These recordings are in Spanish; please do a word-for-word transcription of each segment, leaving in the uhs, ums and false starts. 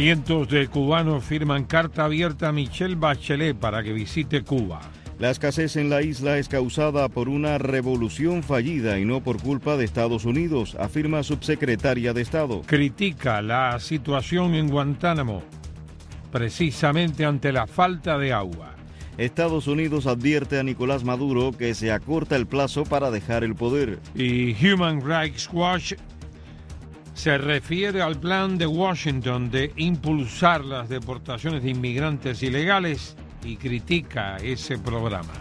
Cientos de cubanos firman carta abierta a Michelle Bachelet para que visite Cuba. La escasez en la isla es causada por una revolución fallida y no por culpa de Estados Unidos, afirma subsecretaria de Estado. Critica la situación en Guantánamo, precisamente ante la falta de agua. Estados Unidos advierte a Nicolás Maduro que se acorta el plazo para dejar el poder. Y Human Rights Watch se refiere al plan de Washington de impulsar las deportaciones de inmigrantes ilegales y critica ese programa.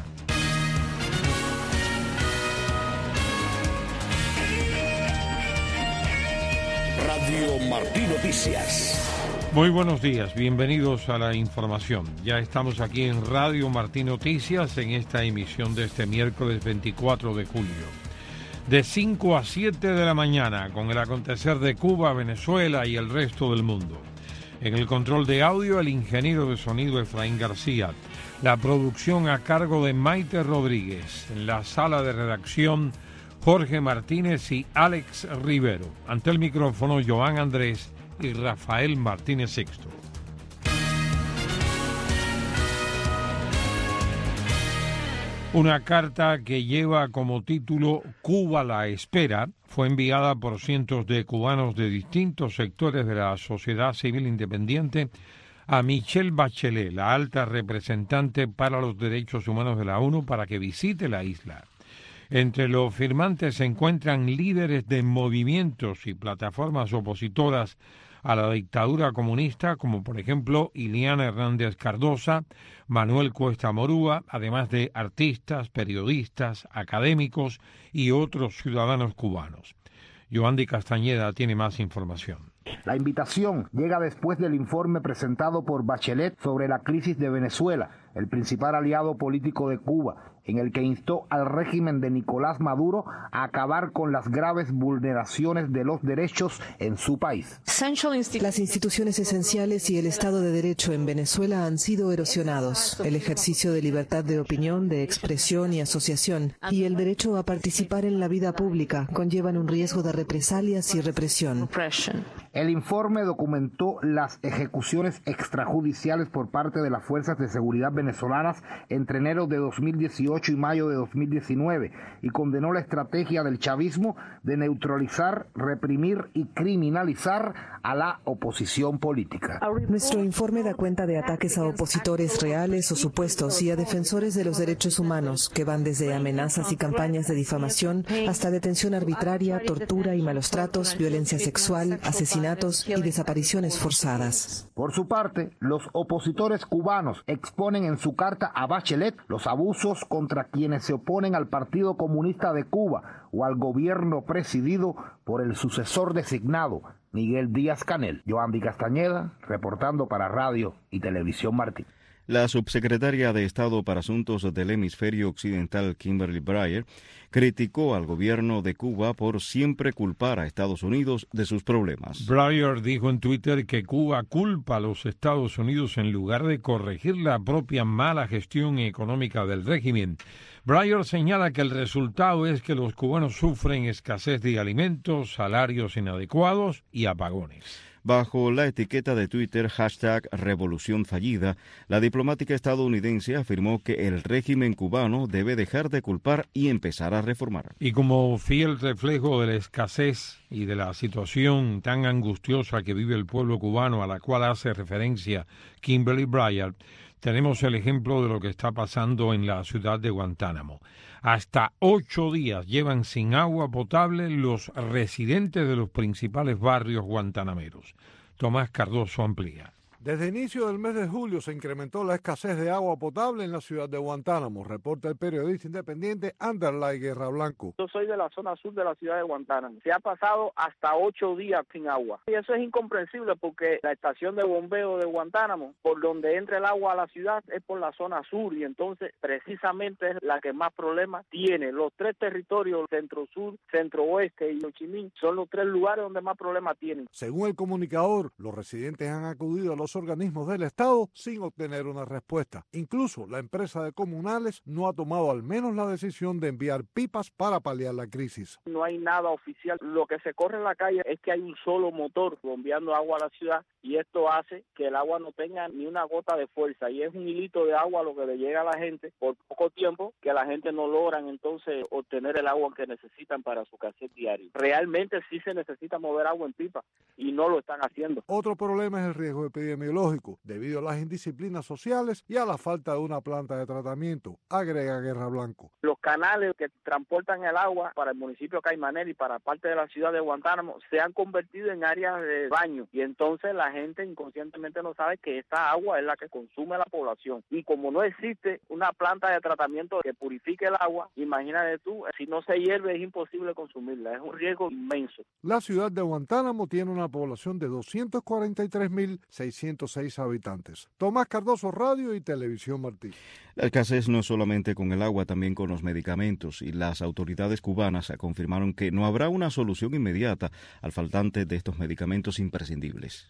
Radio Martí Noticias. Muy buenos días, bienvenidos a la información. Ya estamos aquí en Radio Martí Noticias en esta emisión de este miércoles veinticuatro de julio. De cinco a siete de la mañana con el acontecer de Cuba, Venezuela y el resto del mundo. En el control de audio, el ingeniero de sonido Efraín García. La producción a cargo de Maite Rodríguez. En la sala de redacción, Jorge Martínez y Alex Rivero. Ante el micrófono, Joan Andrés y Rafael Martínez Sexto. Una carta que lleva como título Cuba la espera fue enviada por cientos de cubanos de distintos sectores de la sociedad civil independiente a Michelle Bachelet, la alta representante para los derechos humanos de la ONU, para que visite la isla. Entre los firmantes se encuentran líderes de movimientos y plataformas opositoras a la dictadura comunista, como por ejemplo Iliana Hernández Cardosa, Manuel Cuesta Morúa, además de artistas, periodistas, académicos y otros ciudadanos cubanos. Yoandi Castañeda tiene más información. La invitación llega después del informe presentado por Bachelet sobre la crisis de Venezuela, el principal aliado político de Cuba, en el que instó al régimen de Nicolás Maduro a acabar con las graves vulneraciones de los derechos en su país. Las instituciones esenciales y el Estado de Derecho en Venezuela han sido erosionados. El ejercicio de libertad de opinión, de expresión y asociación y el derecho a participar en la vida pública conllevan un riesgo de represalias y represión. El informe documentó las ejecuciones extrajudiciales por parte de las fuerzas de seguridad venezolanas entre enero de dos mil dieciocho y mayo de dos mil diecinueve y condenó la estrategia del chavismo de neutralizar, reprimir y criminalizar a la oposición política. Nuestro informe da cuenta de ataques a opositores reales o supuestos y a defensores de los derechos humanos, que van desde amenazas y campañas de difamación hasta detención arbitraria, tortura y malos tratos, violencia sexual, asesinatos y desapariciones forzadas. Por su parte, los opositores cubanos exponen en su carta a Bachelet los abusos contra quienes se oponen al Partido Comunista de Cuba o al gobierno presidido por el sucesor designado, Miguel Díaz-Canel. Yoandi Castañeda, reportando para Radio y Televisión Martí. La subsecretaria de Estado para Asuntos del Hemisferio Occidental, Kimberly Breyer, criticó al gobierno de Cuba por siempre culpar a Estados Unidos de sus problemas. Breyer dijo en Twitter que Cuba culpa a los Estados Unidos en lugar de corregir la propia mala gestión económica del régimen. Breyer señala que el resultado es que los cubanos sufren escasez de alimentos, salarios inadecuados y apagones. Bajo la etiqueta de Twitter hashtag Revolución Fallida, la diplomática estadounidense afirmó que el régimen cubano debe dejar de culpar y empezar a reformar. Y como fiel reflejo de la escasez y de la situación tan angustiosa que vive el pueblo cubano, a la cual hace referencia Kimberly Breyer, tenemos el ejemplo de lo que está pasando en la ciudad de Guantánamo. Hasta ocho días llevan sin agua potable los residentes de los principales barrios guantanameros. Tomás Cardoso amplía. Desde inicio del mes de julio se incrementó la escasez de agua potable en la ciudad de Guantánamo, reporta el periodista independiente Anderlay Guerra Blanco. Yo soy de la zona sur de la ciudad de Guantánamo. Se ha pasado hasta ocho días sin agua. Y eso es incomprensible porque la estación de bombeo de Guantánamo, por donde entra el agua a la ciudad, es por la zona sur y entonces precisamente es la que más problemas tiene. Los tres territorios, centro-sur, centro-oeste y Ho Chi Minh, son los tres lugares donde más problemas tienen. Según el comunicador, los residentes han acudido a los distintos organismos del Estado sin obtener una respuesta. Incluso la empresa de Comunales no ha tomado al menos la decisión de enviar pipas para paliar la crisis. No hay nada oficial. Lo que se corre en la calle es que hay un solo motor bombeando agua a la ciudad y esto hace que el agua no tenga ni una gota de fuerza y es un hilito de agua lo que le llega a la gente por poco tiempo que la gente no logran entonces obtener el agua que necesitan para su quehacer diario. Realmente sí se necesita mover agua en pipa y no lo están haciendo. Otro problema es el riesgo epidemiológico debido a las indisciplinas sociales y a la falta de una planta de tratamiento, agrega Guerra Blanco. Los canales que transportan el agua para el municipio de Caimanel y para parte de la ciudad de Guantánamo se han convertido en áreas de baño y entonces la gente inconscientemente no sabe que esta agua es la que consume la población y como no existe una planta de tratamiento que purifique el agua, imagínate tú, si no se hierve es imposible consumirla, es un riesgo inmenso. La ciudad de Guantánamo tiene una población de doscientos cuarenta y tres mil seiscientos seis habitantes. Tomás Cardoso, Radio y Televisión Martí. La escasez no es solamente con el agua, también con los medicamentos, y las autoridades cubanas confirmaron que no habrá una solución inmediata al faltante de estos medicamentos imprescindibles.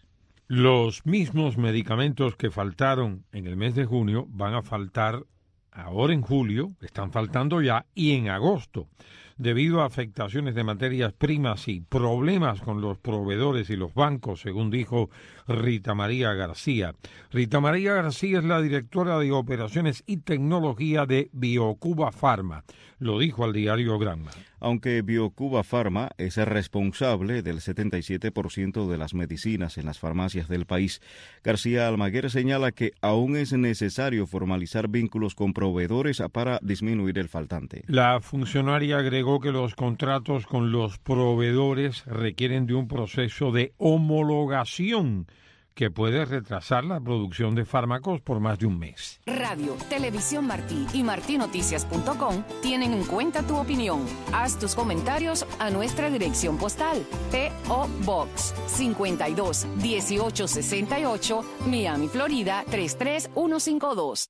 Los mismos medicamentos que faltaron en el mes de junio van a faltar ahora en julio, están faltando ya, y en agosto, debido a afectaciones de materias primas y problemas con los proveedores y los bancos, según dijo Rita María García. Rita María García es la directora de Operaciones y Tecnología de Biocuba Pharma. Lo dijo al diario Granma. Aunque Biocuba Pharma es el responsable del setenta y siete por ciento de las medicinas en las farmacias del país, García Almaguer señala que aún es necesario formalizar vínculos con proveedores para disminuir el faltante. La funcionaria agregó que los contratos con los proveedores requieren de un proceso de homologación que puede retrasar la producción de fármacos por más de un mes. Radio, Televisión Martí y martí noticias punto com tienen en cuenta tu opinión. Haz tus comentarios a nuestra dirección postal, P O Box cincuenta y dos, dieciocho sesenta y ocho, Miami, Florida tres tres uno cinco dos.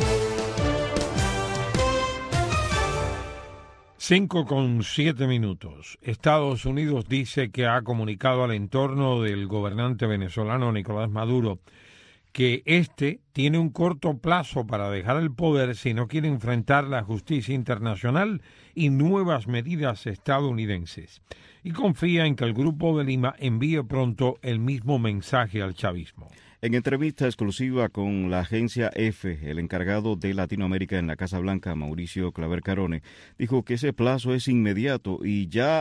Cinco con siete minutos. Estados Unidos dice que ha comunicado al entorno del gobernante venezolano Nicolás Maduro que éste tiene un corto plazo para dejar el poder si no quiere enfrentar la justicia internacional y nuevas medidas estadounidenses. Y confía en que el Grupo de Lima envíe pronto el mismo mensaje al chavismo. En entrevista exclusiva con la agencia EFE, el encargado de Latinoamérica en la Casa Blanca, Mauricio Claver Carone, dijo que ese plazo es inmediato y ya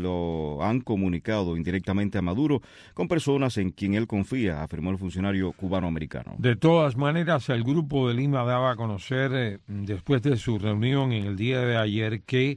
lo han comunicado indirectamente a Maduro con personas en quien él confía, afirmó el funcionario cubano-americano. De todas maneras, el Grupo de Lima daba a conocer, eh, después de su reunión en el día de ayer, que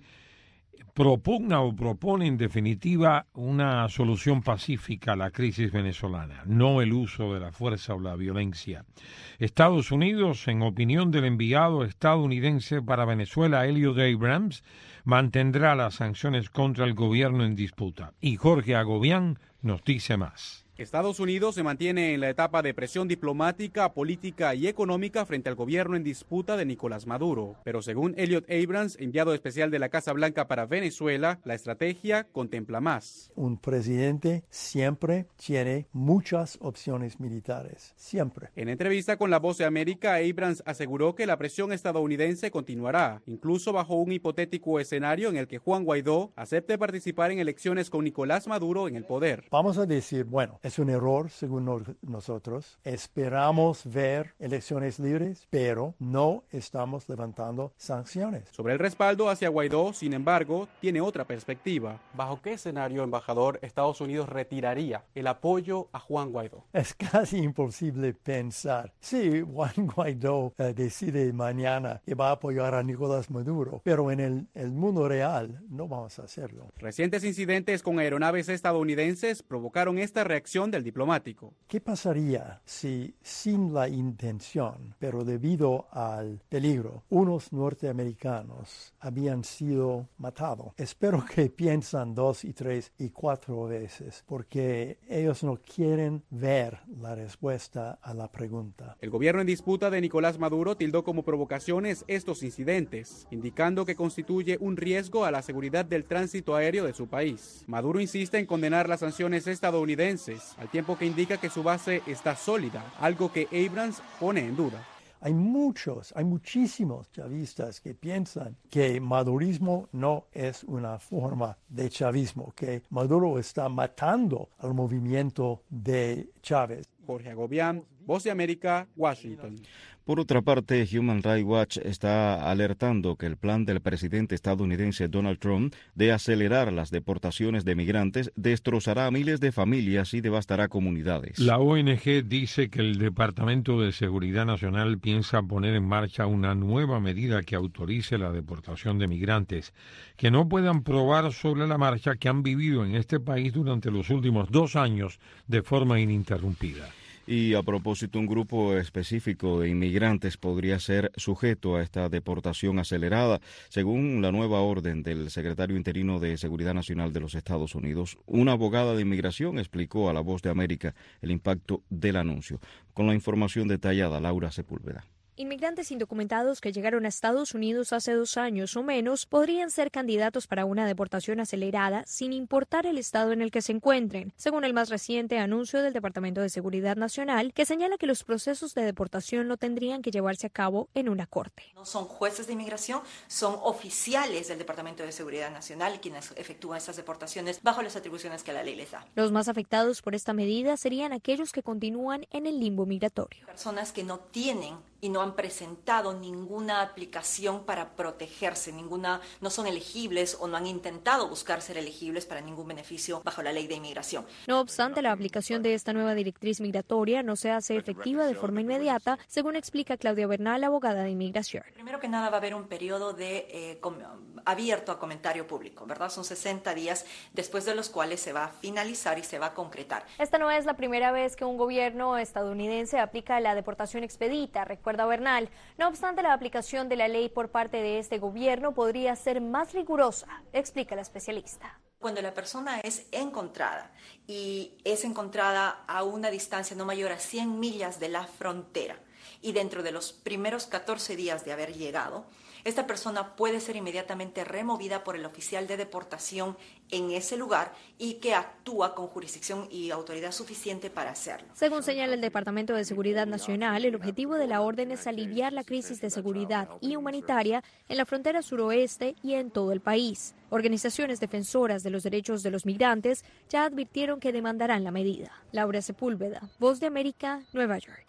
propugna o propone en definitiva una solución pacífica a la crisis venezolana, no el uso de la fuerza o la violencia. Estados Unidos, en opinión del enviado estadounidense para Venezuela, Elliot Abrams, mantendrá las sanciones contra el gobierno en disputa. Y Jorge Agobián nos dice más. Estados Unidos se mantiene en la etapa de presión diplomática, política y económica frente al gobierno en disputa de Nicolás Maduro. Pero según Elliot Abrams, enviado especial de la Casa Blanca para Venezuela, la estrategia contempla más. Un presidente siempre tiene muchas opciones militares, siempre. En entrevista con La Voz de América, Abrams aseguró que la presión estadounidense continuará, incluso bajo un hipotético escenario en el que Juan Guaidó acepte participar en elecciones con Nicolás Maduro en el poder. Vamos a decir, bueno, es un error según no, nosotros. Esperamos ver elecciones libres, pero no estamos levantando sanciones. Sobre el respaldo hacia Guaidó, sin embargo, tiene otra perspectiva. ¿Bajo qué escenario, embajador, Estados Unidos retiraría el apoyo a Juan Guaidó? Es casi imposible pensar. Sí, Juan Guaidó uh, decide mañana que va a apoyar a Nicolás Maduro, pero en el, el mundo real no vamos a hacerlo. Recientes incidentes con aeronaves estadounidenses provocaron esta reacción del diplomático. ¿Qué pasaría si, sin la intención, pero debido al peligro, unos norteamericanos habían sido matados? Espero que piensan dos y tres y cuatro veces, porque ellos no quieren ver la respuesta a la pregunta. El gobierno en disputa de Nicolás Maduro tildó como provocaciones estos incidentes, indicando que constituye un riesgo a la seguridad del tránsito aéreo de su país. Maduro insiste en condenar las sanciones estadounidenses país, al tiempo que indica que su base está sólida, algo que Abrams pone en duda. Hay muchos, hay muchísimos chavistas que piensan que madurismo no es una forma de chavismo, que Maduro está matando al movimiento de Chávez. Jorge Agobián, Voz de América, Washington. Por otra parte, Human Rights Watch está alertando que el plan del presidente estadounidense Donald Trump de acelerar las deportaciones de migrantes destrozará a miles de familias y devastará comunidades. La O N G dice que el Departamento de Seguridad Nacional piensa poner en marcha una nueva medida que autorice la deportación de migrantes que no puedan probar sobre la marcha que han vivido en este país durante los últimos dos años de forma ininterrumpida. Y a propósito, un grupo específico de inmigrantes podría ser sujeto a esta deportación acelerada, según la nueva orden del secretario interino de Seguridad Nacional de los Estados Unidos. Una abogada de inmigración explicó a La Voz de América el impacto del anuncio. Con la información detallada, Laura Sepúlveda. Inmigrantes indocumentados que llegaron a Estados Unidos hace dos años o menos podrían ser candidatos para una deportación acelerada sin importar el estado en el que se encuentren, según el más reciente anuncio del Departamento de Seguridad Nacional, que señala que los procesos de deportación no tendrían que llevarse a cabo en una corte. No son jueces de inmigración, son oficiales del Departamento de Seguridad Nacional quienes efectúan estas deportaciones bajo las atribuciones que la ley les da. Los más afectados por esta medida serían aquellos que continúan en el limbo migratorio. Personas que no tienen y no han presentado ninguna aplicación para protegerse, ninguna, no son elegibles o no han intentado buscar ser elegibles para ningún beneficio bajo la ley de inmigración. No obstante, la aplicación de esta nueva directriz migratoria no se hace efectiva de forma inmediata, según explica Claudia Bernal, abogada de inmigración. Primero que nada va a haber un periodo de eh, com, abierto a comentario público, ¿verdad? Son sesenta días después de los cuales se va a finalizar y se va a concretar. Esta no es la primera vez que un gobierno estadounidense aplica la deportación expedita, recuerda Bernal. No obstante, la aplicación de la ley por parte de este gobierno podría ser más rigurosa, explica la especialista. Cuando la persona es encontrada y es encontrada a una distancia no mayor a cien millas de la frontera y dentro de los primeros catorce días de haber llegado, esta persona puede ser inmediatamente removida por el oficial de deportación en ese lugar y que actúa con jurisdicción y autoridad suficiente para hacerlo. Según señala el Departamento de Seguridad Nacional, el objetivo de la orden es aliviar la crisis de seguridad y humanitaria en la frontera suroeste y en todo el país. Organizaciones defensoras de los derechos de los migrantes ya advirtieron que demandarán la medida. Laura Sepúlveda, Voz de América, Nueva York.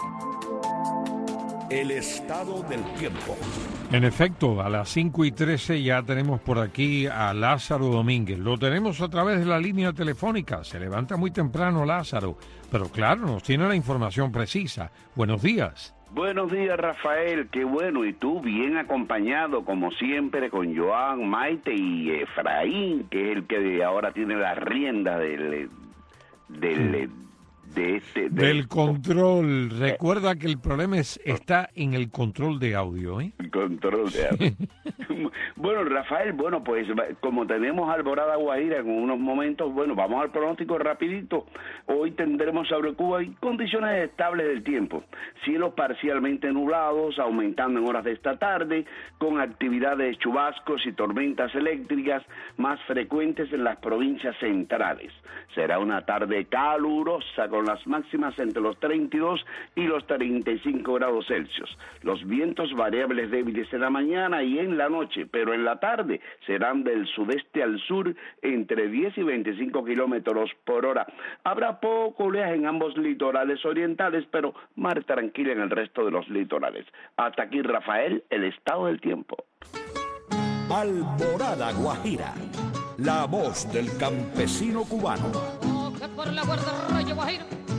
El estado del tiempo. En efecto, a las cinco y trece ya tenemos por aquí a Lázaro Domínguez. Lo tenemos a través de la línea telefónica. Se levanta muy temprano Lázaro, pero claro, nos tiene la información precisa. Buenos días. Buenos días, Rafael. Qué bueno. Y tú bien acompañado, como siempre, con Joan, Maite y Efraín, que es el que ahora tiene la rienda del... del mm. De este, de del control. Recuerda que el problema es, está en el control de audio, ¿eh? Control de audio. Bueno, Rafael, bueno, pues como tenemos Alborada Guajira en unos momentos, bueno, vamos al pronóstico rapidito. Hoy tendremos sobre Cuba y condiciones estables del tiempo. Cielos parcialmente nublados, aumentando en horas de esta tarde, con actividades de chubascos y tormentas eléctricas más frecuentes en las provincias centrales. Será una tarde calurosa con las máximas entre los treinta y dos y los treinta y cinco grados Celsius. Los vientos variables débiles en la mañana y en la noche, pero en la tarde serán del sudeste al sur entre diez y veinticinco kilómetros por hora. Habrá poco oleaje en ambos litorales orientales, pero mar tranquila en el resto de los litorales. Hasta aquí, Rafael, el estado del tiempo. Alborada Guajira, la voz del campesino cubano. Por la guarda Rayo Guajiro.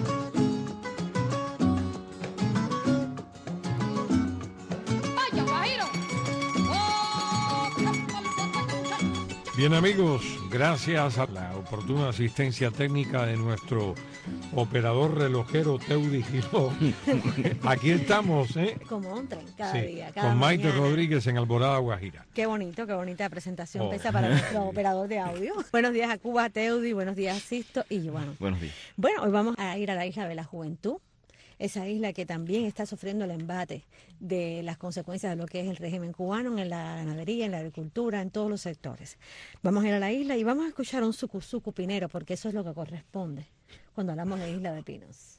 ¡Vaya Guajiro! ¡Oh! Bien, amigos, gracias a la oportuna asistencia técnica de nuestro operador relojero Teudi Girón. Aquí estamos, ¿eh? Como un tren, cada sí, día, cada con mañana. Maite Rodríguez en Alborada Guajira. Qué bonito, qué bonita presentación Oh. pesa para nuestro operador de audio. Buenos días a Cuba, Teudi, buenos días, Sisto y bueno. Buenos días. Bueno, hoy vamos a ir a la isla de la Juventud, esa isla que también está sufriendo el embate de las consecuencias de lo que es el régimen cubano en la ganadería, en la agricultura, en todos los sectores. Vamos a ir a la isla y vamos a escuchar a un sucusucu pinero, porque eso es lo que corresponde. cuando hablamos de Isla de Pinos.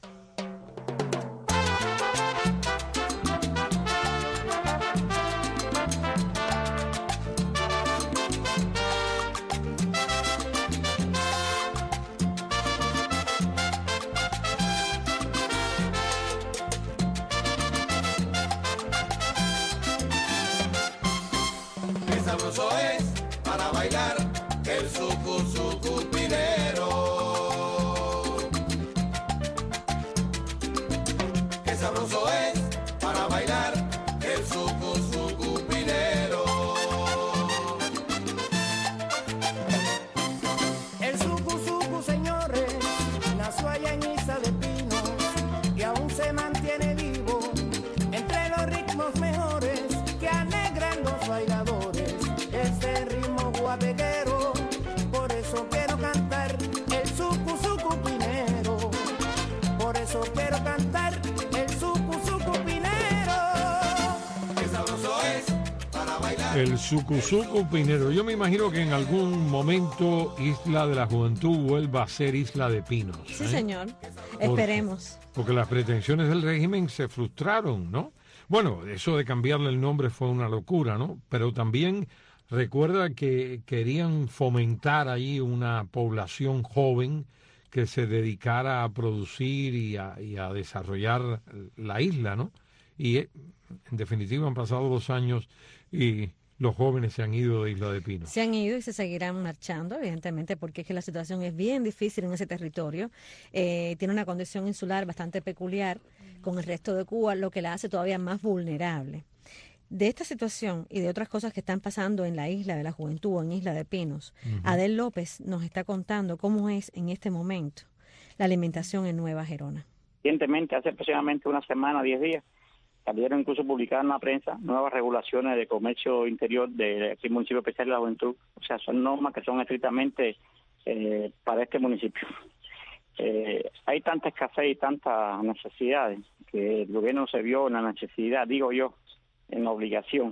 Sabroso es para bailar el sucu sucu pinero. Qué sabroso es para bailar el sucu sucu pinero. El sucu sucu, señores, nació allá en Isla de Pinos y aún se mantiene vivo entre los ritmos mejores que alegran los bailadores. Este ritmo guapeguero, por eso quiero cantar el sucu sucu pinero. Por eso quiero cantar el sucu sucu pinero. Qué sabroso es para bailar el sucu sucu pinero. Yo me imagino que en algún momento Isla de la Juventud vuelva a ser Isla de Pinos. Sí, ¿eh? señor. Porque, Esperemos. Porque las pretensiones del régimen se frustraron, ¿no? Bueno, eso de cambiarle el nombre fue una locura, ¿no? Pero también recuerda que querían fomentar ahí una población joven que se dedicara a producir y a, y a desarrollar la isla, ¿no? Y en definitiva han pasado dos años y los jóvenes se han ido de Isla de Pinos. Se han ido y se seguirán marchando, evidentemente, porque es que la situación es bien difícil en ese territorio. Eh, tiene una condición insular bastante peculiar con el resto de Cuba, lo que la hace todavía más vulnerable. De esta situación y de otras cosas que están pasando en la Isla de la Juventud o en Isla de Pinos, uh-huh. Adel López nos está contando cómo es en este momento la alimentación en Nueva Gerona. Recientemente, hace aproximadamente una semana, diez días, salieron incluso publicadas en la prensa nuevas regulaciones de comercio interior del de municipio especial de la Juventud. O sea, son normas que son estrictamente eh, para este municipio. Eh, hay tanta escasez y tantas necesidades que el gobierno se vio en la necesidad, digo yo, en la obligación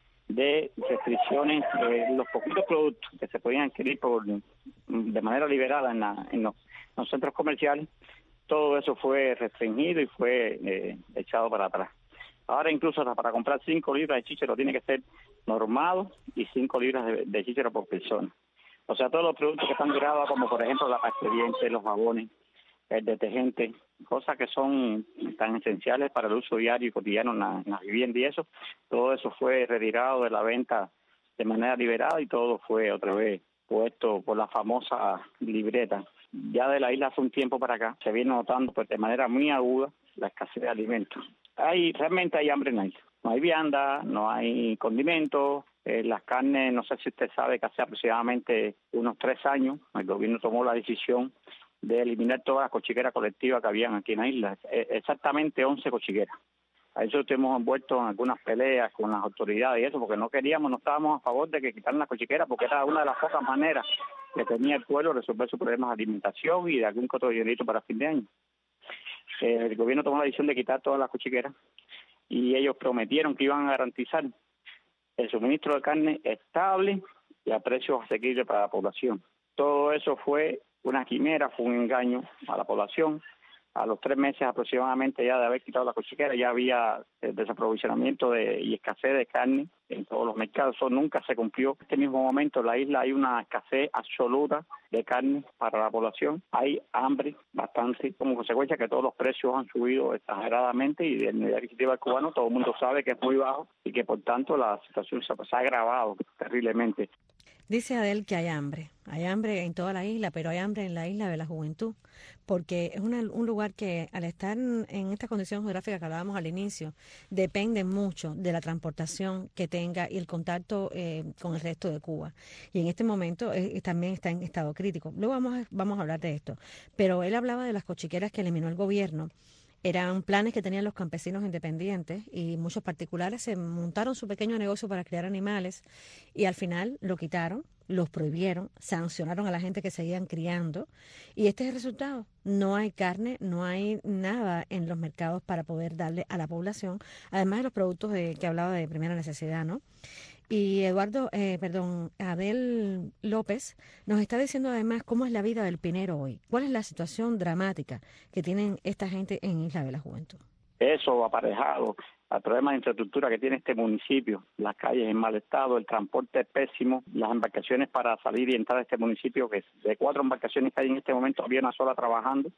de restricciones, eh, los poquitos productos que se podían adquirir por de manera liberada en, la, en los, los centros comerciales, todo eso fue restringido y fue eh, echado para atrás. Ahora incluso hasta para comprar cinco libras de chícharo tiene que ser normado y cinco libras de, de chícharo por persona. O sea, todos los productos que están grabados, como por ejemplo la pasta de dientes, los jabones, el detergente, cosas que son tan esenciales para el uso diario y cotidiano en la, en la vivienda y eso, todo eso fue retirado de la venta de manera liberada y todo fue otra vez puesto por la famosa libreta. Ya de la isla hace un tiempo para acá se viene notando pues de manera muy aguda la escasez de alimentos. Hay realmente hay hambre en la isla. No hay vianda, no hay condimentos, eh, las carnes, no sé si usted sabe que hace aproximadamente unos tres años el gobierno tomó la decisión de eliminar todas las cochiqueras colectivas que habían aquí en la isla, exactamente once cochiqueras. A eso estuvimos envueltos en algunas peleas con las autoridades y eso, porque no queríamos, no estábamos a favor de que quitaran las cochiqueras, porque era una de las pocas maneras que tenía el pueblo de resolver sus problemas de alimentación y de algún que otro dinerito para fin de año. Eh, el gobierno tomó la decisión de quitar todas las cochiqueras y ellos prometieron que iban a garantizar el suministro de carne estable y a precios asequibles para la población. Todo eso fue una quimera, fue un engaño a la población. A los tres meses aproximadamente ya de haber quitado la cochiquera ya había eh, desaprovisionamiento de, y escasez de carne en todos los mercados. Eso nunca se cumplió. En este mismo momento en la isla hay una escasez absoluta de carne para la población. Hay hambre bastante, como consecuencia que todos los precios han subido exageradamente y el nivel adquisitivo del cubano todo el mundo sabe que es muy bajo y que por tanto la situación se ha agravado terriblemente. Dice Adel que hay hambre, hay hambre en toda la isla, pero hay hambre en la Isla de la Juventud, porque es una, un lugar que al estar en, en esta condición geográfica que hablábamos al inicio, depende mucho de la transportación que tenga y el contacto eh, con el resto de Cuba. Y en este momento eh, también está en estado crítico. Luego vamos a, vamos a hablar de esto, pero él hablaba de las cochiqueras que eliminó el gobierno. Eran planes que tenían los campesinos independientes y muchos particulares se montaron su pequeño negocio para criar animales y al final lo quitaron, los prohibieron, sancionaron a la gente que seguían criando y este es el resultado. No hay carne, no hay nada en los mercados para poder darle a la población, además de los productos de, que hablaba de primera necesidad, ¿no? Y Eduardo, eh, perdón, Abel López nos está diciendo además cómo es la vida del Pinero hoy. ¿Cuál es la situación dramática que tienen esta gente en Isla de la Juventud? Eso aparejado al problema de infraestructura que tiene este municipio, las calles en mal estado, el transporte es pésimo, las embarcaciones para salir y entrar a este municipio, que de cuatro embarcaciones que hay en este momento había una sola trabajando,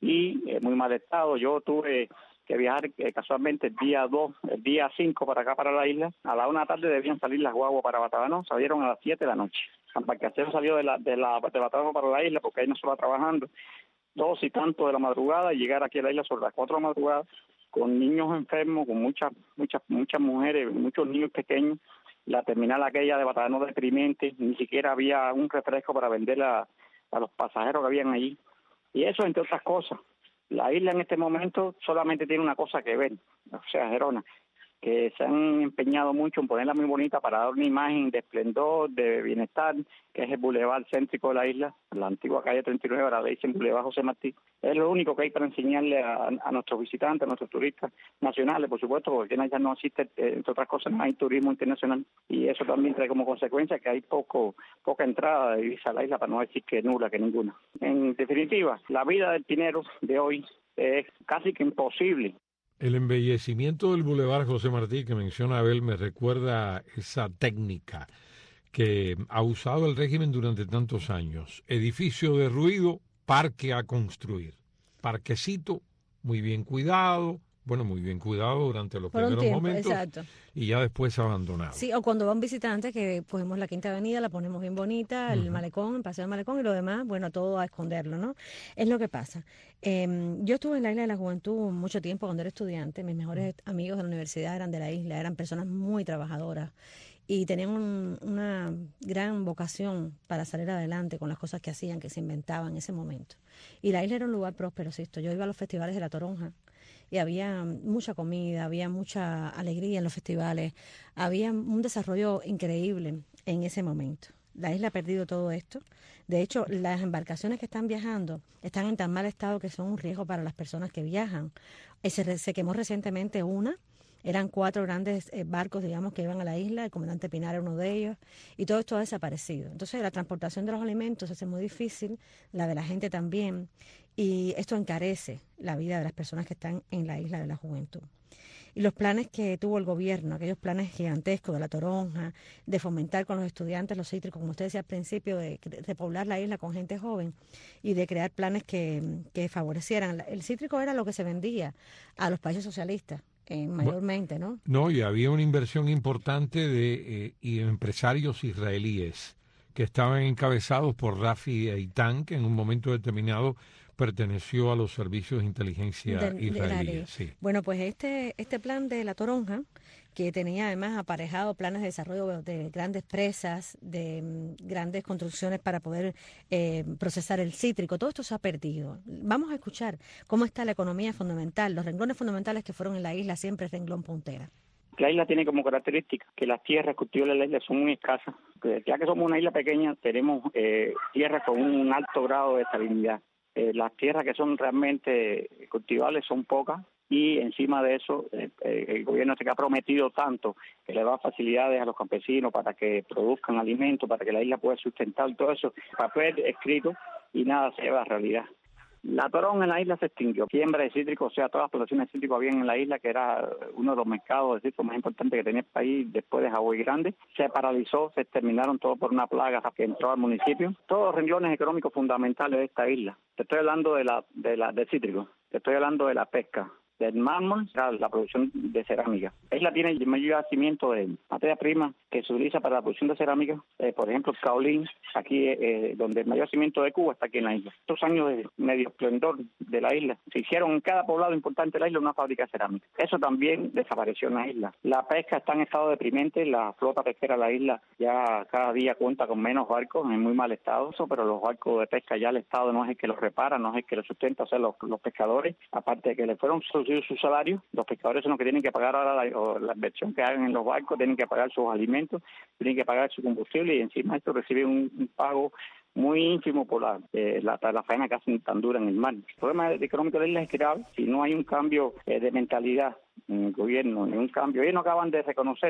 y eh, muy mal estado. Yo tuve que viajar eh, casualmente el día dos, el día cinco para acá, para la isla. A la una de la tarde debían salir las guaguas para Batabanó, salieron a las siete de la noche. La embarcación salió de la de la de Batabanó para la isla porque ahí no se va trabajando. Dos y tanto de la madrugada y llegar aquí a la isla sobre las cuatro de la madrugada con niños enfermos, con muchas muchas muchas mujeres, muchos niños pequeños. La terminal aquella de Batabanó deprimente, ni siquiera había un refresco para vender a, a los pasajeros que habían allí. Y eso entre otras cosas. La isla en este momento solamente tiene una cosa que ver, o sea, Gerona, que se han empeñado mucho en ponerla muy bonita para dar una imagen de esplendor, de bienestar, que es el bulevar céntrico de la isla, la antigua calle treinta y nueve, ahora le dicen bulevar José Martí. Es lo único que hay para enseñarle a, a nuestros visitantes, a nuestros turistas nacionales, por supuesto, porque en ella no existe, eh, entre otras cosas, no hay turismo internacional, y eso también trae como consecuencia que hay poco poca entrada de divisa a la isla, para no decir que nula, que ninguna. En definitiva, la vida del Pinero de hoy es casi que imposible. El embellecimiento del Boulevard José Martí que menciona Abel me recuerda esa técnica que ha usado el régimen durante tantos años. Edificio derruido, parque a construir. Parquecito, muy bien cuidado, bueno, muy bien cuidado durante los Por un primeros tiempo, momentos, exacto. Y ya después abandonado. Sí, o cuando va un visitante que cogemos la Quinta Avenida, la ponemos bien bonita, el uh-huh. malecón, el paseo del malecón y lo demás, bueno, todo a esconderlo, ¿no? Es lo que pasa. Eh, yo estuve en la Isla de la Juventud mucho tiempo cuando era estudiante, mis mejores uh-huh. amigos de la universidad eran de la isla, eran personas muy trabajadoras y tenían un, una gran vocación para salir adelante con las cosas que hacían, que se inventaban en ese momento. Y la isla era un lugar próspero, ¿sí? Yo iba a los festivales de La Toronja, y había mucha comida, había mucha alegría en los festivales, había un desarrollo increíble en ese momento. La isla ha perdido todo esto. De hecho, las embarcaciones que están viajando están en tan mal estado que son un riesgo para las personas que viajan. Se, se quemó recientemente una. Eran cuatro grandes eh, barcos, digamos, que iban a la isla, el comandante Pinar era uno de ellos, y todo esto ha desaparecido. Entonces, la transportación de los alimentos se hace muy difícil, la de la gente también, y esto encarece la vida de las personas que están en la Isla de la Juventud. Y los planes que tuvo el gobierno, aquellos planes gigantescos de La Toronja, de fomentar con los estudiantes los cítricos, como usted decía al principio, de repoblar la isla con gente joven y de crear planes que, que favorecieran. El cítrico era lo que se vendía a los países socialistas. Eh, mayormente, ¿no? No, y había una inversión importante de eh, y empresarios israelíes que estaban encabezados por Rafi Eitan, que en un momento determinado perteneció a los servicios de inteligencia de, israelíes. Sí. Bueno, pues este este plan de La Toronja, que tenía además aparejado planes de desarrollo de grandes presas, de um, grandes construcciones para poder eh, procesar el cítrico, todo esto se ha perdido. Vamos a escuchar cómo está la economía fundamental, los renglones fundamentales que fueron en la isla siempre renglón puntera. La isla tiene como característica que las tierras cultivables de la isla son muy escasas. Ya que somos una isla pequeña, tenemos eh, tierras con un alto grado de salinidad. Eh, las tierras que son realmente cultivables son pocas y encima de eso eh, eh, el gobierno se ha prometido tanto que le da facilidades a los campesinos para que produzcan alimentos, para que la isla pueda sustentar todo eso, papel escrito y nada se lleva a realidad. La Toronja en la isla se extinguió. Siembra de cítricos, o sea, todas las plantaciones de cítricos habían en la isla, que era uno de los mercados de cítricos más importantes que tenía el país después de Hawái Grande. Se paralizó, se exterminaron todo por una plaga que entró al municipio. Todos los renglones económicos fundamentales de esta isla. Te estoy hablando de la de la de cítricos, te estoy hablando de la pesca, del mármol, la producción de cerámica. La isla tiene el mayor yacimiento de materia prima que se utiliza para la producción de cerámica, eh, por ejemplo, el caolín, aquí eh, donde el mayor yacimiento de Cuba está aquí en la isla. Estos años de medio esplendor de la isla, se hicieron en cada poblado importante de la isla una fábrica de cerámica. Eso también desapareció en la isla. La pesca está en estado deprimente, la flota pesquera de la isla ya cada día cuenta con menos barcos, en muy mal estado, pero los barcos de pesca ya el Estado no es el que los repara, no es el que los sustenta, o sea, los, los pescadores, aparte de que le fueron su salario, los pescadores son los que tienen que pagar ahora la, o la inversión que hagan en los barcos, tienen que pagar sus alimentos, tienen que pagar su combustible y encima de esto reciben un, un pago muy ínfimo por la, eh, la, la faena que hacen tan dura en el mar. El problema económico de la isla es grave si no hay un cambio eh, de mentalidad en el gobierno, ni un cambio. Ellos no acaban de reconocer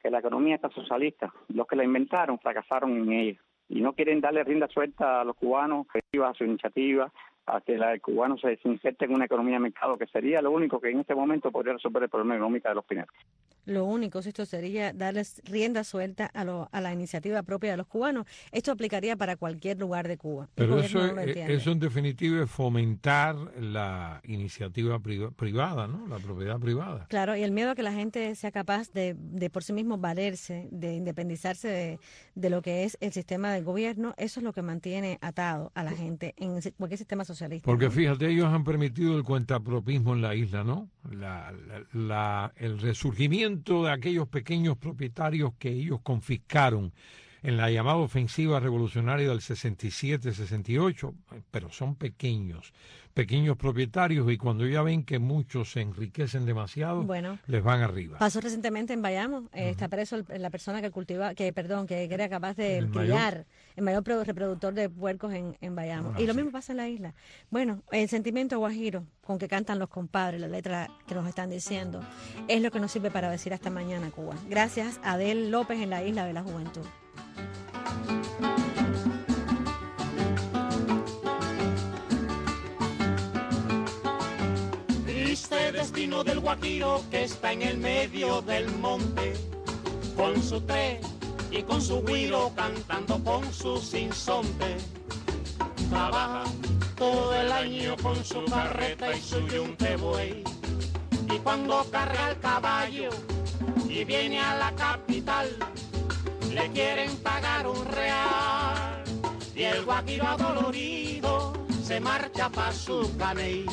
que la economía está socialista. Los que la inventaron fracasaron en ella. Y no quieren darle rienda suelta a los cubanos, a su iniciativa, a que la, el cubano se inserte en una economía de mercado, que sería lo único que en este momento podría resolver el problema económico de los pineros. Lo único, esto sería darles rienda suelta a, lo, a la iniciativa propia de los cubanos. Esto aplicaría para cualquier lugar de Cuba. Pero eso, no eso en definitiva es fomentar la iniciativa priva, privada, ¿no? La propiedad privada. Claro, y el miedo a que la gente sea capaz de, de por sí mismo valerse, de independizarse de, de lo que es el sistema del gobierno, eso es lo que mantiene atado a la gente en cualquier sistema socialista. Porque ¿no? Fíjate, ellos han permitido el cuentapropismo en la isla, ¿no? La, la, la, el resurgimiento de aquellos pequeños propietarios que ellos confiscaron en la llamada ofensiva revolucionaria del sesenta y siete sesenta y ocho, pero son pequeños, pequeños propietarios, y cuando ya ven que muchos se enriquecen demasiado, bueno, les van arriba. Pasó recientemente en Bayamo, eh, uh-huh. está preso el, la persona que cultiva, que perdón, que era capaz de el criar mayor? el mayor reproductor de puercos en, en Bayamo. Ah, y lo sí. mismo pasa en la isla. Bueno, el sentimiento guajiro con que cantan los compadres, la letra que nos están diciendo, es lo que nos sirve para decir hasta mañana, Cuba. Gracias a Adel López en la Isla de la Juventud. Triste destino del guajiro que está en el medio del monte, con su tres y con su güiro cantando con su sinsonte. Trabaja todo el año con su carreta y su yunque buey, y cuando carga el caballo y viene a la capital, le quieren pagar un real, y el guajiro adolorido se marcha pa' su caney.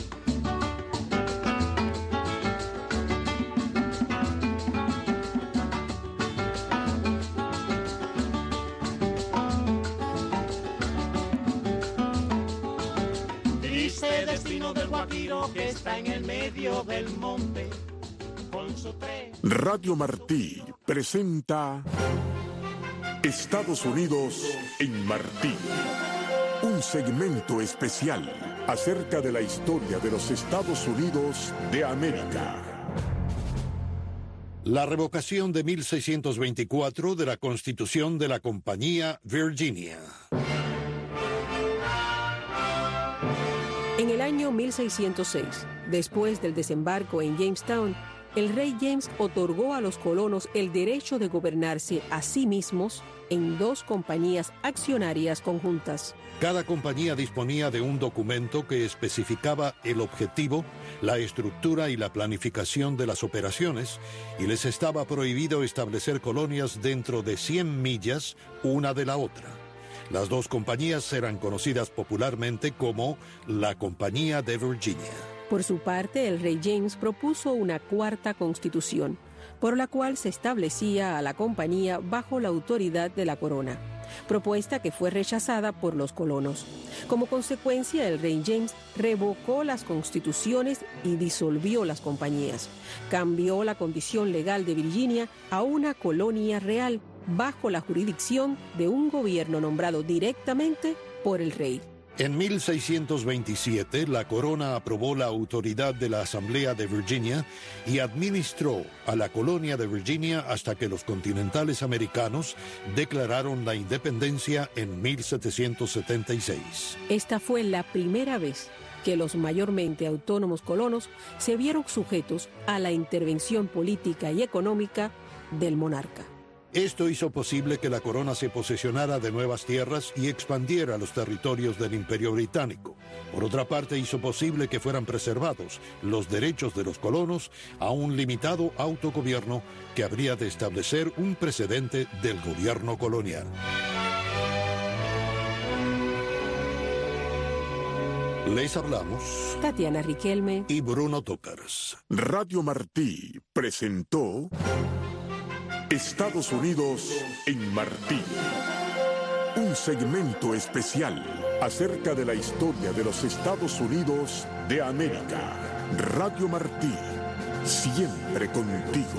Triste destino del guajiro que está en el medio del monte. Radio Martí presenta Estados Unidos en Martí, un segmento especial acerca de la historia de los Estados Unidos de América. La revocación de mil seiscientos veinticuatro de la Constitución de la Compañía Virginia. En el año mil seiscientos seis, después del desembarco en Jamestown, el rey James otorgó a los colonos el derecho de gobernarse a sí mismos en dos compañías accionarias conjuntas. Cada compañía disponía de un documento que especificaba el objetivo, la estructura y la planificación de las operaciones, y les estaba prohibido establecer colonias dentro de cien millas una de la otra. Las dos compañías eran conocidas popularmente como la Compañía de Virginia. Por su parte, el rey James propuso una cuarta constitución, por la cual se establecía a la compañía bajo la autoridad de la corona, propuesta que fue rechazada por los colonos. Como consecuencia, el rey James revocó las constituciones y disolvió las compañías. Cambió la condición legal de Virginia a una colonia real bajo la jurisdicción de un gobierno nombrado directamente por el rey. En mil seiscientos veintisiete, la corona aprobó la autoridad de la Asamblea de Virginia y administró a la colonia de Virginia hasta que los continentales americanos declararon la independencia en mil setecientos setenta y seis. Esta fue la primera vez que los mayormente autónomos colonos se vieron sujetos a la intervención política y económica del monarca. Esto hizo posible que la corona se posesionara de nuevas tierras y expandiera los territorios del Imperio Británico. Por otra parte, hizo posible que fueran preservados los derechos de los colonos a un limitado autogobierno que habría de establecer un precedente del gobierno colonial. Les hablamos Tatiana Riquelme y Bruno Tokars. Radio Martí presentó Estados Unidos en Martí, un segmento especial acerca de la historia de los Estados Unidos de América. Radio Martí, siempre contigo.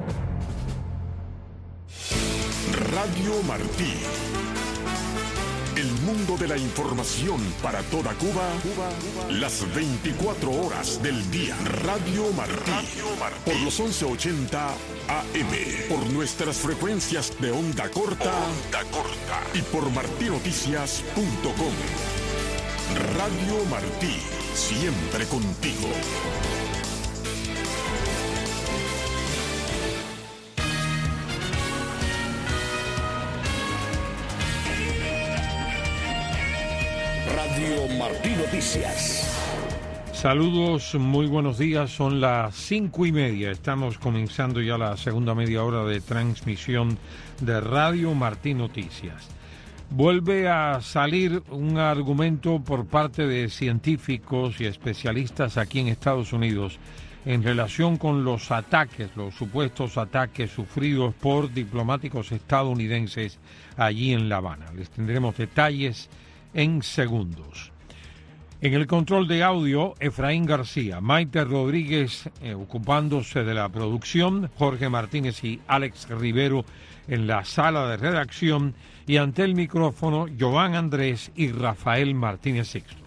Radio Martí, El mundo de la información para toda Cuba, Cuba, Cuba. Las veinticuatro horas del día. Radio Martí. Radio Martí. Por los once ochenta A M. Por nuestras frecuencias de onda corta. Onda corta. Y por martí noticias punto com. Radio Martí. Siempre contigo. Radio Martí Noticias. Saludos, muy buenos días, son las cinco y media, estamos comenzando ya la segunda media hora de transmisión de Radio Martí Noticias. Vuelve a salir un argumento por parte de científicos y especialistas aquí en Estados Unidos en relación con los ataques, los supuestos ataques sufridos por diplomáticos estadounidenses allí en La Habana. Les tendremos detalles en segundos. En el control de audio, Efraín García, Maite Rodríguez eh, ocupándose de la producción, Jorge Martínez y Alex Rivero en la sala de redacción y ante el micrófono, Joan Andrés y Rafael Martínez Sixto.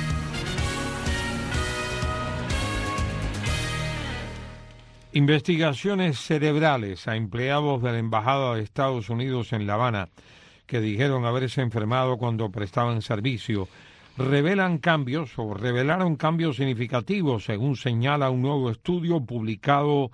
Investigaciones cerebrales a empleados de la Embajada de Estados Unidos en La Habana que dijeron haberse enfermado cuando prestaban servicio, revelan cambios o revelaron cambios significativos, según señala un nuevo estudio publicado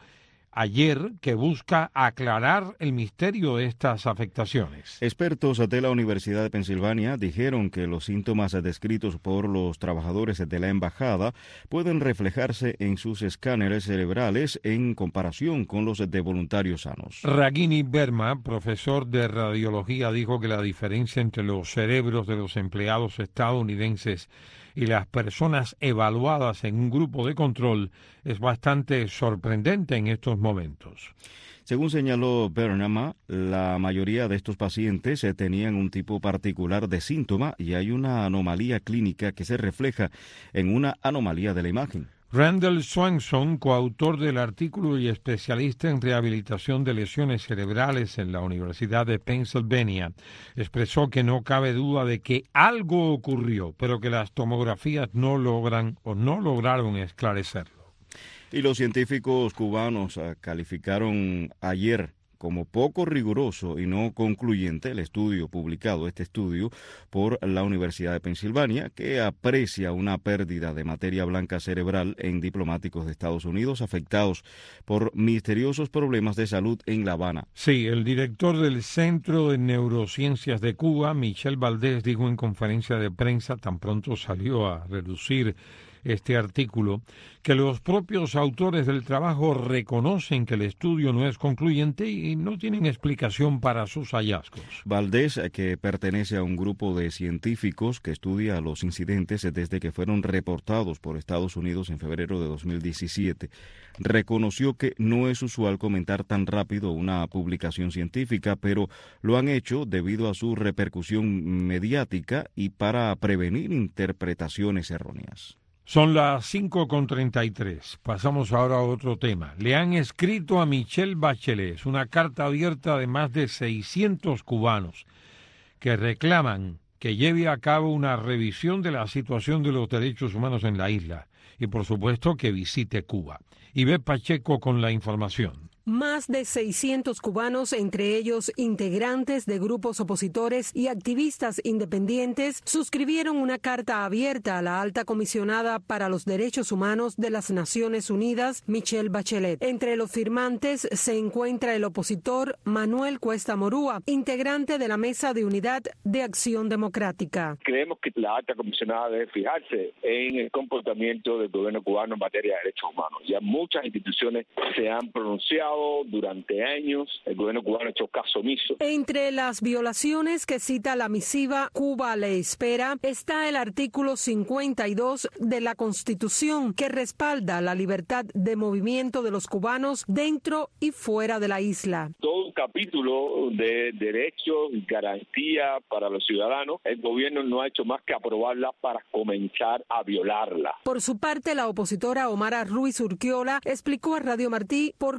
ayer que busca aclarar el misterio de estas afectaciones. Expertos de la Universidad de Pensilvania dijeron que los síntomas descritos por los trabajadores de la embajada pueden reflejarse en sus escáneres cerebrales en comparación con los de voluntarios sanos. Ragini Verma, profesor de radiología, dijo que la diferencia entre los cerebros de los empleados estadounidenses y las personas evaluadas en un grupo de control es bastante sorprendente en estos momentos. Según señaló Bernama, la mayoría de estos pacientes tenían un tipo particular de síntoma y hay una anomalía clínica que se refleja en una anomalía de la imagen. Randall Swanson, coautor del artículo y especialista en rehabilitación de lesiones cerebrales en la Universidad de Pennsylvania, expresó que no cabe duda de que algo ocurrió, pero que las tomografías no logran o no lograron esclarecerlo. Y los científicos cubanos calificaron ayer como poco riguroso y no concluyente el estudio publicado, este estudio por la Universidad de Pensilvania, que aprecia una pérdida de materia blanca cerebral en diplomáticos de Estados Unidos afectados por misteriosos problemas de salud en La Habana. Sí, el director del Centro de Neurociencias de Cuba, Michel Valdés, dijo en conferencia de prensa, tan pronto salió a relucir este artículo, que los propios autores del trabajo reconocen que el estudio no es concluyente y no tienen explicación para sus hallazgos. Valdés, que pertenece a un grupo de científicos que estudia los incidentes desde que fueron reportados por Estados Unidos en febrero de dos mil diecisiete, reconoció que no es usual comentar tan rápido una publicación científica, pero lo han hecho debido a su repercusión mediática y para prevenir interpretaciones erróneas. Son las cinco con treinta y tres. Pasamos ahora a otro tema. Le han escrito a Michelle Bachelet una carta abierta de más de seiscientos cubanos que reclaman que lleve a cabo una revisión de la situación de los derechos humanos en la isla y, por supuesto, que visite Cuba. Ivette Pacheco con la información. Más de seiscientos cubanos, entre ellos integrantes de grupos opositores y activistas independientes, suscribieron una carta abierta a la alta comisionada para los derechos humanos de las Naciones Unidas, Michelle Bachelet. Entre los firmantes se encuentra el opositor Manuel Cuesta Morúa, integrante de la Mesa de Unidad de Acción Democrática. Creemos que la alta comisionada debe fijarse en el comportamiento del gobierno cubano en materia de derechos humanos. Ya muchas instituciones se han pronunciado durante años, el gobierno cubano ha hecho caso omiso. Entre las violaciones que cita la misiva Cuba le espera está el artículo cincuenta y dos de la Constitución, que respalda la libertad de movimiento de los cubanos dentro y fuera de la isla. Todo un capítulo de derechos y garantía para los ciudadanos, el gobierno no ha hecho más que aprobarla para comenzar a violarla. Por su parte, la opositora Omara Ruiz Urquiola explicó a Radio Martí por qué decide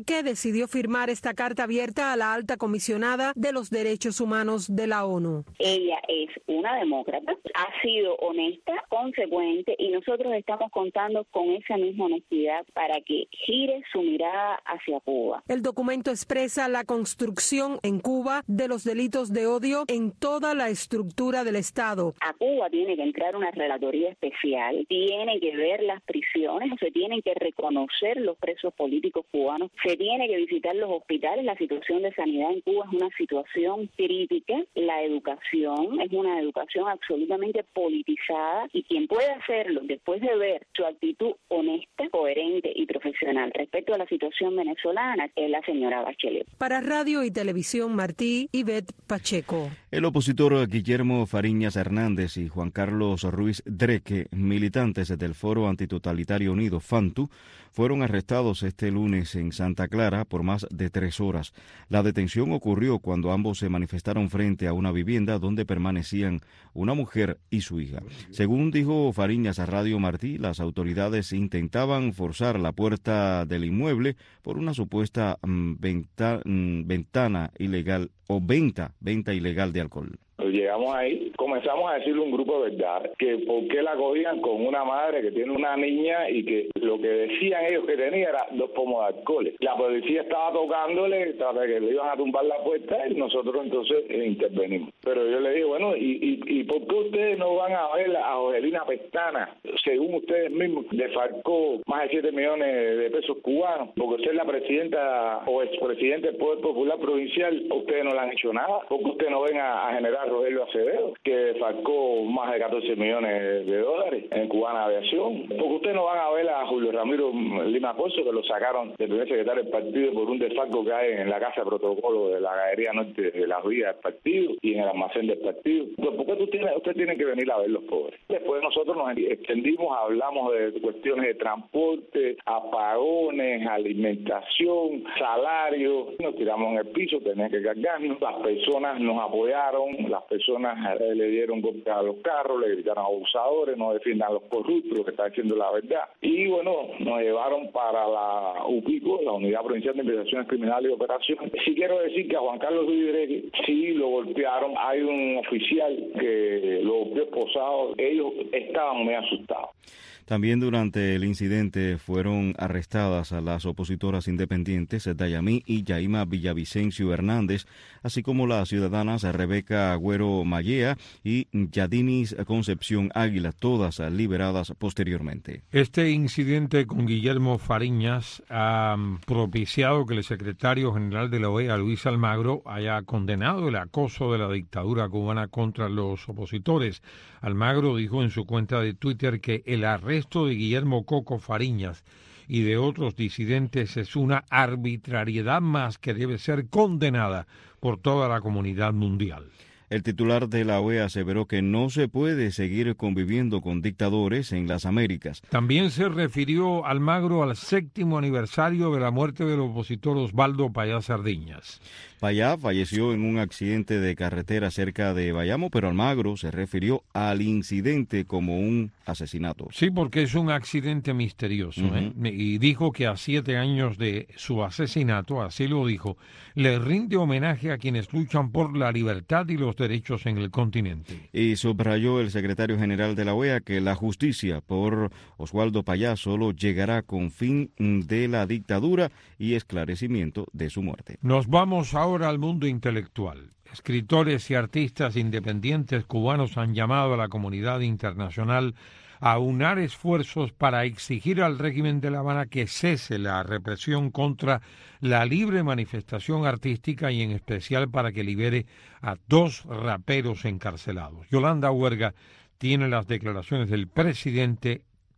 decidió firmar esta carta abierta a la alta comisionada de los derechos humanos de la ONU. Ella es una demócrata, ha sido honesta, consecuente, y nosotros estamos contando con esa misma honestidad para que gire su mirada hacia Cuba. El documento expresa la construcción en Cuba de los delitos de odio en toda la estructura del Estado. A Cuba tiene que entrar una relatoría especial, tiene que ver las prisiones, se tienen que reconocer los presos políticos cubanos, se tiene que visitar los hospitales. La situación de sanidad en Cuba es una situación crítica, la educación es una educación absolutamente politizada, y quien puede hacerlo después de ver su actitud honesta, coherente y profesional respecto a la situación venezolana es la señora Bachelet. Para Radio y Televisión Martí, Ivette Pacheco. El opositor Guillermo Fariñas Hernández y Juan Carlos Ruiz Dreque, militantes del Foro Antitotalitario Unido, FANTU, fueron arrestados este lunes en Santa Clara por más de tres horas. La detención ocurrió cuando ambos se manifestaron frente a una vivienda donde permanecían una mujer y su hija. Según dijo Fariñas a Radio Martí, las autoridades intentaban forzar la puerta del inmueble por una supuesta mm, venta, mm, ventana ilegal o venta, venta ilegal de alcohol. Llegamos ahí, comenzamos a decirle a un grupo de verdad que por qué la cogían con una madre que tiene una niña y que lo que decían ellos que tenía era dos pomos de alcohol. La policía estaba tocándole, trataba que le iban a tumbar la puerta y nosotros entonces eh, intervenimos. Pero yo le dije, bueno, ¿y, y, y por qué ustedes no van a ver a Joselina Pestana? Según ustedes mismos, defalcó más de siete millones de pesos cubanos, porque usted es la presidenta o expresidente del Poder Popular Provincial, ustedes no le han hecho nada, porque ustedes no ven a, a generar Rogelio Acevedo, que falcó más de catorce millones de dólares en Cubana Aviación. Porque ustedes no van a ver a Julio Ramiro Lima Pozo, que lo sacaron del primer secretario del partido por un desfalco que hay en la casa de protocolo de la galería norte de las vías del partido y en el almacén del partido. Pues ¿por qué tú tienes, usted tiene que venir a ver los pobres? Después nosotros nos extendimos, hablamos de cuestiones de transporte, apagones, alimentación, salario. Nos tiramos en el piso, tenían que cargarnos. Las personas nos apoyaron, las personas eh, le dieron golpe a los carros, le gritaron abusadores, no defiendan a los corruptos, lo que está diciendo la verdad. Y bueno, nos llevaron para la U P I C O, la Unidad Provincial de Investigaciones Criminales y Operaciones. Sí quiero decir que a Juan Carlos Ruiz sí lo golpearon. Hay un oficial que lo golpeó esposado. Ellos estaban muy asustados. También durante el incidente fueron arrestadas a las opositoras independientes Dayamí y Yaima Villavicencio Hernández, así como las ciudadanas Rebeca Agüero Mallea y Yadinis Concepción Águila, todas liberadas posteriormente. Este incidente con Guillermo Fariñas ha propiciado que el secretario general de la O E A, Luis Almagro, haya condenado el acoso de la dictadura cubana contra los opositores. Almagro dijo en su cuenta de Twitter que el arresto Esto de Guillermo Coco Fariñas y de otros disidentes es una arbitrariedad más que debe ser condenada por toda la comunidad mundial. El titular de la O E A aseveró que no se puede seguir conviviendo con dictadores en las Américas. También se refirió Almagro al séptimo aniversario de la muerte del opositor Osvaldo Payá Sardiñas. Payá falleció en un accidente de carretera cerca de Bayamo, pero Almagro se refirió al incidente como un asesinato. Sí, porque es un accidente misterioso, uh-huh. ¿eh? Y dijo que a siete años de su asesinato, así lo dijo, le rinde homenaje a quienes luchan por la libertad y los derechos en el continente. Y subrayó el secretario general de la O E A que la justicia por Osvaldo Payá solo llegará con fin de la dictadura y esclarecimiento de su muerte. Nos vamos ahora al mundo intelectual. Escritores y artistas independientes cubanos han llamado a la comunidad internacional a unar esfuerzos para exigir al régimen de La Habana que cese la represión contra la libre manifestación artística y en especial para que libere a dos raperos encarcelados. Yolanda Huerga tiene las declaraciones del presidente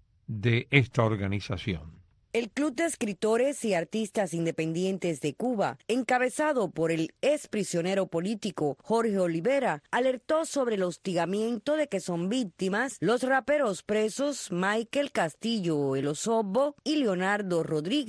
de esta organización. El Club de Escritores y Artistas Independientes de Cuba, encabezado por el ex prisionero político Jorge Olivera, alertó sobre el hostigamiento de que son víctimas los raperos presos Michael Castillo El Osobbo y Leonardo Rodríguez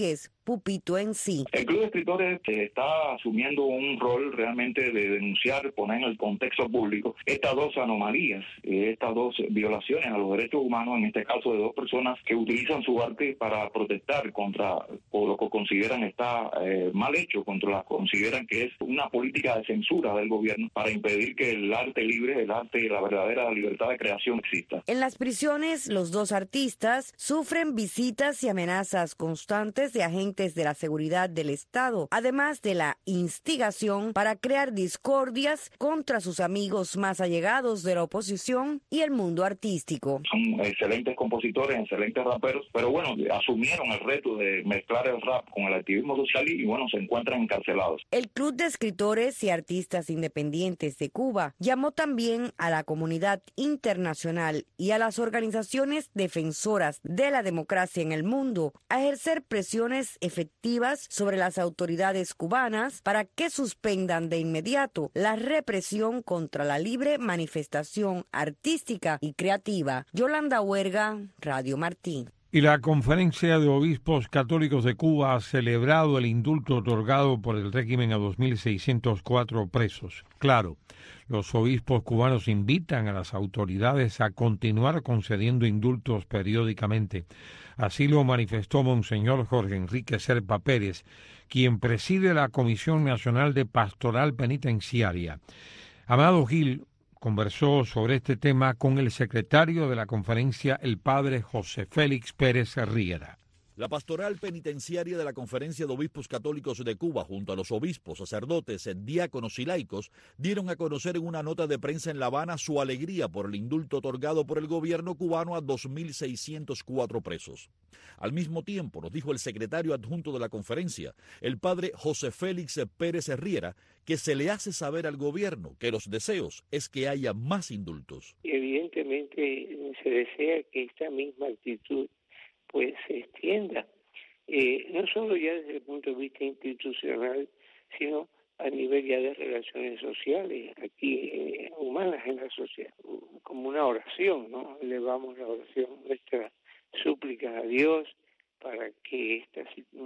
Pupito en sí. El Club de Escritores está asumiendo un rol realmente de denunciar, poner en el contexto público estas dos anomalías, estas dos violaciones a los derechos humanos, en este caso de dos personas que utilizan su arte para protestar contra o lo que consideran está eh, mal hecho, contra lo que consideran que es una política de censura del gobierno para impedir que el arte libre, el arte y la verdadera libertad de creación exista. En las prisiones, los dos artistas sufren visitas y amenazas constantes de agentes de la seguridad del Estado, además de la instigación para crear discordias contra sus amigos más allegados de la oposición y el mundo artístico. Son excelentes compositores, excelentes raperos, pero bueno, asumieron el reto de mezclar el rap con el activismo social y bueno, se encuentran encarcelados. El Club de Escritores y Artistas Independientes de Cuba llamó también a la comunidad internacional y a las organizaciones defensoras de la democracia en el mundo a ejercer presiones efectivas sobre las autoridades cubanas para que suspendan de inmediato la represión contra la libre manifestación artística y creativa. Yolanda Huerga, Radio Martín. Y la Conferencia de Obispos Católicos de Cuba ha celebrado el indulto otorgado por el régimen a dos mil seiscientos cuatro presos. Claro, los obispos cubanos invitan a las autoridades a continuar concediendo indultos periódicamente. Así lo manifestó Monseñor Jorge Enrique Serpa Pérez, quien preside la Comisión Nacional de Pastoral Penitenciaria. Amado Gil conversó sobre este tema con el secretario de la conferencia, el padre José Félix Pérez Riera. La pastoral penitenciaria de la Conferencia de Obispos Católicos de Cuba, junto a los obispos, sacerdotes, diáconos y laicos, dieron a conocer en una nota de prensa en La Habana su alegría por el indulto otorgado por el gobierno cubano a dos mil seiscientos cuatro presos. Al mismo tiempo, nos dijo el secretario adjunto de la conferencia, el padre José Félix Pérez Riera, que se le hace saber al gobierno que los deseos es que haya más indultos. Evidentemente se desea que esta misma actitud pues se extienda, eh, no solo ya desde el punto de vista institucional, sino a nivel ya de relaciones sociales, aquí eh, humanas en la sociedad, como una oración, ¿no? Elevamos la oración, nuestra súplica a Dios para que estos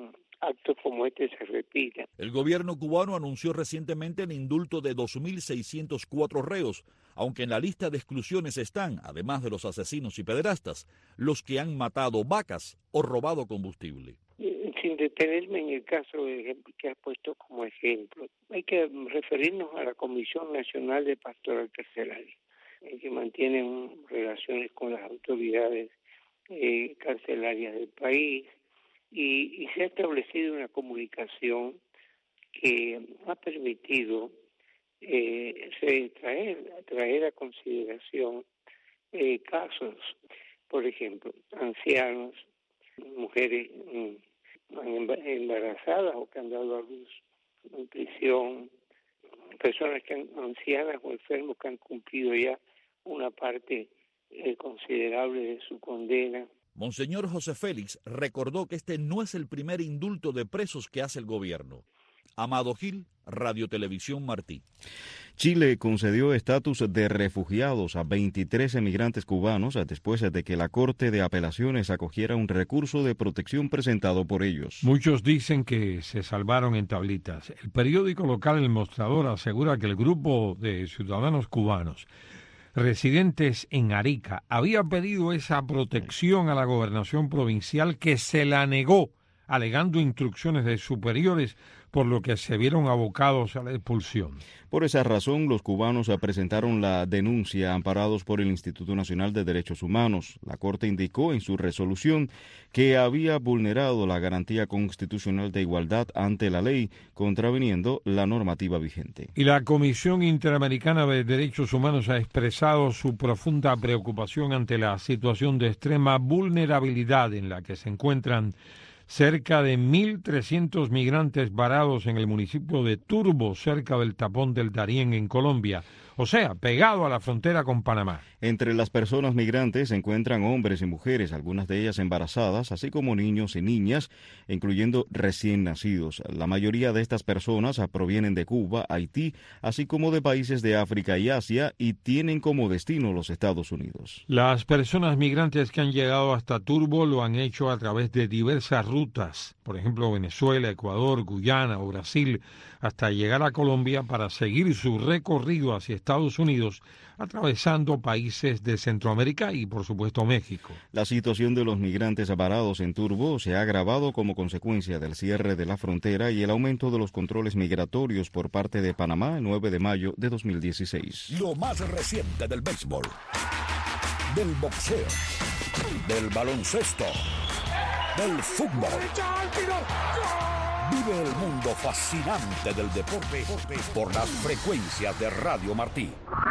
actos como este se repitan. El gobierno cubano anunció recientemente el indulto de dos mil seiscientos cuatro reos, aunque en la lista de exclusiones están, además de los asesinos y pederastas, los que han matado vacas o robado combustible. Sin detenerme en el caso que has puesto como ejemplo, hay que referirnos a la Comisión Nacional de Pastoral Carcelaria, que mantiene relaciones con las autoridades eh, carcelarias del país, y, y se ha establecido una comunicación que ha permitido eh, traer, traer a consideración eh, casos, por ejemplo, ancianos, mujeres embarazadas o que han dado a luz en prisión, personas que han, ancianas o enfermos que han cumplido ya una parte eh, considerable de su condena. Monseñor José Félix recordó que este no es el primer indulto de presos que hace el gobierno. Amado Gil, Radio Televisión Martí. Chile concedió estatus de refugiados a veintitrés emigrantes cubanos después de que la Corte de Apelaciones acogiera un recurso de protección presentado por ellos. Muchos dicen que se salvaron en tablitas. El periódico local El Mostrador asegura que el grupo de ciudadanos cubanos residentes en Arica había pedido esa protección a la gobernación provincial, que se la negó, alegando instrucciones de superiores, por lo que se vieron abocados a la expulsión. Por esa razón, los cubanos presentaron la denuncia amparados por el Instituto Nacional de Derechos Humanos. La Corte indicó en su resolución que había vulnerado la garantía constitucional de igualdad ante la ley, contraviniendo la normativa vigente. Y la Comisión Interamericana de Derechos Humanos ha expresado su profunda preocupación ante la situación de extrema vulnerabilidad en la que se encuentran cerca de mil trescientos migrantes varados en el municipio de Turbo, cerca del tapón del Darién, en Colombia, o sea, pegado a la frontera con Panamá. Entre las personas migrantes se encuentran hombres y mujeres, algunas de ellas embarazadas, así como niños y niñas, incluyendo recién nacidos. La mayoría de estas personas provienen de Cuba, Haití, así como de países de África y Asia, y tienen como destino los Estados Unidos. Las personas migrantes que han llegado hasta Turbo lo han hecho a través de diversas rutas, por ejemplo Venezuela, Ecuador, Guyana o Brasil, hasta llegar a Colombia para seguir su recorrido hacia Estados Unidos, atravesando países de Centroamérica y, por supuesto, México. La situación de los migrantes varados en Turbo se ha agravado como consecuencia del cierre de la frontera y el aumento de los controles migratorios por parte de Panamá el nueve de mayo de dos mil dieciséis. Lo más reciente del béisbol, del boxeo, del baloncesto, del fútbol. Vive el mundo fascinante del deporte por las frecuencias de Radio Martí.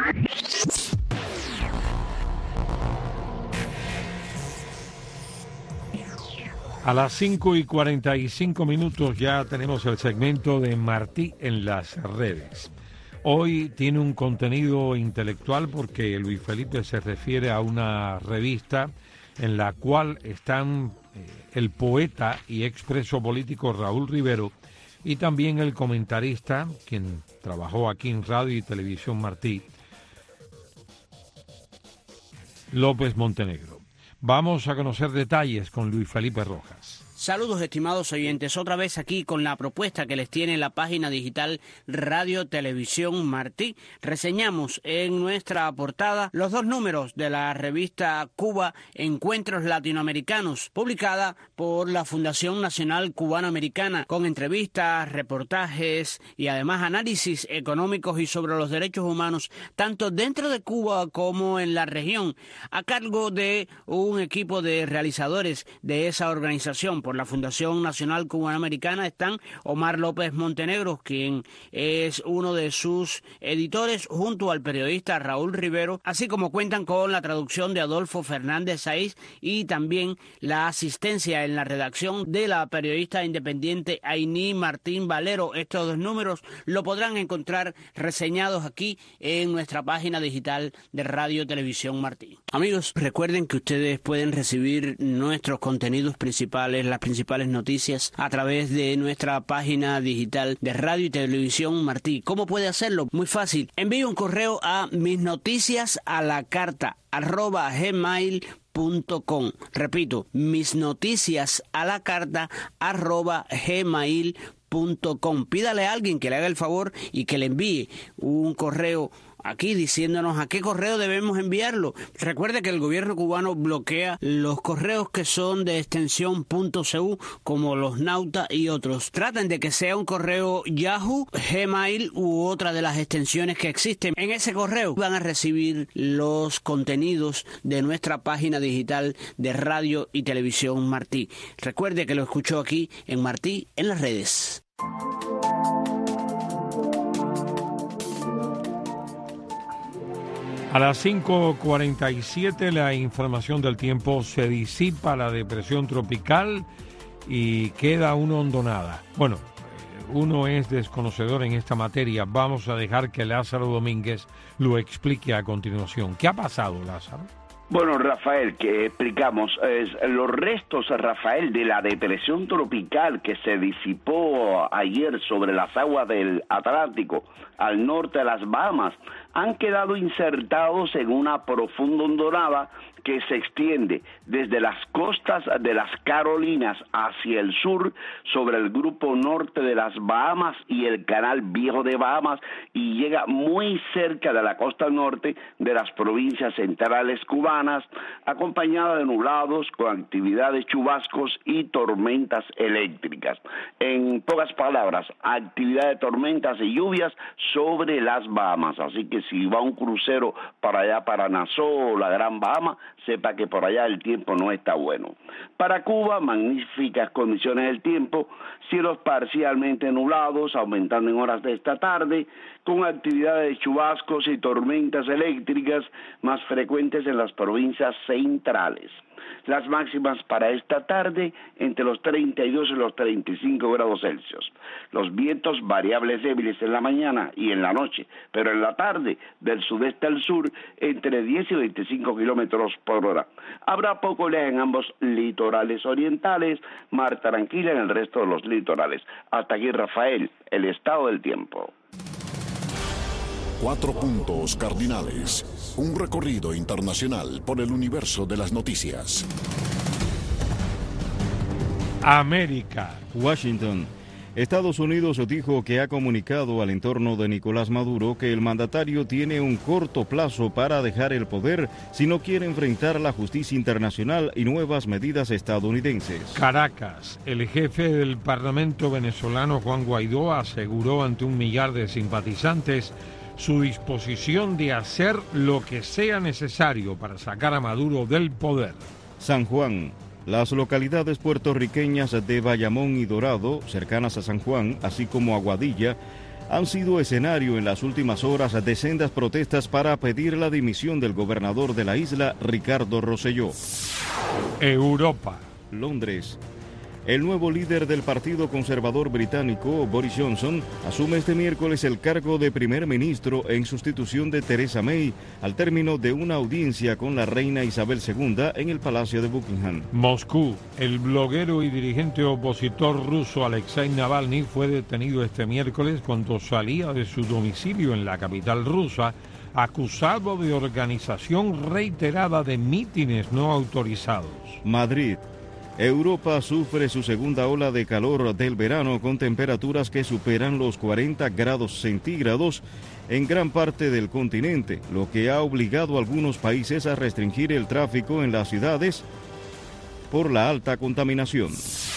A las cinco y cuarenta y cinco minutos ya tenemos el segmento de Martí en las redes. Hoy tiene un contenido intelectual porque Luis Felipe se refiere a una revista en la cual están eh, el poeta y expreso político Raúl Rivero y también el comentarista, quien trabajó aquí en Radio y Televisión Martí, López Montenegro. Vamos a conocer detalles con Luis Felipe Rojas. Saludos, estimados oyentes, otra vez aquí con la propuesta que les tiene la página digital Radio Televisión Martí. Reseñamos en nuestra portada los dos números de la revista Cuba Encuentros Latinoamericanos, publicada por la Fundación Nacional Cubano-Americana, con entrevistas, reportajes y además análisis económicos y sobre los derechos humanos, tanto dentro de Cuba como en la región, a cargo de un equipo de realizadores de esa organización. Por la Fundación Nacional Cubano-Americana están Omar López Montenegro, quien es uno de sus editores, junto al periodista Raúl Rivero, así como cuentan con la traducción de Adolfo Fernández Saiz y también la asistencia en la redacción de la periodista independiente Ainí Martín Valero. Estos dos números lo podrán encontrar reseñados aquí en nuestra página digital de Radio Televisión Martí. Amigos, recuerden que ustedes pueden recibir nuestros contenidos principales, las principales noticias, a través de nuestra página digital de Radio y Televisión Martí. ¿Cómo puede hacerlo? Muy fácil. Envíe un correo a mis noticias a la carta arroba gmail punto com. Repito, mis noticias a la carta arroba gmail punto com. Pídale a alguien que le haga el favor y que le envíe un correo aquí diciéndonos a qué correo debemos enviarlo. Recuerde que el gobierno cubano bloquea los correos que son de extensión .cu, como los Nauta y otros. Traten de que sea un correo Yahoo, Gmail u otra de las extensiones que existen. En ese correo van a recibir los contenidos de nuestra página digital de Radio y Televisión Martí. Recuerde que lo escuchó aquí en Martí en las redes. A las cinco cuarenta y siete la información del tiempo: se disipa la depresión tropical y queda una hondonada. Bueno, uno es desconocedor en esta materia. Vamos a dejar que Lázaro Domínguez lo explique a continuación. ¿Qué ha pasado, Lázaro? Bueno, Rafael, que explicamos, es, los restos, Rafael, de la depresión tropical que se disipó ayer sobre las aguas del Atlántico al norte de las Bahamas han quedado insertados en una profunda hondonada que se extiende desde las costas de las Carolinas hacia el sur sobre el grupo norte de las Bahamas y el canal Viejo de Bahamas, y llega muy cerca de la costa norte de las provincias centrales cubanas, acompañada de nublados con actividades chubascos y tormentas eléctricas. En pocas palabras, actividad de tormentas y lluvias sobre las Bahamas. Así que si va un crucero para allá, para Nassau o la Gran Bahama, sepa que por allá el tiempo no está bueno. Para Cuba, magníficas condiciones del tiempo, cielos parcialmente nublados, aumentando en horas de esta tarde, con actividades de chubascos y tormentas eléctricas más frecuentes en las provincias centrales. Las máximas para esta tarde entre los treinta y dos y los treinta y cinco grados Celsius. Los vientos variables débiles en la mañana y en la noche, pero en la tarde del sudeste al sur entre diez y veinticinco kilómetros por hora. Habrá poco oleaje en ambos litorales orientales, mar tranquila en el resto de los litorales. Hasta aquí, Rafael, el estado del tiempo. Cuatro puntos cardinales. Un recorrido internacional por el universo de las noticias. América. Washington. Estados Unidos dijo que ha comunicado al entorno de Nicolás Maduro que el mandatario tiene un corto plazo para dejar el poder si no quiere enfrentar la justicia internacional y nuevas medidas estadounidenses. Caracas. El jefe del Parlamento venezolano, Juan Guaidó, aseguró ante un millar de simpatizantes su disposición de hacer lo que sea necesario para sacar a Maduro del poder. San Juan. Las localidades puertorriqueñas de Bayamón y Dorado, cercanas a San Juan, así como Aguadilla, han sido escenario en las últimas horas de sendas protestas para pedir la dimisión del gobernador de la isla, Ricardo Rosselló. Europa. Londres. El nuevo líder del Partido Conservador británico, Boris Johnson, asume este miércoles el cargo de primer ministro en sustitución de Theresa May al término de una audiencia con la reina Isabel segunda en el Palacio de Buckingham. Moscú. El bloguero y dirigente opositor ruso Alexei Navalny fue detenido este miércoles cuando salía de su domicilio en la capital rusa, acusado de organización reiterada de mítines no autorizados. Madrid. Europa sufre su segunda ola de calor del verano con temperaturas que superan los cuarenta grados centígrados en gran parte del continente, lo que ha obligado a algunos países a restringir el tráfico en las ciudades por la alta contaminación.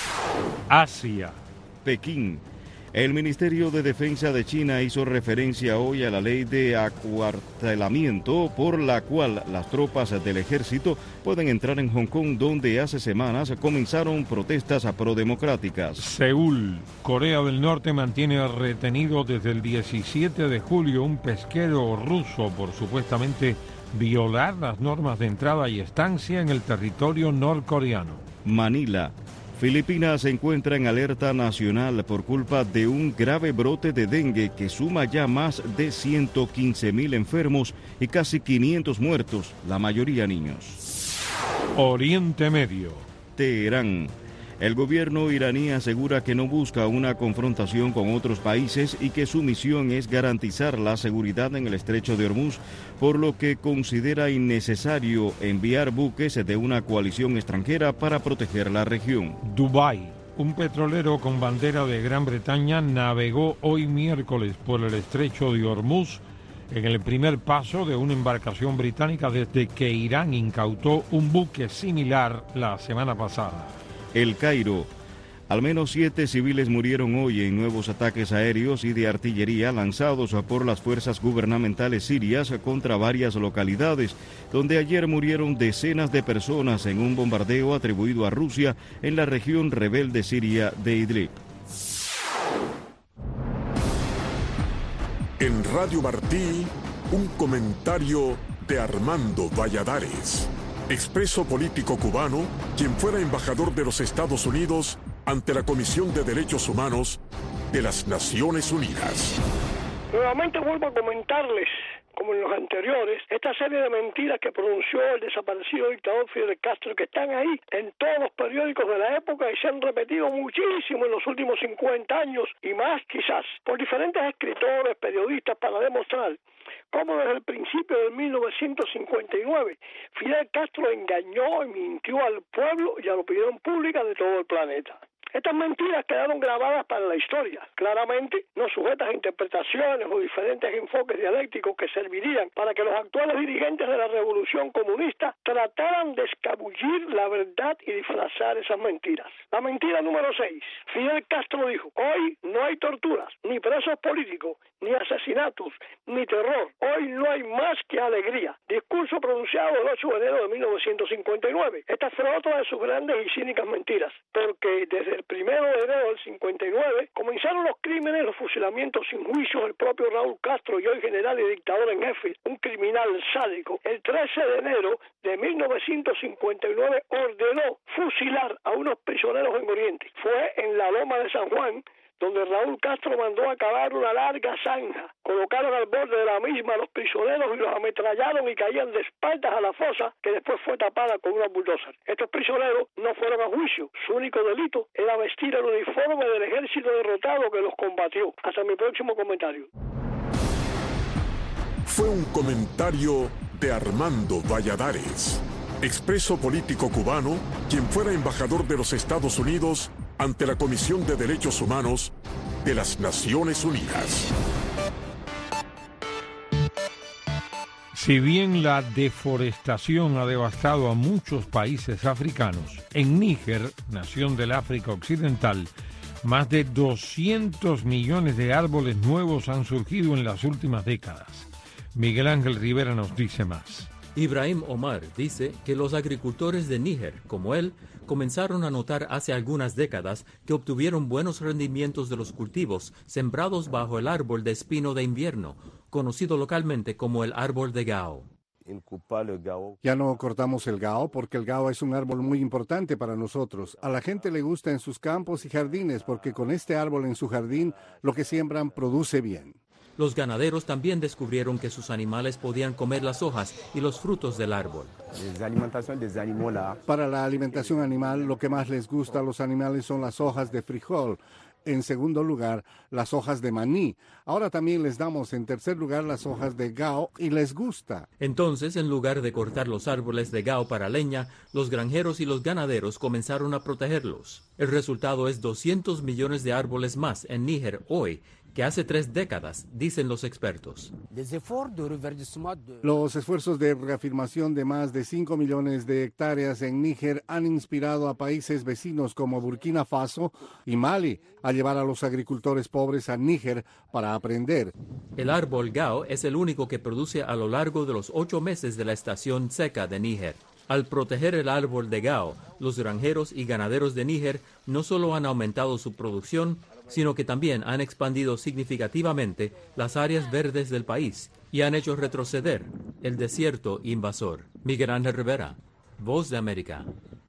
Asia. Pekín. El Ministerio de Defensa de China hizo referencia hoy a la ley de acuartelamiento por la cual las tropas del ejército pueden entrar en Hong Kong, donde hace semanas comenzaron protestas prodemocráticas. Seúl. Corea del Norte mantiene retenido desde el diecisiete de julio un pesquero ruso por supuestamente violar las normas de entrada y estancia en el territorio norcoreano. Manila. Filipinas se encuentra en alerta nacional por culpa de un grave brote de dengue que suma ya más de ciento quince mil enfermos y casi quinientos muertos, la mayoría niños. Oriente Medio. Teherán. El gobierno iraní asegura que no busca una confrontación con otros países y que su misión es garantizar la seguridad en el estrecho de Hormuz, por lo que considera innecesario enviar buques de una coalición extranjera para proteger la región. Dubái. Un petrolero con bandera de Gran Bretaña navegó hoy miércoles por el estrecho de Hormuz en el primer paso de una embarcación británica desde que Irán incautó un buque similar la semana pasada. El Cairo. Al menos siete civiles murieron hoy en nuevos ataques aéreos y de artillería lanzados por las fuerzas gubernamentales sirias contra varias localidades, donde ayer murieron decenas de personas en un bombardeo atribuido a Rusia en la región rebelde siria de Idlib. En Radio Martí, un comentario de Armando Valladares, expreso político cubano, quien fuera embajador de los Estados Unidos ante la Comisión de Derechos Humanos de las Naciones Unidas. Nuevamente vuelvo a comentarles, como en los anteriores, esta serie de mentiras que pronunció el desaparecido dictador Fidel Castro, que están ahí en todos los periódicos de la época y se han repetido muchísimo en los últimos cincuenta años y más quizás, por diferentes escritores, periodistas, para demostrar cómo desde el principio de mil novecientos cincuenta y nueve Fidel Castro engañó y mintió al pueblo y a la opinión pública de todo el planeta. Estas mentiras quedaron grabadas para la historia, claramente no sujetas a interpretaciones o diferentes enfoques dialécticos que servirían para que los actuales dirigentes de la revolución comunista trataran de escabullir la verdad y disfrazar esas mentiras. La mentira número seis. Fidel Castro dijo: hoy no hay torturas, ni presos políticos, ni asesinatos, ni terror. Hoy no hay más que alegría. Discurso pronunciado pronunciado el ocho de enero de mil novecientos cincuenta y nueve. Esta fue otra de sus grandes y cínicas mentiras, porque desde el primero de enero del cincuenta y nueve comenzaron los crímenes, los fusilamientos sin juicio del propio Raúl Castro, y hoy general y dictador en jefe, un criminal sádico. El trece de enero de mil novecientos cincuenta y nueve ordenó fusilar a unos prisioneros en Oriente. Fue en la Loma de San Juan donde Raúl Castro mandó a cavar una larga zanja. Colocaron al borde de la misma a los prisioneros y los ametrallaron y caían de espaldas a la fosa, que después fue tapada con una bulldozer. Estos prisioneros no fueron a juicio. Su único delito era vestir el uniforme del ejército derrotado que los combatió. Hasta mi próximo comentario. Fue un comentario de Armando Valladares, expreso político cubano, quien fuera embajador de los Estados Unidos ante la Comisión de Derechos Humanos de las Naciones Unidas. Si bien la deforestación ha devastado a muchos países africanos, en Níger, nación del África Occidental, más de doscientos millones de árboles nuevos han surgido en las últimas décadas. Miguel Ángel Rivera nos dice más. Ibrahim Omar dice que los agricultores de Níger, como él, comenzaron a notar hace algunas décadas que obtuvieron buenos rendimientos de los cultivos sembrados bajo el árbol de espino de invierno, conocido localmente como el árbol de Gao. Ya no cortamos el gao porque el gao es un árbol muy importante para nosotros. A la gente le gusta en sus campos y jardines porque con este árbol en su jardín lo que siembran produce bien. Los ganaderos también descubrieron que sus animales podían comer las hojas y los frutos del árbol. Para la alimentación animal, lo que más les gusta a los animales son las hojas de frijol. En segundo lugar, las hojas de maní. Ahora también les damos en tercer lugar las hojas de gao y les gusta. Entonces, en lugar de cortar los árboles de gao para leña, los granjeros y los ganaderos comenzaron a protegerlos. El resultado es doscientos millones de árboles más en Níger hoy que hace tres décadas, dicen los expertos. Los esfuerzos de reafirmación de más de cinco millones de hectáreas en Níger han inspirado a países vecinos como Burkina Faso y Mali a llevar a los agricultores pobres a Níger para aprender. El árbol Gao es el único que produce a lo largo de los ocho meses de la estación seca de Níger. Al proteger el árbol de Gao, los granjeros y ganaderos de Níger no solo han aumentado su producción, sino que también han expandido significativamente las áreas verdes del país y han hecho retroceder el desierto invasor. Miguel Ángel Rivera, Voz de América.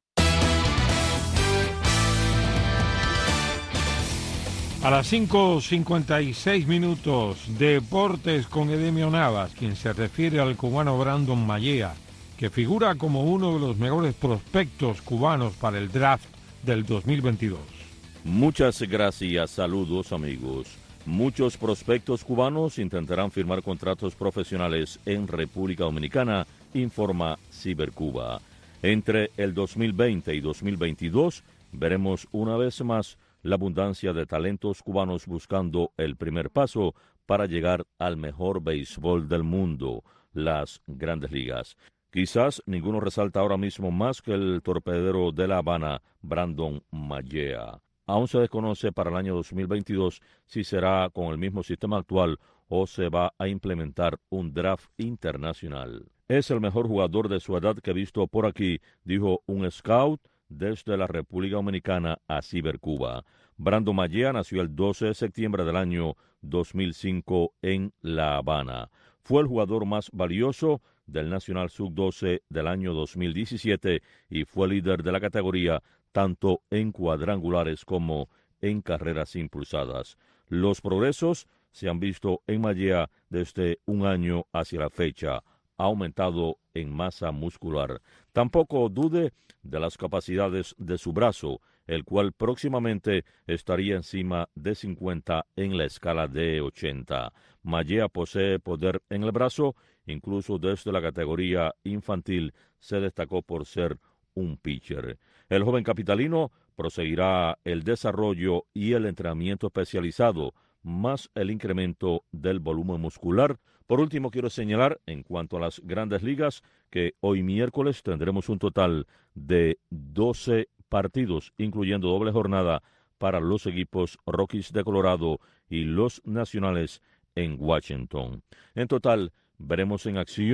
A las cinco cincuenta y seis minutos, Deportes con Edemio Navas, quien se refiere al cubano Brandon Mayea, que figura como uno de los mejores prospectos cubanos para el draft del dos mil veintidós. Muchas gracias, saludos amigos. Muchos prospectos cubanos intentarán firmar contratos profesionales en República Dominicana, informa Cibercuba. Entre el dos mil veinte y dos mil veintidós veremos una vez más la abundancia de talentos cubanos buscando el primer paso para llegar al mejor béisbol del mundo, las Grandes Ligas. Quizás ninguno resalta ahora mismo más que el torpedero de La Habana, Brandon Mayea. Aún se desconoce para el año dos mil veintidós si será con el mismo sistema actual o se va a implementar un draft internacional. Es el mejor jugador de su edad que he visto por aquí, dijo un scout desde la República Dominicana a Cibercuba. Brandon Mayea nació el doce de septiembre del año dos mil cinco en La Habana. Fue el jugador más valioso del Nacional sub doce del año dos mil diecisiete y fue líder de la categoría tanto en cuadrangulares como en carreras impulsadas. Los progresos se han visto en Mayea desde un año hacia la fecha. Ha aumentado en masa muscular. Tampoco dude de las capacidades de su brazo, el cual próximamente estaría encima de cincuenta en la escala de ochenta. Mayea posee poder en el brazo, incluso desde la categoría infantil se destacó por ser un pitcher. El joven capitalino proseguirá el desarrollo y el entrenamiento especializado, más el incremento del volumen muscular. Por último, quiero señalar, en cuanto a las Grandes Ligas, que hoy miércoles tendremos un total de doce partidos, incluyendo doble jornada para los equipos Rockies de Colorado y los Nacionales en Washington. En total, veremos en acción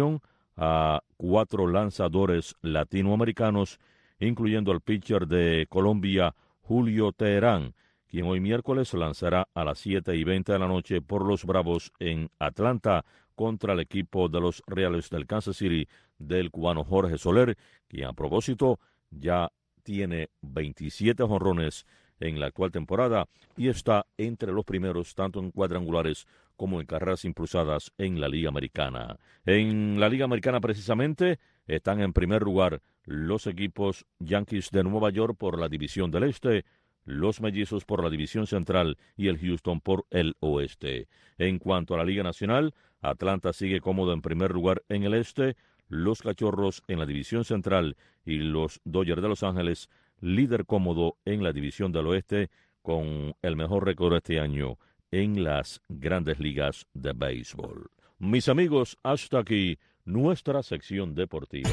a cuatro lanzadores latinoamericanos, incluyendo al pitcher de Colombia, Julio Teherán, quien hoy miércoles lanzará a las siete y veinte de la noche por los Bravos en Atlanta contra el equipo de los Reales del Kansas City del cubano Jorge Soler, quien a propósito ya tiene veintisiete jonrones en la actual temporada y está entre los primeros tanto en cuadrangulares como en carreras impulsadas en la Liga Americana. En la Liga Americana precisamente están en primer lugar los equipos Yankees de Nueva York por la División del Este, los Mellizos por la División Central y el Houston por el Oeste. En cuanto a la Liga Nacional, Atlanta sigue cómodo en primer lugar en el Este, los Cachorros en la División Central y los Dodgers de Los Ángeles líder cómodo en la División del Oeste con el mejor récord este año en las Grandes Ligas de Béisbol. Mis amigos, hasta aquí nuestra sección deportiva.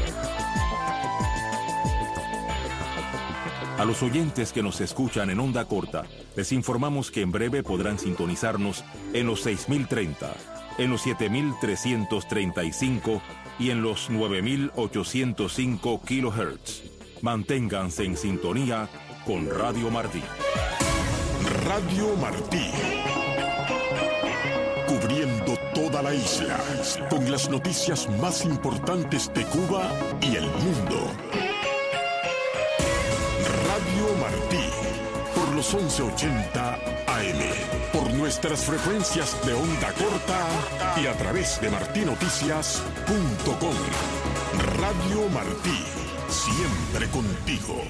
A los oyentes que nos escuchan en onda corta, les informamos que en breve podrán sintonizarnos en los seis mil treinta, en los siete mil trescientos treinta y cinco y en los nueve mil ochocientos cinco kilohertz. Manténganse en sintonía con Radio Martí. Radio Martí. Cubriendo toda la isla con las noticias más importantes de Cuba y el mundo. Radio Martí, por los once ochenta A M, por nuestras frecuencias de onda corta y a través de martí noticias punto com. Radio Martí, siempre contigo.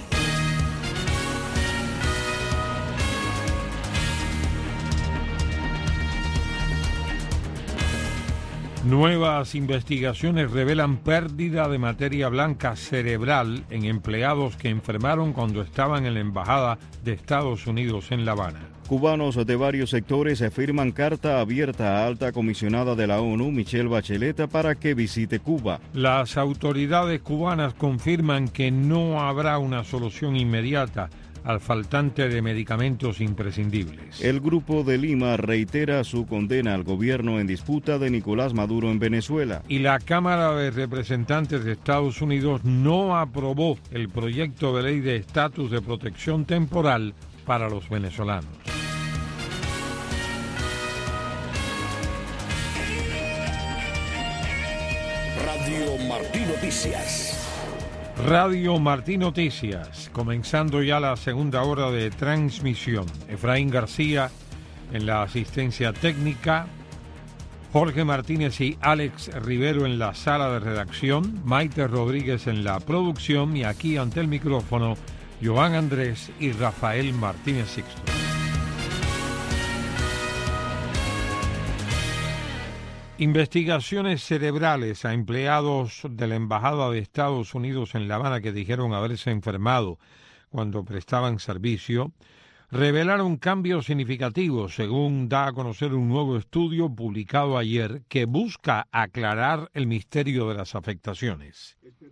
Nuevas investigaciones revelan pérdida de materia blanca cerebral en empleados que enfermaron cuando estaban en la Embajada de Estados Unidos en La Habana. Cubanos de varios sectores firman carta abierta a alta comisionada de la ONU, Michelle Bachelet, para que visite Cuba. Las autoridades cubanas confirman que no habrá una solución inmediata al faltante de medicamentos imprescindibles. El Grupo de Lima reitera su condena al gobierno en disputa de Nicolás Maduro en Venezuela. Y la Cámara de Representantes de Estados Unidos no aprobó el proyecto de ley de estatus de protección temporal para los venezolanos. Radio Martí Noticias. Radio Martí Noticias, comenzando ya la segunda hora de transmisión. Efraín García en la asistencia técnica, Jorge Martínez y Alex Rivero en la sala de redacción, Maite Rodríguez en la producción y aquí ante el micrófono, Joan Andrés y Rafael Martínez Sixto. Investigaciones cerebrales a empleados de la Embajada de Estados Unidos en La Habana que dijeron haberse enfermado cuando prestaban servicio, revelaron cambios significativos, según da a conocer un nuevo estudio publicado ayer que busca aclarar el misterio de las afectaciones.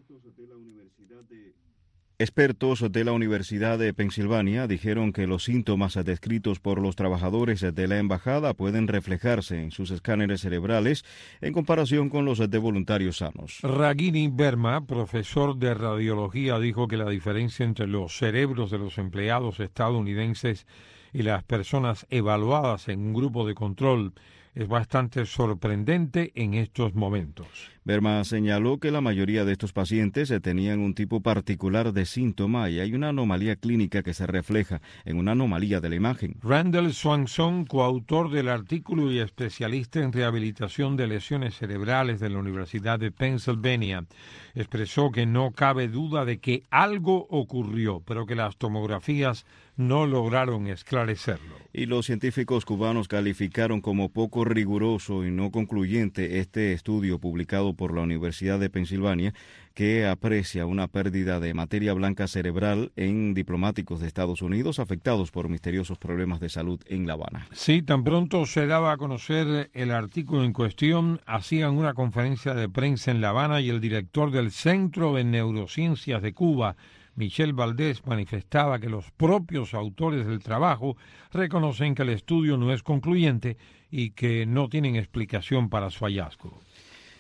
Expertos de la Universidad de Pensilvania dijeron que los síntomas descritos por los trabajadores de la embajada pueden reflejarse en sus escáneres cerebrales en comparación con los de voluntarios sanos. Ragini Verma, profesor de radiología, dijo que la diferencia entre los cerebros de los empleados estadounidenses y las personas evaluadas en un grupo de control es bastante sorprendente en estos momentos. Verma señaló que la mayoría de estos pacientes tenían un tipo particular de síntoma y hay una anomalía clínica que se refleja en una anomalía de la imagen. Randall Swanson, coautor del artículo y especialista en rehabilitación de lesiones cerebrales de la Universidad de Pennsylvania, expresó que no cabe duda de que algo ocurrió, pero que las tomografías no lograron esclarecerlo. Y los científicos cubanos calificaron como poco riguroso y no concluyente este estudio publicado por la Universidad de Pensilvania, que aprecia una pérdida de materia blanca cerebral en diplomáticos de Estados Unidos afectados por misteriosos problemas de salud en La Habana. Sí, tan pronto se daba a conocer el artículo en cuestión, hacían una conferencia de prensa en La Habana y el director del Centro de Neurociencias de Cuba, Michel Valdés, manifestaba que los propios autores del trabajo reconocen que el estudio no es concluyente y que no tienen explicación para su hallazgo.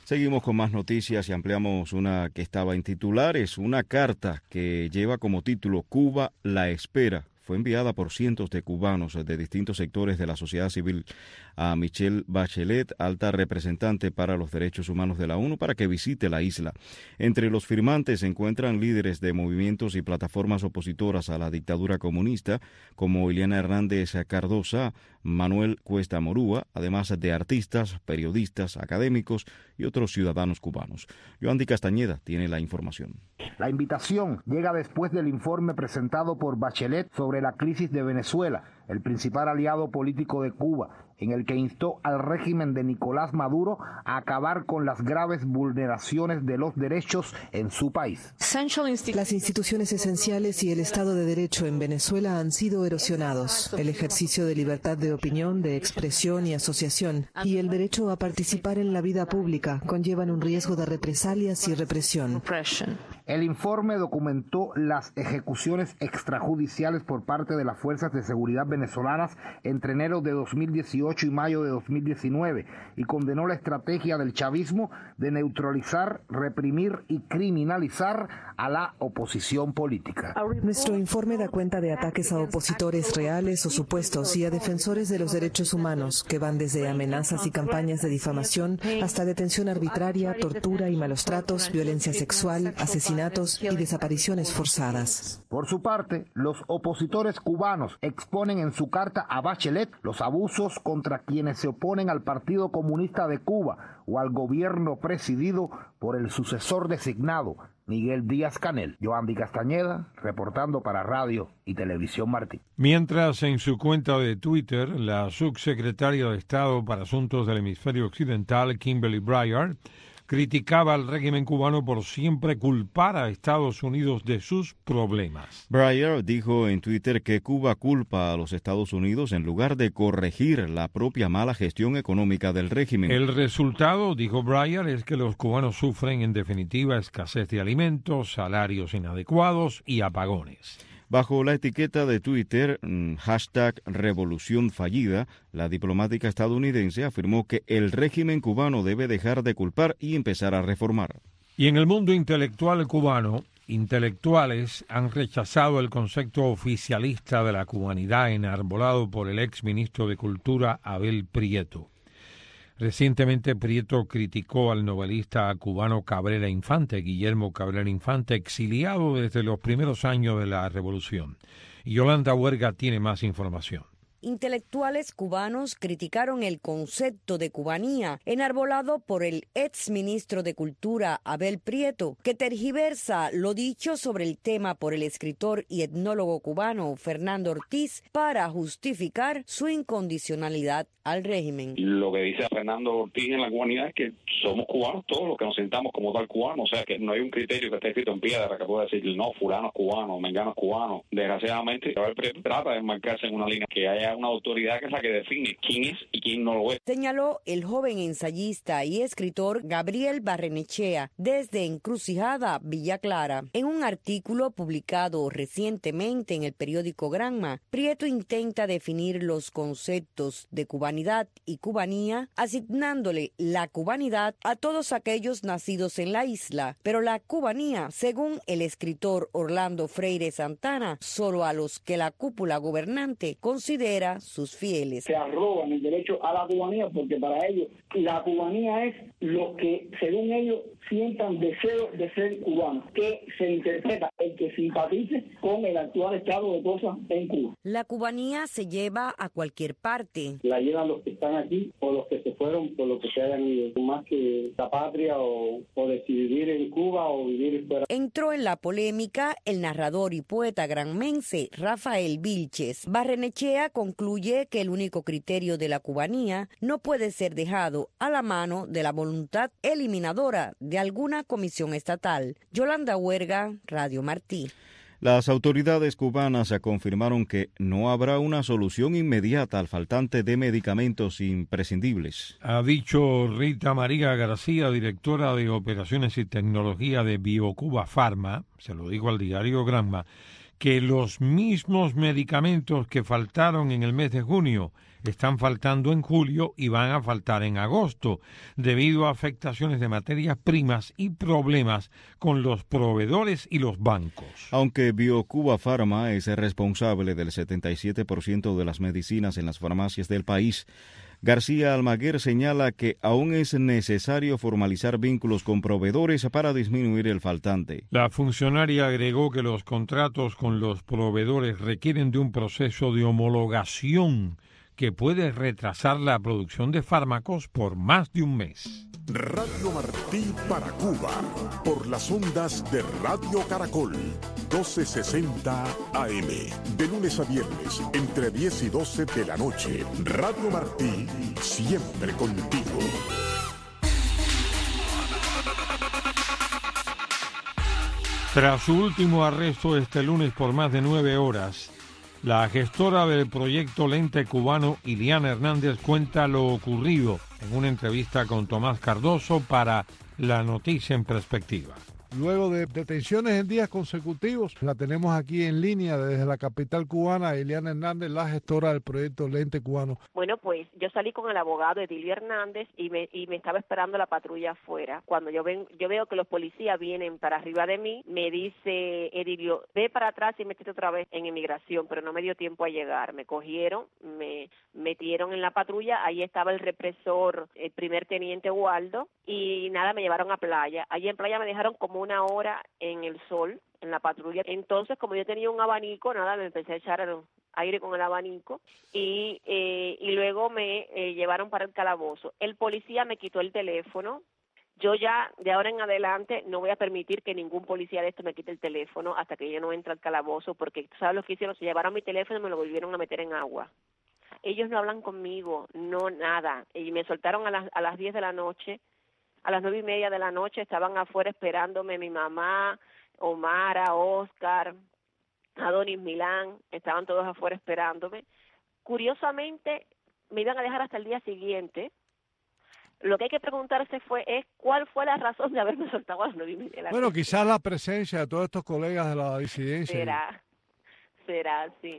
Seguimos con más noticias y ampliamos una que estaba en titulares. Una carta que lleva como título Cuba la espera. Fue enviada por cientos de cubanos de distintos sectores de la sociedad civil a Michelle Bachelet, alta representante para los derechos humanos de la ONU, para que visite la isla. Entre los firmantes se encuentran líderes de movimientos y plataformas opositoras a la dictadura comunista, como Ileana Hernández Cardosa, Manuel Cuesta Morúa, además de artistas, periodistas, académicos y otros ciudadanos cubanos. Yoandi Castañeda tiene la información. La invitación llega después del informe presentado por Bachelet sobre la crisis de Venezuela, el principal aliado político de Cuba, en el que instó al régimen de Nicolás Maduro a acabar con las graves vulneraciones de los derechos en su país. Las instituciones esenciales y el Estado de Derecho en Venezuela han sido erosionados. El ejercicio de libertad de opinión, de expresión y asociación, y el derecho a participar en la vida pública conllevan un riesgo de represalias y represión. El informe documentó las ejecuciones extrajudiciales por parte de las fuerzas de seguridad venezolanas entre enero de dos mil dieciocho y mayo de dos mil diecinueve y condenó la estrategia del chavismo de neutralizar, reprimir y criminalizar a la oposición política. Nuestro informe da cuenta de ataques a opositores reales o supuestos y a defensores de los derechos humanos, que van desde amenazas y campañas de difamación hasta detención arbitraria, tortura y malos tratos, violencia sexual, asesinatos y desapariciones forzadas. Por su parte, los opositores cubanos exponen en su carta a Bachelet los abusos contra quienes se oponen al Partido Comunista de Cuba o al gobierno presidido por el sucesor designado, Miguel Díaz-Canel. Yoandi Castañeda, reportando para Radio y Televisión Martí. Mientras en su cuenta de Twitter, la subsecretaria de Estado para Asuntos del Hemisferio Occidental, Kimberly Breyer, criticaba al régimen cubano por siempre culpar a Estados Unidos de sus problemas. Breyer dijo en Twitter que Cuba culpa a los Estados Unidos en lugar de corregir la propia mala gestión económica del régimen. El resultado, dijo Breyer, es que los cubanos sufren en definitiva escasez de alimentos, salarios inadecuados y apagones. Bajo la etiqueta de Twitter, hashtag Revolución Fallida, la diplomática estadounidense afirmó que el régimen cubano debe dejar de culpar y empezar a reformar. Y en el mundo intelectual cubano, intelectuales han rechazado el concepto oficialista de la cubanidad enarbolado por el ex ministro de Cultura Abel Prieto. Recientemente Prieto criticó al novelista cubano Cabrera Infante, Guillermo Cabrera Infante, exiliado desde los primeros años de la Revolución. Y Yolanda Huerga tiene más información. Intelectuales cubanos criticaron el concepto de cubanía enarbolado por el ex ministro de Cultura Abel Prieto, que tergiversa lo dicho sobre el tema por el escritor y etnólogo cubano Fernando Ortiz para justificar su incondicionalidad al régimen. Lo que dice Fernando Ortiz en la cubanidad es que somos cubanos todos los que nos sentamos como tal cubanos, o sea que no hay un criterio que esté escrito en piedra que pueda decir no, fulano es cubano, mengano es cubano. Desgraciadamente, Abel Prieto trata de enmarcarse en una línea que haya una autoridad que es la que define quién es y quién no lo es. Señaló el joven ensayista y escritor Gabriel Barrenechea desde Encrucijada, Villa Clara. En un artículo publicado recientemente en el periódico Granma, Prieto intenta definir los conceptos de cubanidad y cubanía, asignándole la cubanidad a todos aquellos nacidos en la isla, pero la cubanía, según el escritor Orlando Freire Santana, solo a los que la cúpula gobernante considera sus fieles. Se arrogan el derecho a la cubanía porque para ellos la cubanía es lo que, según ellos, sientan deseo de ser cubanos, que se interpreta el que simpatice con el actual estado de cosas en Cuba. La cubanía se lleva a cualquier parte. La llevan los que están aquí o los que se fueron por lo que se hayan ido, más que la patria o, o decidir vivir en Cuba o vivir fuera. Entró en la polémica el narrador y poeta granmense Rafael Vilches. Barrenechea concluye que el único criterio de la cubanía no puede ser dejado a la mano de la voluntad eliminadora de alguna comisión estatal. Yolanda Huerga, Radio Martí. Las autoridades cubanas confirmaron que no habrá una solución inmediata al faltante de medicamentos imprescindibles. Ha dicho Rita María García, directora de Operaciones y Tecnología de BioCuba Pharma, se lo digo al diario Granma, que los mismos medicamentos que faltaron en el mes de junio están faltando en julio y van a faltar en agosto, debido a afectaciones de materias primas y problemas con los proveedores y los bancos. Aunque BioCuba Pharma es el responsable del setenta y siete por ciento de las medicinas en las farmacias del país, García Almaguer señala que aún es necesario formalizar vínculos con proveedores para disminuir el faltante. La funcionaria agregó que los contratos con los proveedores requieren de un proceso de homologación que puede retrasar la producción de fármacos por más de un mes. Radio Martí para Cuba, por las ondas de Radio Caracol, doce sesenta A M, de lunes a viernes, entre diez y doce de la noche. Radio Martí, siempre contigo. Tras su último arresto este lunes por más de nueve horas, la gestora del proyecto Lente Cubano, Iliana Hernández, cuenta lo ocurrido en una entrevista con Tomás Cardoso para La Noticia en Perspectiva. Luego de detenciones en días consecutivos, la tenemos aquí en línea desde la capital cubana, Iliana Hernández, la gestora del proyecto Lente Cubano. Bueno, pues yo salí con el abogado Edilio Hernández y me y me estaba esperando la patrulla afuera. Cuando yo ven, yo veo que los policías vienen para arriba de mí, me dice Edilio, ve para atrás y métete otra vez en inmigración, pero no me dio tiempo a llegar. Me cogieron, me metieron en la patrulla, ahí estaba el represor, el primer teniente Waldo, y nada, me llevaron a playa. Allí en playa me dejaron como una hora en el sol, en la patrulla. Entonces, como yo tenía un abanico, nada, me empecé a echar aire con el abanico y eh, y luego me eh, llevaron para el calabozo. El policía me quitó el teléfono. Yo ya, de ahora en adelante, no voy a permitir que ningún policía de esto me quite el teléfono hasta que yo no entre al calabozo, porque tú sabes lo que hicieron, se llevaron mi teléfono y me lo volvieron a meter en agua. Ellos no hablan conmigo, no nada, y me soltaron a las, a las diez de la noche. A las nueve y media de la noche estaban afuera esperándome mi mamá, Omara, Oscar, Adonis Milán, estaban todos afuera esperándome. Curiosamente, me iban a dejar hasta el día siguiente. Lo que hay que preguntarse fue es cuál fue la razón de haberme soltado a las nueve y media de la noche. Bueno, quizás la presencia de todos estos colegas de la disidencia. Será, será, sí.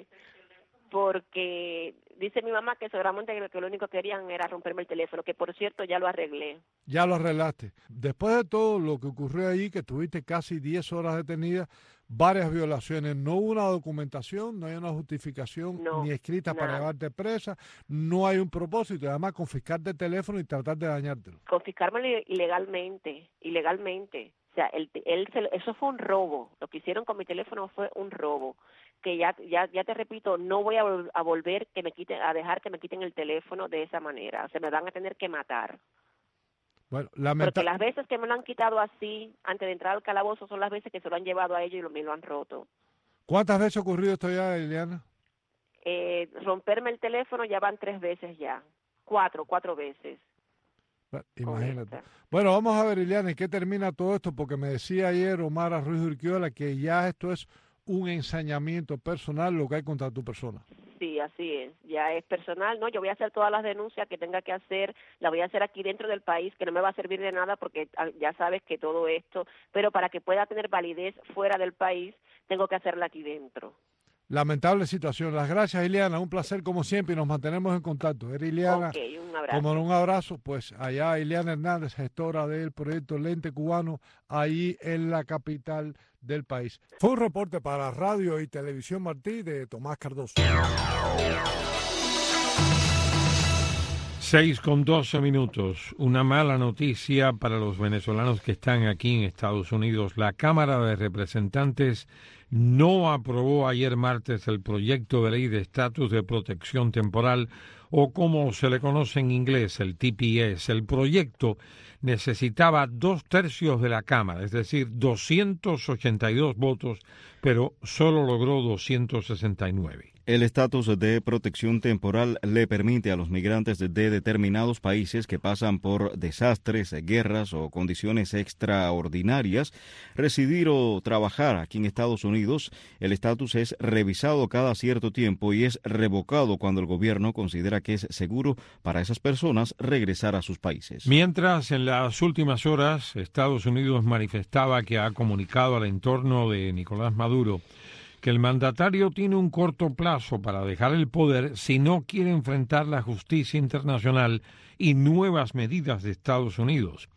Porque dice mi mamá que seguramente que lo único que querían era romperme el teléfono, que por cierto ya lo arreglé. Ya lo arreglaste. Después de todo lo que ocurrió allí, que tuviste casi diez horas detenida, varias violaciones, no hubo una documentación, no hay una justificación no, ni escrita nada. Para llevarte presa, no hay un propósito, además confiscarte el teléfono y tratar de dañártelo. Confiscármelo ilegalmente, ilegalmente. O sea, él, él, eso fue un robo, lo que hicieron con mi teléfono fue un robo. Que ya, ya, ya te repito, no voy a, a volver que me quiten, a dejar que me quiten el teléfono de esa manera. O sea, me van a tener que matar. Bueno, lamenta- Porque las veces que me lo han quitado así, antes de entrar al calabozo, son las veces que se lo han llevado a ellos y lo, me lo han roto. ¿Cuántas veces ha ocurrido esto ya, Iliana? Eh, romperme el teléfono ya van tres veces ya. Cuatro, cuatro veces. Bueno, imagínate. Bueno, vamos a ver, Iliana, ¿en qué termina todo esto? Porque me decía ayer Omar Ruiz Urquiola que ya esto es un ensañamiento personal lo que hay contra tu persona. Sí, así es, ya es personal, ¿no? Yo voy a hacer todas las denuncias que tenga que hacer, las voy a hacer aquí dentro del país, que no me va a servir de nada porque ya sabes que todo esto, pero para que pueda tener validez fuera del país, tengo que hacerla aquí dentro. Lamentable situación. Las gracias, Iliana, un placer como siempre y nos mantenemos en contacto. Era Iliana, okay, un abrazo. Como un abrazo, pues allá Iliana Hernández, gestora del proyecto Lente Cubano, ahí en la capital del país. Fue un reporte para Radio y Televisión Martí de Tomás Cardoso. Seis con doce minutos. Una mala noticia para los venezolanos que están aquí en Estados Unidos. La Cámara de Representantes no aprobó ayer martes el proyecto de ley de estatus de protección temporal, o como se le conoce en inglés, el T P S. El proyecto necesitaba dos tercios de la Cámara, es decir, doscientos ochenta y dos votos, pero solo logró doscientos sesenta y nueve. El estatus de protección temporal le permite a los migrantes de determinados países que pasan por desastres, guerras o condiciones extraordinarias residir o trabajar aquí en Estados Unidos. El estatus es revisado cada cierto tiempo y es revocado cuando el gobierno considera que es seguro para esas personas regresar a sus países. Mientras, en las últimas horas, Estados Unidos manifestaba que ha comunicado al entorno de Nicolás Maduro que el mandatario tiene un corto plazo para dejar el poder si no quiere enfrentar la justicia internacional y nuevas medidas de Estados Unidos.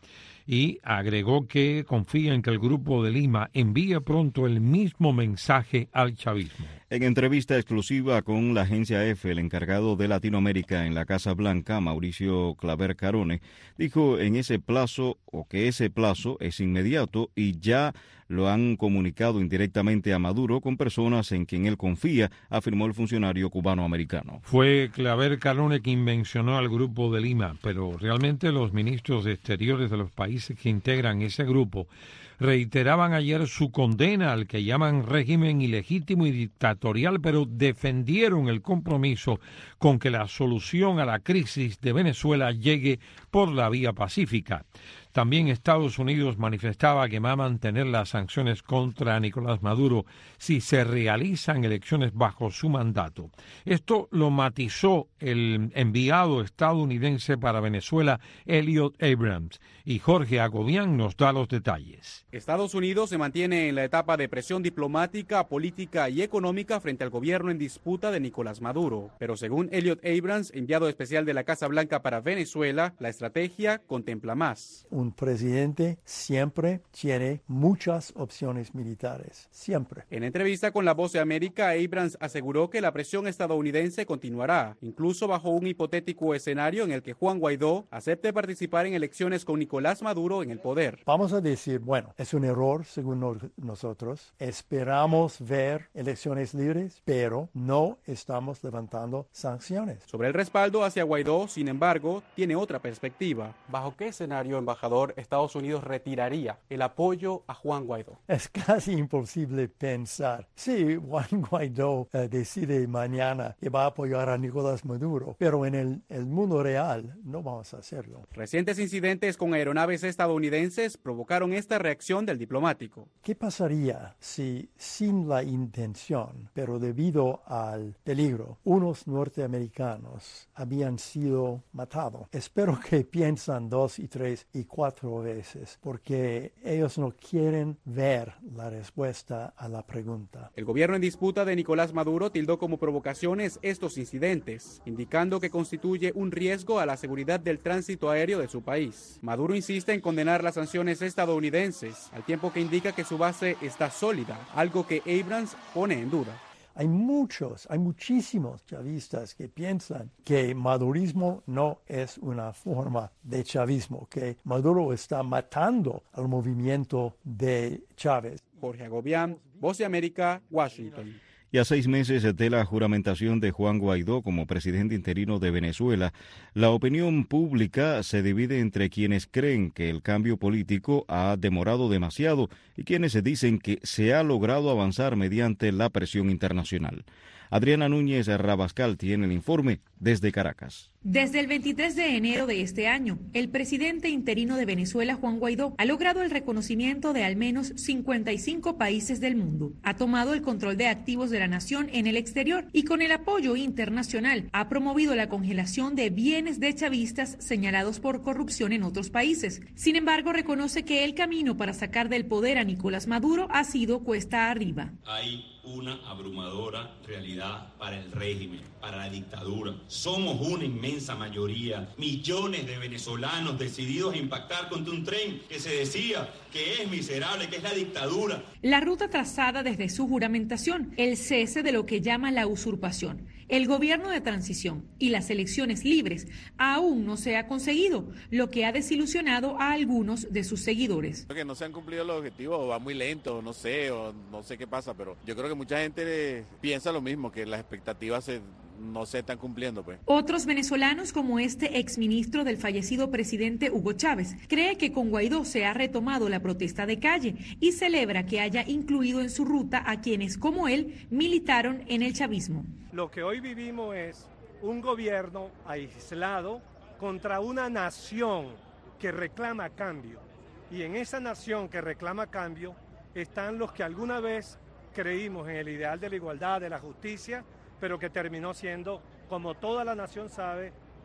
Y agregó que confía en que el Grupo de Lima envíe pronto el mismo mensaje al chavismo. En entrevista exclusiva con la agencia EFE, el encargado de Latinoamérica en la Casa Blanca, Mauricio Claver Carone, dijo en ese plazo o que ese plazo es inmediato y ya lo han comunicado indirectamente a Maduro con personas en quien él confía, afirmó el funcionario cubano-americano. Fue Claver Carone quien mencionó al Grupo de Lima, pero realmente los ministros de Exteriores de los países que integran ese grupo reiteraban ayer su condena al que llaman régimen ilegítimo y dictatorial, pero defendieron el compromiso con que la solución a la crisis de Venezuela llegue por la vía pacífica. También Estados Unidos manifestaba que va a mantener las sanciones contra Nicolás Maduro si se realizan elecciones bajo su mandato. Esto lo matizó el enviado estadounidense para Venezuela, Elliot Abrams, y Jorge Agobián nos da los detalles. Estados Unidos se mantiene en la etapa de presión diplomática, política y económica frente al gobierno en disputa de Nicolás Maduro. Pero según Elliot Abrams, enviado especial de la Casa Blanca para Venezuela, la estrategia contempla más. Un presidente siempre tiene muchas opciones militares, siempre. En entrevista con La Voz de América, Abrams aseguró que la presión estadounidense continuará, incluso bajo un hipotético escenario en el que Juan Guaidó acepte participar en elecciones con Nicolás Maduro en el poder. Vamos a decir, bueno, es un error según no, nosotros. Esperamos ver elecciones libres, pero no estamos levantando sanciones. Sobre el respaldo hacia Guaidó, sin embargo, tiene otra perspectiva. ¿Bajo qué escenario, embajador, Estados Unidos retiraría el apoyo a Juan Guaidó? Es casi imposible pensar. Sí, Juan Guaidó uh, decide mañana que va a apoyar a Nicolás Maduro, pero en el, el mundo real no vamos a hacerlo. Recientes incidentes con aeronaves estadounidenses provocaron esta reacción del diplomático. ¿Qué pasaría si, sin la intención, pero debido al peligro, unos norteamericanos habían sido matados? Espero que piensan dos y tres y cuatro veces, porque ellos no quieren ver la respuesta a la pregunta. El gobierno en disputa de Nicolás Maduro tildó como provocaciones estos incidentes, indicando que constituye un riesgo a la seguridad del tránsito aéreo de su país. Maduro insiste en condenar las sanciones estadounidenses, al tiempo que indica que su base está sólida, algo que Abrams pone en duda. Hay muchos, hay muchísimos chavistas que piensan que madurismo no es una forma de chavismo, que Maduro está matando al movimiento de Chávez. Jorge Agobián, Voz de América, Washington. Y a seis meses de la juramentación de Juan Guaidó como presidente interino de Venezuela, la opinión pública se divide entre quienes creen que el cambio político ha demorado demasiado y quienes dicen que se ha logrado avanzar mediante la presión internacional. Adriana Núñez Rabascal tiene el informe desde Caracas. Desde el veintitrés de enero de este año, el presidente interino de Venezuela, Juan Guaidó, ha logrado el reconocimiento de al menos cincuenta y cinco países del mundo. Ha tomado el control de activos de la nación en el exterior y con el apoyo internacional ha promovido la congelación de bienes de chavistas señalados por corrupción en otros países. Sin embargo, reconoce que el camino para sacar del poder a Nicolás Maduro ha sido cuesta arriba. Hay una abrumadora realidad para el régimen, para la dictadura. Somos una inmensa mayoría, millones de venezolanos decididos a impactar contra un tren que se decía que es miserable, que es la dictadura. La ruta trazada desde su juramentación, el cese de lo que llama la usurpación, el gobierno de transición y las elecciones libres aún no se ha conseguido, lo que ha desilusionado a algunos de sus seguidores. Que no se han cumplido los objetivos, va muy lento, no sé, o no sé qué pasa, pero yo creo que mucha gente piensa lo mismo, que las expectativas se, no se están cumpliendo, pues. Otros venezolanos, como este exministro del fallecido presidente Hugo Chávez, cree que con Guaidó se ha retomado la protesta de calle y celebra que haya incluido en su ruta a quienes, como él, militaron en el chavismo. Lo que hoy vivimos es un gobierno aislado contra una nación que reclama cambio. Y en esa nación que reclama cambio están los que alguna vez creímos en el ideal de la igualdad, de la justicia, pero que terminó siendo, como toda la nación sabe,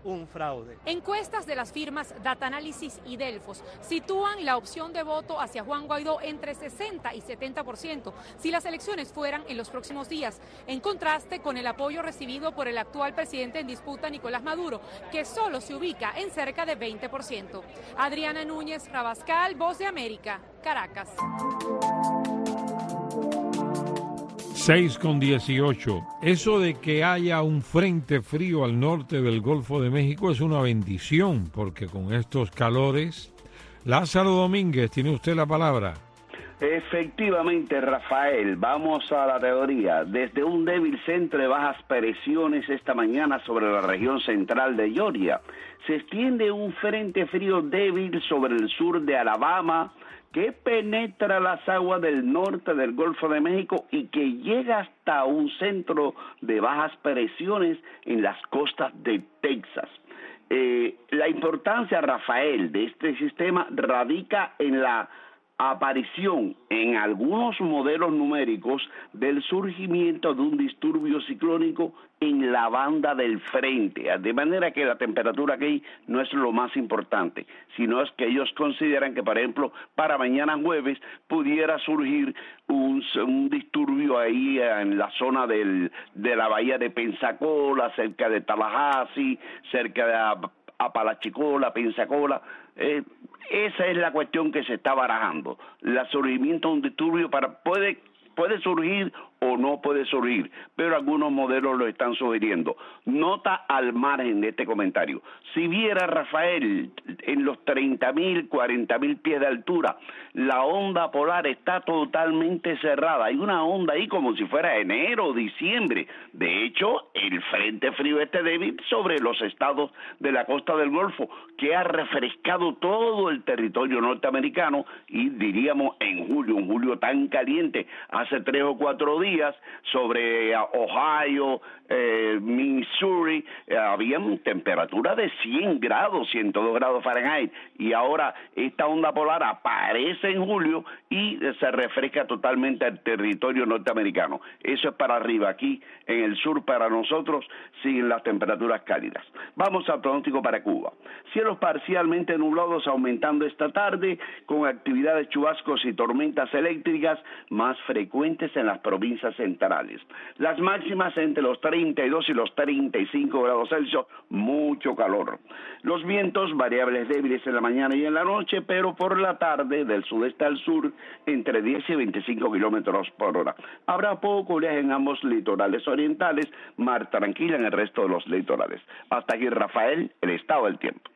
un fraude. Encuestas de las firmas Data Analysis y Delfos sitúan la opción de voto hacia Juan Guaidó entre sesenta y setenta por ciento si las elecciones fueran en los próximos días, en contraste con el apoyo recibido por el actual presidente en disputa, Nicolás Maduro, que solo se ubica en cerca de veinte por ciento. Adriana Núñez Rabascal, Voz de América, Caracas. seis con dieciocho. Eso de que haya un frente frío al norte del Golfo de México es una bendición, porque con estos calores... Lázaro Domínguez, tiene usted la palabra. Efectivamente, Rafael, vamos a la teoría. Desde un débil centro de bajas presiones esta mañana sobre la región central de Georgia, se extiende un frente frío débil sobre el sur de Alabama, que penetra las aguas del norte del Golfo de México y que llega hasta un centro de bajas presiones en las costas de Texas. Eh, la importancia, Rafael, de este sistema radica en la aparición en algunos modelos numéricos del surgimiento de un disturbio ciclónico en la banda del frente, de manera que la temperatura aquí no es lo más importante, sino es que ellos consideran que, por ejemplo, para mañana jueves pudiera surgir un, un disturbio ahí en la zona del, de la bahía de Pensacola, cerca de Tallahassee, cerca de Apalachicola, Pensacola. Eh, esa es la cuestión que se está barajando. El surgimiento de un disturbio para puede puede surgir o no puede surgir, pero algunos modelos lo están sugiriendo. Nota al margen de este comentario. Si viera, Rafael, en los treinta mil, cuarenta mil pies de altura, la onda polar está totalmente cerrada. Hay una onda ahí como si fuera enero o diciembre. De hecho, el frente frío este débil sobre los estados de la costa del Golfo, que ha refrescado todo el territorio norteamericano, y diríamos en julio, un julio tan caliente, hace tres o cuatro días, sobre Ohio, eh, Missouri, eh, habían temperaturas de cien grados, ciento dos grados Fahrenheit, y ahora esta onda polar aparece en julio y se refresca totalmente el territorio norteamericano. Eso es para arriba. Aquí en el sur, para nosotros, siguen las temperaturas cálidas. Vamos al pronóstico para Cuba. Cielos parcialmente nublados aumentando esta tarde, con actividades chubascos y tormentas eléctricas más frecuentes en las provincias centrales. Las máximas entre los treinta y dos y los treinta y cinco grados Celsius, mucho calor. Los vientos variables débiles en la mañana y en la noche, pero por la tarde del sudeste al sur entre diez y veinticinco kilómetros por hora. Habrá poco oleaje en ambos litorales orientales, mar tranquila en el resto de los litorales. Hasta aquí, Rafael, el estado del tiempo.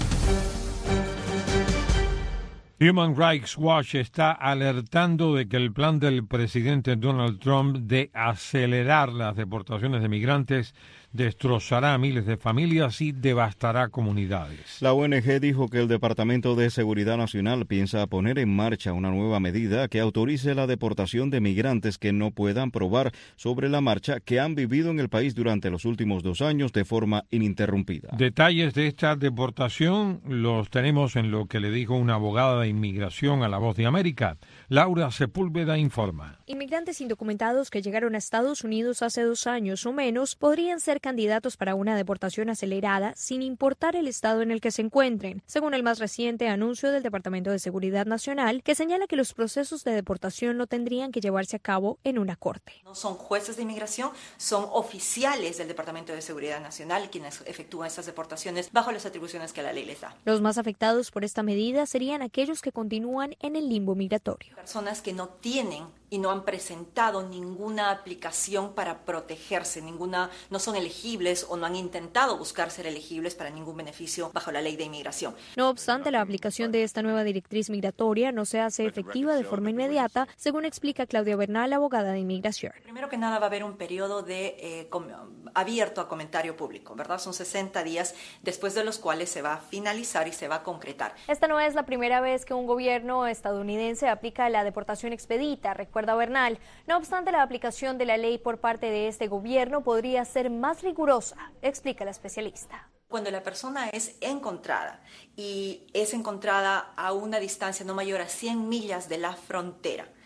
Human Rights Watch está alertando de que el plan del presidente Donald Trump de acelerar las deportaciones de migrantes destrozará a miles de familias y devastará comunidades. La O N G dijo que el Departamento de Seguridad Nacional piensa poner en marcha una nueva medida que autorice la deportación de migrantes que no puedan probar sobre la marcha que han vivido en el país durante los últimos dos años de forma ininterrumpida. Detalles de esta deportación los tenemos en lo que le dijo una abogada de inmigración a La Voz de América. Laura Sepúlveda informa. Inmigrantes indocumentados que llegaron a Estados Unidos hace dos años o menos podrían ser candidatos para una deportación acelerada sin importar el estado en el que se encuentren, según el más reciente anuncio del Departamento de Seguridad Nacional, que señala que los procesos de deportación no tendrían que llevarse a cabo en una corte. No son jueces de inmigración, son oficiales del Departamento de Seguridad Nacional quienes efectúan estas deportaciones bajo las atribuciones que la ley les da. Los más afectados por esta medida serían aquellos que continúan en el limbo migratorio. Personas que no tienen y no han presentado ninguna aplicación para protegerse, ninguna, no son elegibles o no han intentado buscar ser elegibles para ningún beneficio bajo la ley de inmigración. No obstante, la aplicación de esta nueva directriz migratoria no se hace efectiva de forma inmediata, según explica Claudia Bernal, abogada de inmigración. Primero que nada va a haber un periodo de eh, com- abierto a comentario público, ¿verdad? Son sesenta días después de los cuales se va a finalizar y se va a concretar. Esta no es la primera vez que un gobierno estadounidense aplica la deportación expedita, recuerda Bernal. No obstante, la aplicación de la ley por parte de este gobierno podría ser más rigurosa, explica la especialista. Cuando la persona es encontrada y es encontrada a una distancia no mayor a cien millas de la frontera,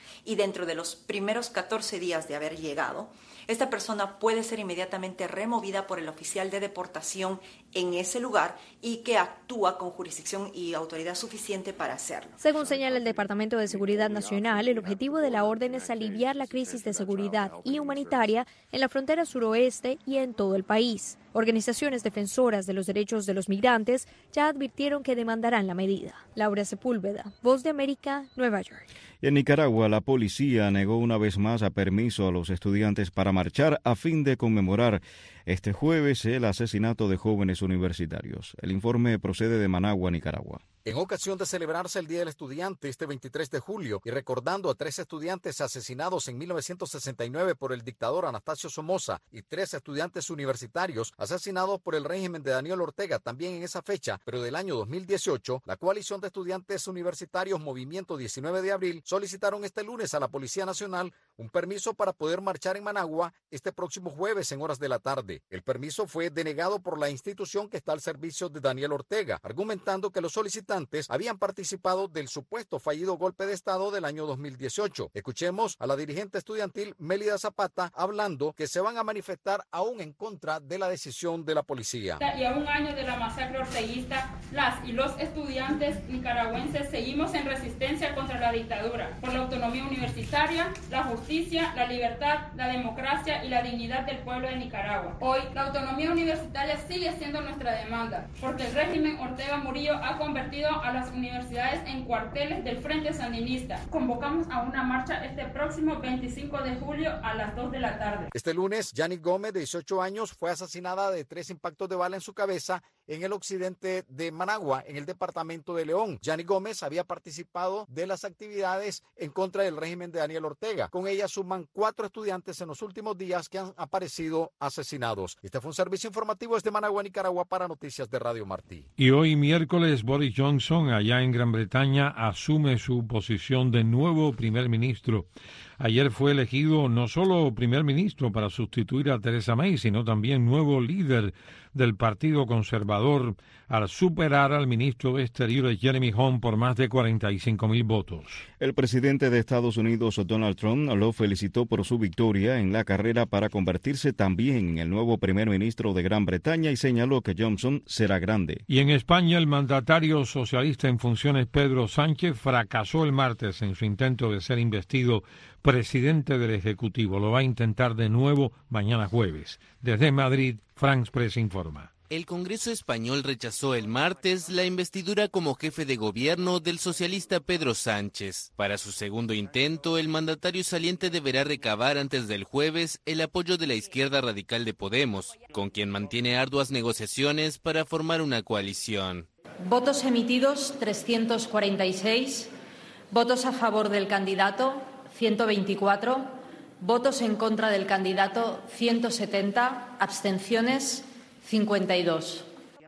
y dentro de los primeros catorce días de haber llegado, esta persona puede ser inmediatamente removida por el oficial de deportación en ese lugar y que actúa con jurisdicción y autoridad suficiente para hacerlo. Según señala el Departamento de Seguridad Nacional, el objetivo de la orden es aliviar la crisis de seguridad y humanitaria en la frontera suroeste y en todo el país. Organizaciones defensoras de los derechos de los migrantes ya advirtieron que demandarán la medida. Laura Sepúlveda, Voz de América, Nueva York. En Nicaragua, la policía negó una vez más a permiso a los estudiantes para marchar a fin de conmemorar este jueves el asesinato de jóvenes universitarios. El informe procede de Managua, Nicaragua. En ocasión de celebrarse el Día del Estudiante este veintitrés de julio y recordando a tres estudiantes asesinados en mil novecientos sesenta y nueve por el dictador Anastasio Somoza y tres estudiantes universitarios asesinados por el régimen de Daniel Ortega también en esa fecha, pero del año dos mil dieciocho, la coalición de estudiantes universitarios Movimiento diecinueve de abril solicitaron este lunes a la Policía Nacional un permiso para poder marchar en Managua este próximo jueves en horas de la tarde. El permiso fue denegado por la institución que está al servicio de Daniel Ortega, argumentando que los solicitantes habían participado del supuesto fallido golpe de Estado del año dos mil dieciocho. Escuchemos a la dirigente estudiantil Mélida Zapata hablando que se van a manifestar aún en contra de la decisión de la policía. Y a un año de la masacre orteguista, las y los estudiantes nicaragüenses seguimos en resistencia contra la dictadura, por la autonomía universitaria, la justicia, la libertad, la democracia y la dignidad del pueblo de Nicaragua. Hoy, la autonomía universitaria sigue siendo nuestra demanda, porque el régimen Ortega Murillo ha convertido a las universidades en cuarteles del Frente Sandinista. Convocamos a una marcha este próximo veinticinco de julio a las dos de la tarde. Este lunes, Yannick Gómez, de dieciocho años, fue asesinada de tres impactos de bala en su cabeza en el occidente de Managua, en el departamento de León. Yannick Gómez había participado de las actividades en contra del régimen de Daniel Ortega. Con ella suman cuatro estudiantes en los últimos días que han aparecido asesinados. Este fue un servicio informativo desde Managua, Nicaragua, para Noticias de Radio Martí. Y hoy miércoles Boris Johnson, allá en Gran Bretaña, asume su posición de nuevo primer ministro. Ayer fue elegido no solo primer ministro para sustituir a Theresa May, sino también nuevo líder del Partido Conservador al superar al ministro de Exteriores Jeremy Hunt por más de cuarenta y cinco mil votos. El presidente de Estados Unidos, Donald Trump, lo felicitó por su victoria en la carrera para convertirse también en el nuevo primer ministro de Gran Bretaña y señaló que Johnson será grande. Y en España, el mandatario socialista en funciones Pedro Sánchez fracasó el martes en su intento de ser investido presidente del Ejecutivo. Lo va a intentar de nuevo mañana jueves. Desde Madrid, France Press informa. El Congreso español rechazó el martes la investidura como jefe de gobierno del socialista Pedro Sánchez. Para su segundo intento, el mandatario saliente deberá recabar antes del jueves el apoyo de la izquierda radical de Podemos, con quien mantiene arduas negociaciones para formar una coalición. Votos emitidos trescientos cuarenta y seis, votos a favor del candidato ciento veinticuatro, votos en contra del candidato ciento setenta, abstenciones cincuenta y dos.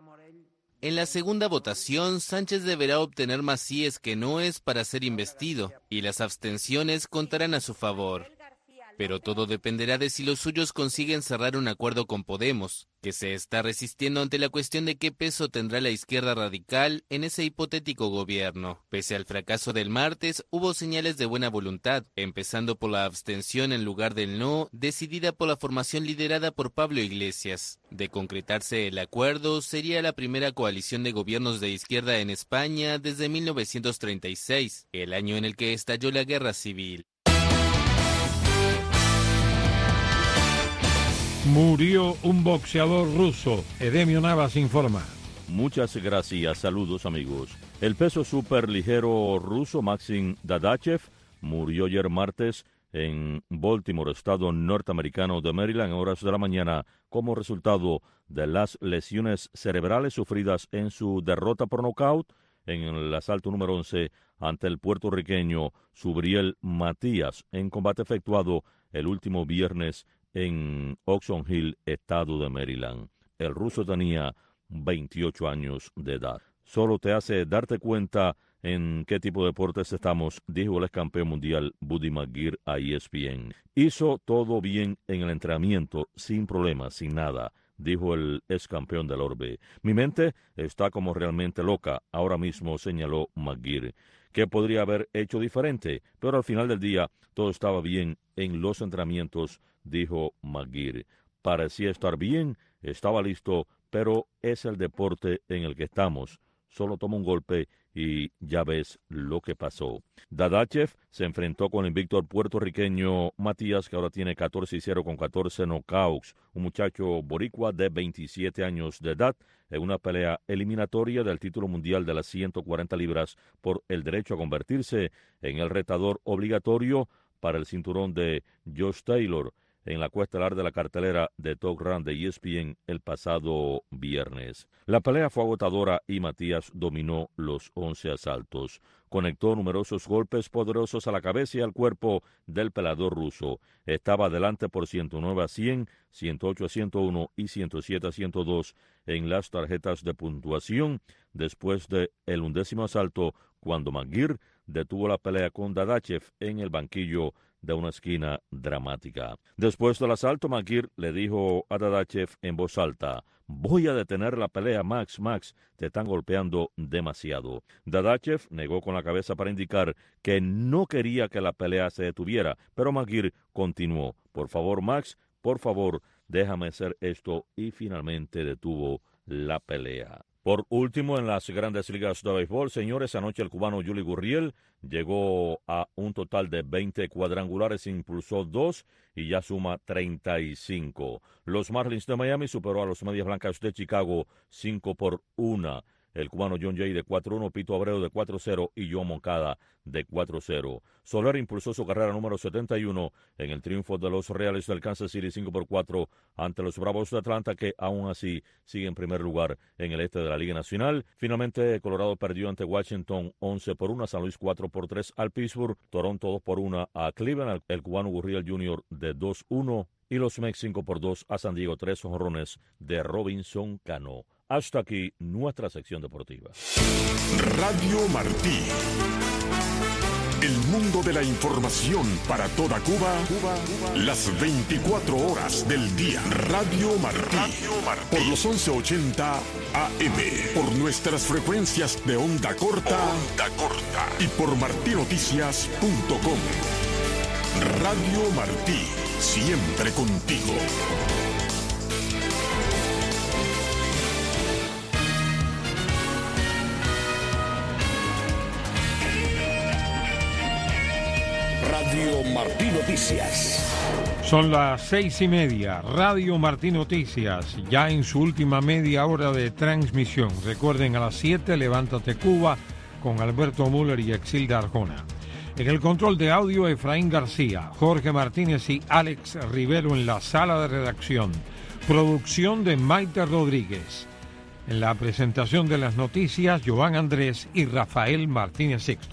En la segunda votación, Sánchez deberá obtener más síes que noes para ser investido, y las abstenciones contarán a su favor. Pero todo dependerá de si los suyos consiguen cerrar un acuerdo con Podemos, que se está resistiendo ante la cuestión de qué peso tendrá la izquierda radical en ese hipotético gobierno. Pese al fracaso del martes, hubo señales de buena voluntad, empezando por la abstención en lugar del no, decidida por la formación liderada por Pablo Iglesias. De concretarse el acuerdo, sería la primera coalición de gobiernos de izquierda en España desde mil novecientos treinta y seis, el año en el que estalló la guerra civil. Murió un boxeador ruso. Edemio Navas informa. Muchas gracias. Saludos, amigos. El peso superligero ruso Maxim Dadachev murió ayer martes en Baltimore, estado norteamericano de Maryland, en horas de la mañana, como resultado de las lesiones cerebrales sufridas en su derrota por nocaut en el asalto número once ante el puertorriqueño Subriel Matías, en combate efectuado el último viernes en Oxon Hill, estado de Maryland. El ruso tenía veintiocho años de edad. Solo te hace darte cuenta en qué tipo de deportes estamos, dijo el ex campeón mundial Buddy McGeer a E S P N. Hizo todo bien en el entrenamiento, sin problemas, sin nada, dijo el ex campeón del orbe. Mi mente está como realmente loca, ahora mismo, señaló McGeer. qué podría haber hecho diferente, pero al final del día todo estaba bien en los entrenamientos, dijo McGeary. Parecía estar bien, estaba listo, pero es el deporte en el que estamos. Solo toma un golpe y ya ves lo que pasó. Dadachev se enfrentó con el invicto puertorriqueño Matías, que ahora tiene catorce y cero con catorce knockouts. Un muchacho boricua de veintisiete años de edad en una pelea eliminatoria del título mundial de las ciento cuarenta libras por el derecho a convertirse en el retador obligatorio para el cinturón de Josh Taylor en la cuestelar de la cartelera de Top Rank de E S P N el pasado viernes. La pelea fue agotadora y Matías dominó los once asaltos. Conectó numerosos golpes poderosos a la cabeza y al cuerpo del peleador ruso. Estaba adelante por ciento nueve a cien, ciento ocho a ciento uno y ciento siete a ciento dos en las tarjetas de puntuación después del undécimo asalto, cuando McGeary detuvo la pelea con Dadachev en el banquillo de una esquina dramática. Después del asalto, McGeary le dijo a Dadachev en voz alta: voy a detener la pelea, Max, Max, te están golpeando demasiado. Dadachev negó con la cabeza para indicar que no quería que la pelea se detuviera, pero McGeary continuó: por favor, Max, por favor, déjame hacer esto, y finalmente detuvo la pelea. Por último, en las grandes ligas de béisbol, señores, anoche el cubano Yuli Gurriel llegó a un total de veinte cuadrangulares, impulsó dos y ya suma treinta y cinco. Los Marlins de Miami superó a los Medias Blancas de Chicago cinco por uno. El cubano John Jay de cuatro uno, Pito Abreu de cuatro cero y Joe Moncada de cuatro cero. Soler impulsó su carrera número setenta y uno en el triunfo de los Reales del Kansas City cinco por cuatro ante los Bravos de Atlanta, que aún así sigue en primer lugar en el este de la Liga Nacional. Finalmente, Colorado perdió ante Washington once por uno, San Luis cuatro por tres al Pittsburgh, Toronto dos por uno a Cleveland, el cubano Gurriel junior de dos uno y los Mex cinco por dos a San Diego, tres jonrones de Robinson Cano. Hasta aquí nuestra sección deportiva. Radio Martí. El mundo de la información para toda Cuba, Cuba, Cuba. Las veinticuatro horas del día. Radio Martí. Radio Martí. Por los once ochenta A M. Por nuestras frecuencias de onda corta. Onda corta. Y por martí noticias punto com. Radio Martí. Siempre contigo. Radio Martí Noticias. Son las seis y media. Radio Martí Noticias, ya en su última media hora de transmisión. Recuerden, a las siete, Levántate Cuba, con Alberto Müller y Exilda Arjona. En el control de audio, Efraín García, Jorge Martínez y Alex Rivero en la sala de redacción. Producción de Maite Rodríguez. En la presentación de las noticias, Joan Andrés y Rafael Martínez Sixto.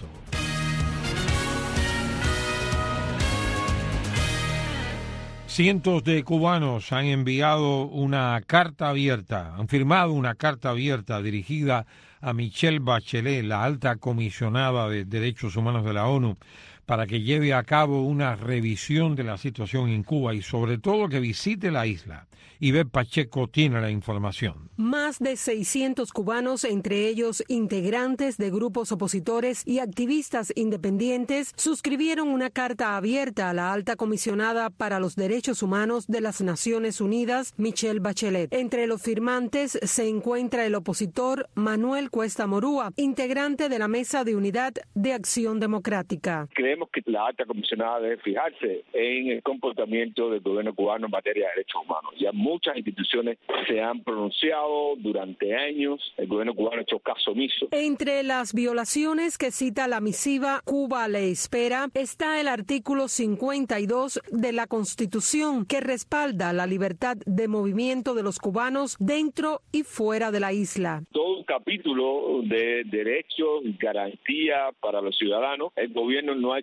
Cientos de cubanos han enviado una carta abierta, han firmado una carta abierta dirigida a Michelle Bachelet, la alta comisionada de Derechos Humanos de la ONU, para que lleve a cabo una revisión de la situación en Cuba y sobre todo que visite la isla. Ivette Pacheco tiene la información. Más de seiscientos cubanos, entre ellos integrantes de grupos opositores y activistas independientes, suscribieron una carta abierta a la alta comisionada para los derechos humanos de las Naciones Unidas, Michelle Bachelet. Entre los firmantes se encuentra el opositor Manuel Cuesta Morúa, integrante de la Mesa de Unidad de Acción Democrática. Creemos que la alta comisionada debe fijarse en el comportamiento del gobierno cubano en materia de derechos humanos. Ya muchas instituciones se han pronunciado durante años, el gobierno cubano ha hecho caso omiso. Entre las violaciones que cita la misiva Cuba le espera está el artículo cincuenta y dos de la Constitución, que respalda la libertad de movimiento de los cubanos dentro y fuera de la isla. Todo un capítulo de derechos y garantía para los ciudadanos. El gobierno no ha hecho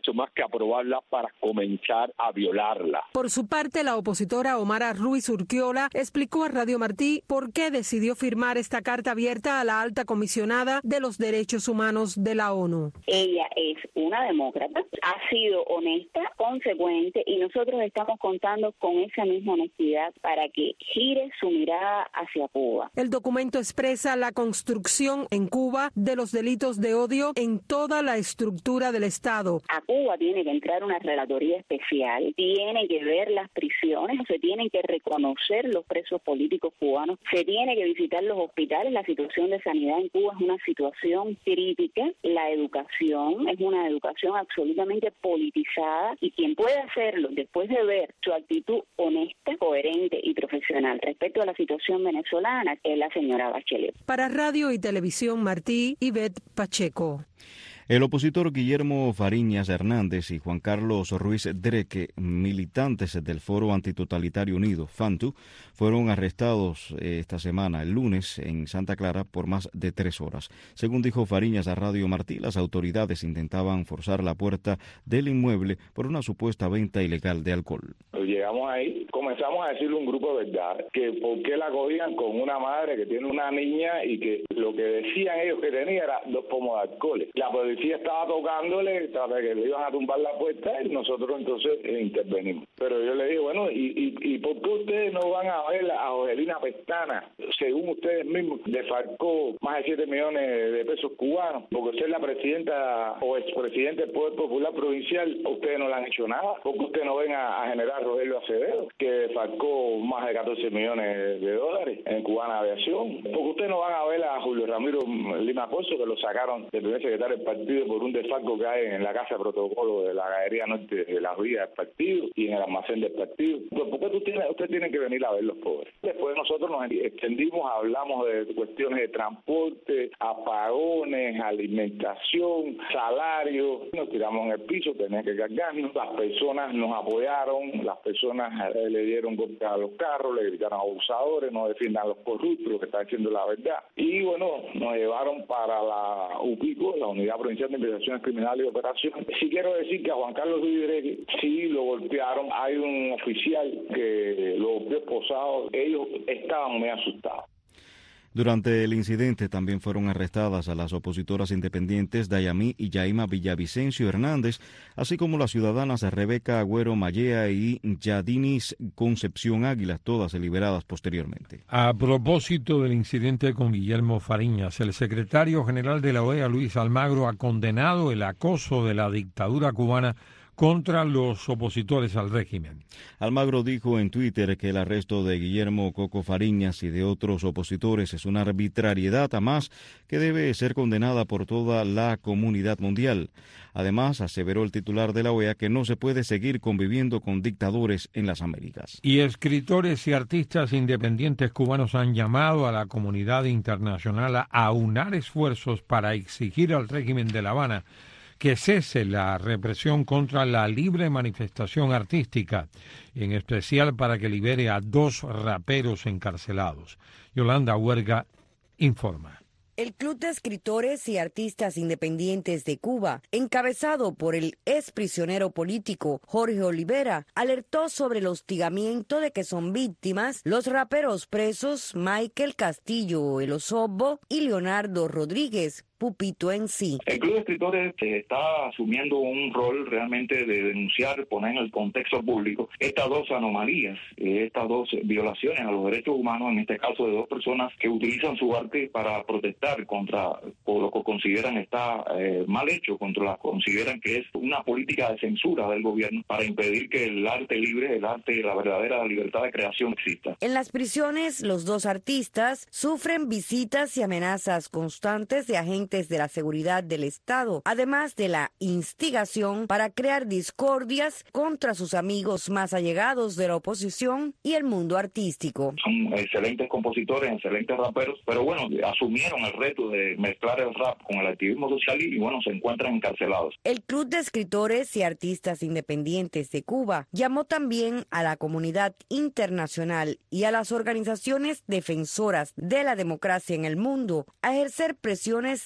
hecho más que aprobarla para comenzar a violarla. Por su parte, la opositora Omara Ruiz Urquiola explicó a Radio Martí por qué decidió firmar esta carta abierta a la alta comisionada de los derechos humanos de la ONU. Ella es una demócrata, ha sido honesta, consecuente, y nosotros estamos contando con esa misma honestidad para que gire su mirada hacia Cuba. El documento expresa la construcción en Cuba de los delitos de odio en toda la estructura del Estado. A Cuba tiene que entrar una relatoría especial, tiene que ver las prisiones, se tienen que reconocer los presos políticos cubanos, se tiene que visitar los hospitales. La situación de sanidad en Cuba es una situación crítica, la educación es una educación absolutamente politizada, y quien puede hacerlo después de ver su actitud honesta, coherente y profesional respecto a la situación venezolana es la señora Bachelet. Para Radio y Televisión Martí, Ivette Pacheco. El opositor Guillermo Fariñas Hernández y Juan Carlos Ruiz Dreque, militantes del Foro Antitotalitario Unido, FANTU, fueron arrestados esta semana, el lunes, en Santa Clara por más de tres horas. Según dijo Fariñas a Radio Martí, las autoridades intentaban forzar la puerta del inmueble por una supuesta venta ilegal de alcohol. Llegamos ahí, comenzamos a decirle un grupo de verdad que por qué la cogían con una madre que tiene una niña y que lo que decían ellos que tenía era dos pomos de alcohol. La policía estaba tocándole, trataba que le iban a tumbar la puerta y nosotros entonces eh, intervenimos. Pero yo le digo, bueno, ¿y, y, y por qué ustedes no van a ver a Joselina Pestana? Según ustedes mismos, defalcó más de siete millones de pesos cubanos, porque usted es la presidenta o expresidente del Poder Popular Provincial, ustedes no le han hecho nada, porque ustedes no ven a, a generar Rogelio Acevedo, que defalcó más de catorce millones de dólares en Cubana Aviación, porque ustedes no van a ver a Julio Ramiro Lima Pozo, que lo sacaron del primer secretario del partido por un desfalco que hay en la casa de protocolo de la galería norte de las vías del partido y en el almacén del partido. Pues, ¿por qué usted usted tiene que venir a ver los pobres? Después nosotros nos extendimos, hablamos de cuestiones de transporte, apagones, alimentación, salario, nos tiramos en el piso, teníamos que cargarnos, las personas nos apoyaron, las personas eh, le dieron golpe a los carros, le gritaron abusadores, no defiendan a los corruptos, lo que está diciendo la verdad. Y bueno, nos llevaron para la UPICO, la Unidad Provincial de Investigaciones Criminales y Operaciones. Sí quiero decir que a Juan Carlos Ruiz Dreque sí lo golpearon, hay un oficial que lo golpeó esposado, ellos estaban muy asustados. Durante el incidente también fueron arrestadas a las opositoras independientes Dayamí y Yaima Villavicencio Hernández, así como las ciudadanas Rebeca Agüero Mallea y Yadinis Concepción Águila, todas liberadas posteriormente. A propósito del incidente con Guillermo Fariñas, el secretario general de la O E A, Luis Almagro, ha condenado el acoso de la dictadura cubana contra los opositores al régimen. Almagro dijo en Twitter que el arresto de Guillermo Coco Fariñas y de otros opositores es una arbitrariedad a más que debe ser condenada por toda la comunidad mundial. Además, aseveró el titular de la O E A que no se puede seguir conviviendo con dictadores en las Américas. Y escritores y artistas independientes cubanos han llamado a la comunidad internacional a aunar esfuerzos para exigir al régimen de La Habana que cese la represión contra la libre manifestación artística, en especial para que libere a dos raperos encarcelados. Yolanda Huerga informa. El Club de Escritores y Artistas Independientes de Cuba, encabezado por el ex prisionero político Jorge Olivera, alertó sobre el hostigamiento de que son víctimas los raperos presos Michael Castillo El Osobbo y Leonardo Rodríguez, Pupito en sí. El Club de Escritores está asumiendo un rol realmente de denunciar, poner en el contexto público estas dos anomalías, estas dos violaciones a los derechos humanos, en este caso de dos personas que utilizan su arte para protestar contra por lo que consideran está eh, mal hecho, contra lo que consideran que es una política de censura del gobierno para impedir que el arte libre, el arte, la verdadera libertad de creación exista. En las prisiones, los dos artistas sufren visitas y amenazas constantes de agentes de la seguridad del Estado, además de la instigación para crear discordias contra sus amigos más allegados de la oposición y el mundo artístico. Son excelentes compositores, excelentes raperos, pero bueno, asumieron el reto de mezclar el rap con el activismo social y bueno, se encuentran encarcelados. El Club de Escritores y Artistas Independientes de Cuba llamó también a la comunidad internacional y a las organizaciones defensoras de la democracia en el mundo a ejercer presiones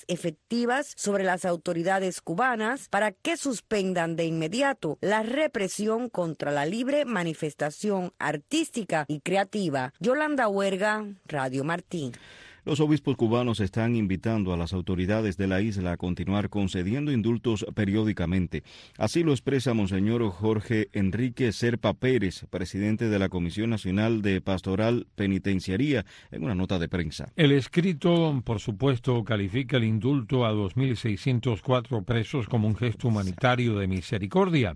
efectivas sobre las autoridades cubanas para que suspendan de inmediato la represión contra la libre manifestación artística y creativa. Yolanda Huerga, Radio Martín. Los obispos cubanos están invitando a las autoridades de la isla a continuar concediendo indultos periódicamente. Así lo expresa Monseñor Jorge Enrique Serpa Pérez, presidente de la Comisión Nacional de Pastoral Penitenciaría, en una nota de prensa. El escrito, por supuesto, califica el indulto a dos mil seiscientos cuatro presos como un gesto humanitario de misericordia,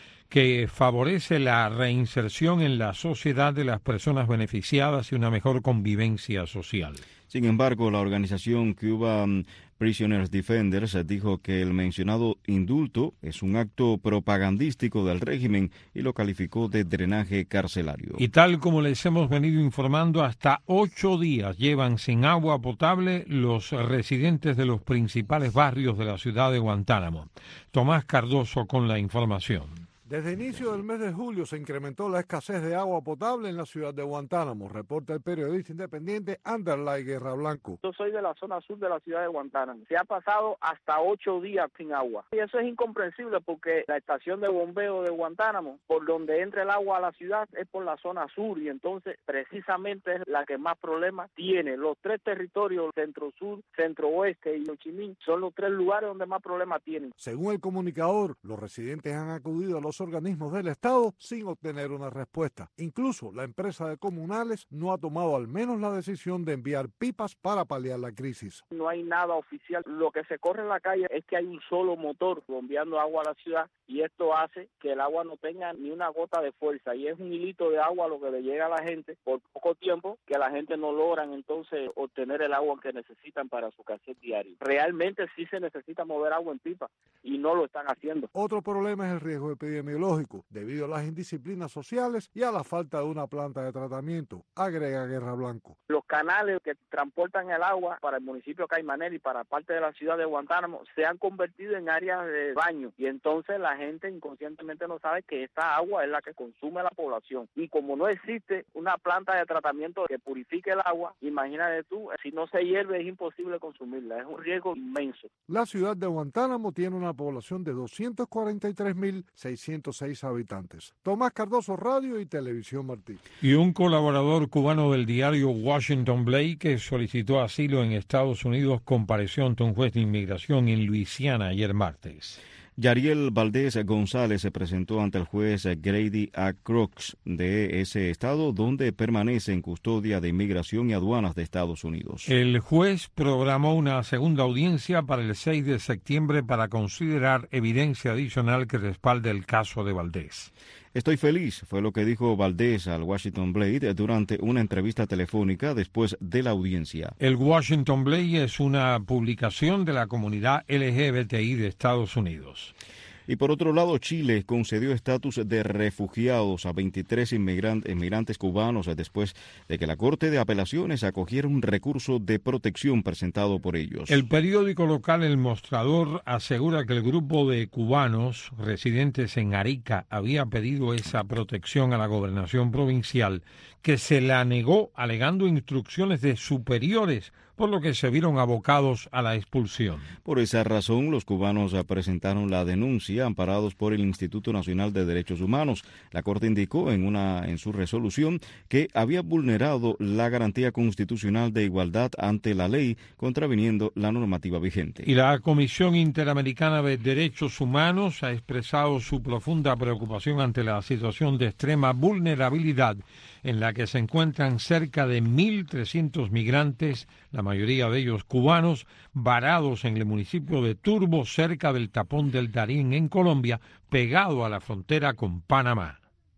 que favorece la reinserción en la sociedad de las personas beneficiadas y una mejor convivencia social. Sin embargo, la organización Cuban Prisoners Defenders dijo que el mencionado indulto es un acto propagandístico del régimen y lo calificó de drenaje carcelario. Y tal como les hemos venido informando, hasta ocho días llevan sin agua potable los residentes de los principales barrios de la ciudad de Guantánamo. Tomás Cardoso con la información. Desde inicio del mes de julio se incrementó la escasez de agua potable en la ciudad de Guantánamo, reporta el periodista independiente Anderlay Guerra Blanco. Yo soy de la zona sur de la ciudad de Guantánamo. Se ha pasado hasta ocho días sin agua. Y eso es incomprensible porque la estación de bombeo de Guantánamo, por donde entra el agua a la ciudad, es por la zona sur y entonces precisamente es la que más problemas tiene. Los tres territorios, centro-sur, centro-oeste y Ho Chi Minh, son los tres lugares donde más problemas tienen. Según el comunicador, los residentes han acudido a los organismos del Estado sin obtener una respuesta. Incluso la empresa de comunales no ha tomado al menos la decisión de enviar pipas para paliar la crisis. No hay nada oficial. Lo que se corre en la calle es que hay un solo motor bombeando agua a la ciudad y esto hace que el agua no tenga ni una gota de fuerza y es un hilito de agua lo que le llega a la gente por poco tiempo que la gente no logran entonces obtener el agua que necesitan para su quehacer diario. Realmente sí se necesita mover agua en pipa y no lo están haciendo. Otro problema es el riesgo epidemiológico debido a las indisciplinas sociales y a la falta de una planta de tratamiento, agrega Guerra Blanco. Los canales que transportan el agua para el municipio de Caimanel y para parte de la ciudad de Guantánamo se han convertido en áreas de baño y entonces la gente inconscientemente no sabe que esta agua es la que consume la población y como no existe una planta de tratamiento que purifique el agua, imagínate tú, si no se hierve es imposible consumirla, es un riesgo inmenso. La ciudad de Guantánamo tiene una población de doscientos cuarenta y tres mil seiscientos seis habitantes. Tomás Cardoso, Radio y Televisión Martín. Y un colaborador cubano del diario Washington Blade que solicitó asilo en Estados Unidos compareció ante un juez de inmigración en Luisiana ayer martes. Yariel Valdés González se presentó ante el juez Grady A. Crooks de ese estado, donde permanece en custodia de Inmigración y Aduanas de Estados Unidos. El juez programó una segunda audiencia para el seis de septiembre para considerar evidencia adicional que respalde el caso de Valdés. Estoy feliz, fue lo que dijo Valdés al Washington Blade durante una entrevista telefónica después de la audiencia. El Washington Blade es una publicación de la comunidad L G B T I de Estados Unidos. Y por otro lado, Chile concedió estatus de refugiados a veintitrés inmigrantes, inmigrantes cubanos después de que la Corte de Apelaciones acogiera un recurso de protección presentado por ellos. El periódico local El Mostrador asegura que el grupo de cubanos residentes en Arica había pedido esa protección a la gobernación provincial, que se la negó alegando instrucciones de superiores, por lo que se vieron abocados a la expulsión. Por esa razón, los cubanos presentaron la denuncia amparados por el Instituto Nacional de Derechos Humanos. La Corte indicó en una en su resolución que había vulnerado la garantía constitucional de igualdad ante la ley, contraviniendo la normativa vigente. Y la Comisión Interamericana de Derechos Humanos ha expresado su profunda preocupación ante la situación de extrema vulnerabilidad en la que se encuentran cerca de mil trescientos migrantes, la mayoría de ellos cubanos, varados en el municipio de Turbo, cerca del Tapón del Darién, en Colombia, pegado a la frontera con Panamá.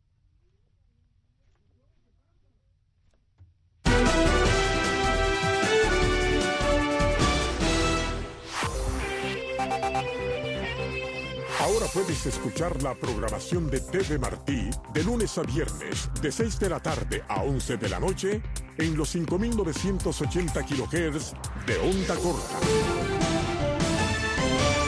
Ahora puedes escuchar la programación de T V Martí de lunes a viernes, de seis de la tarde a once de la noche, en los cinco mil novecientos ochenta kilohertz de onda corta.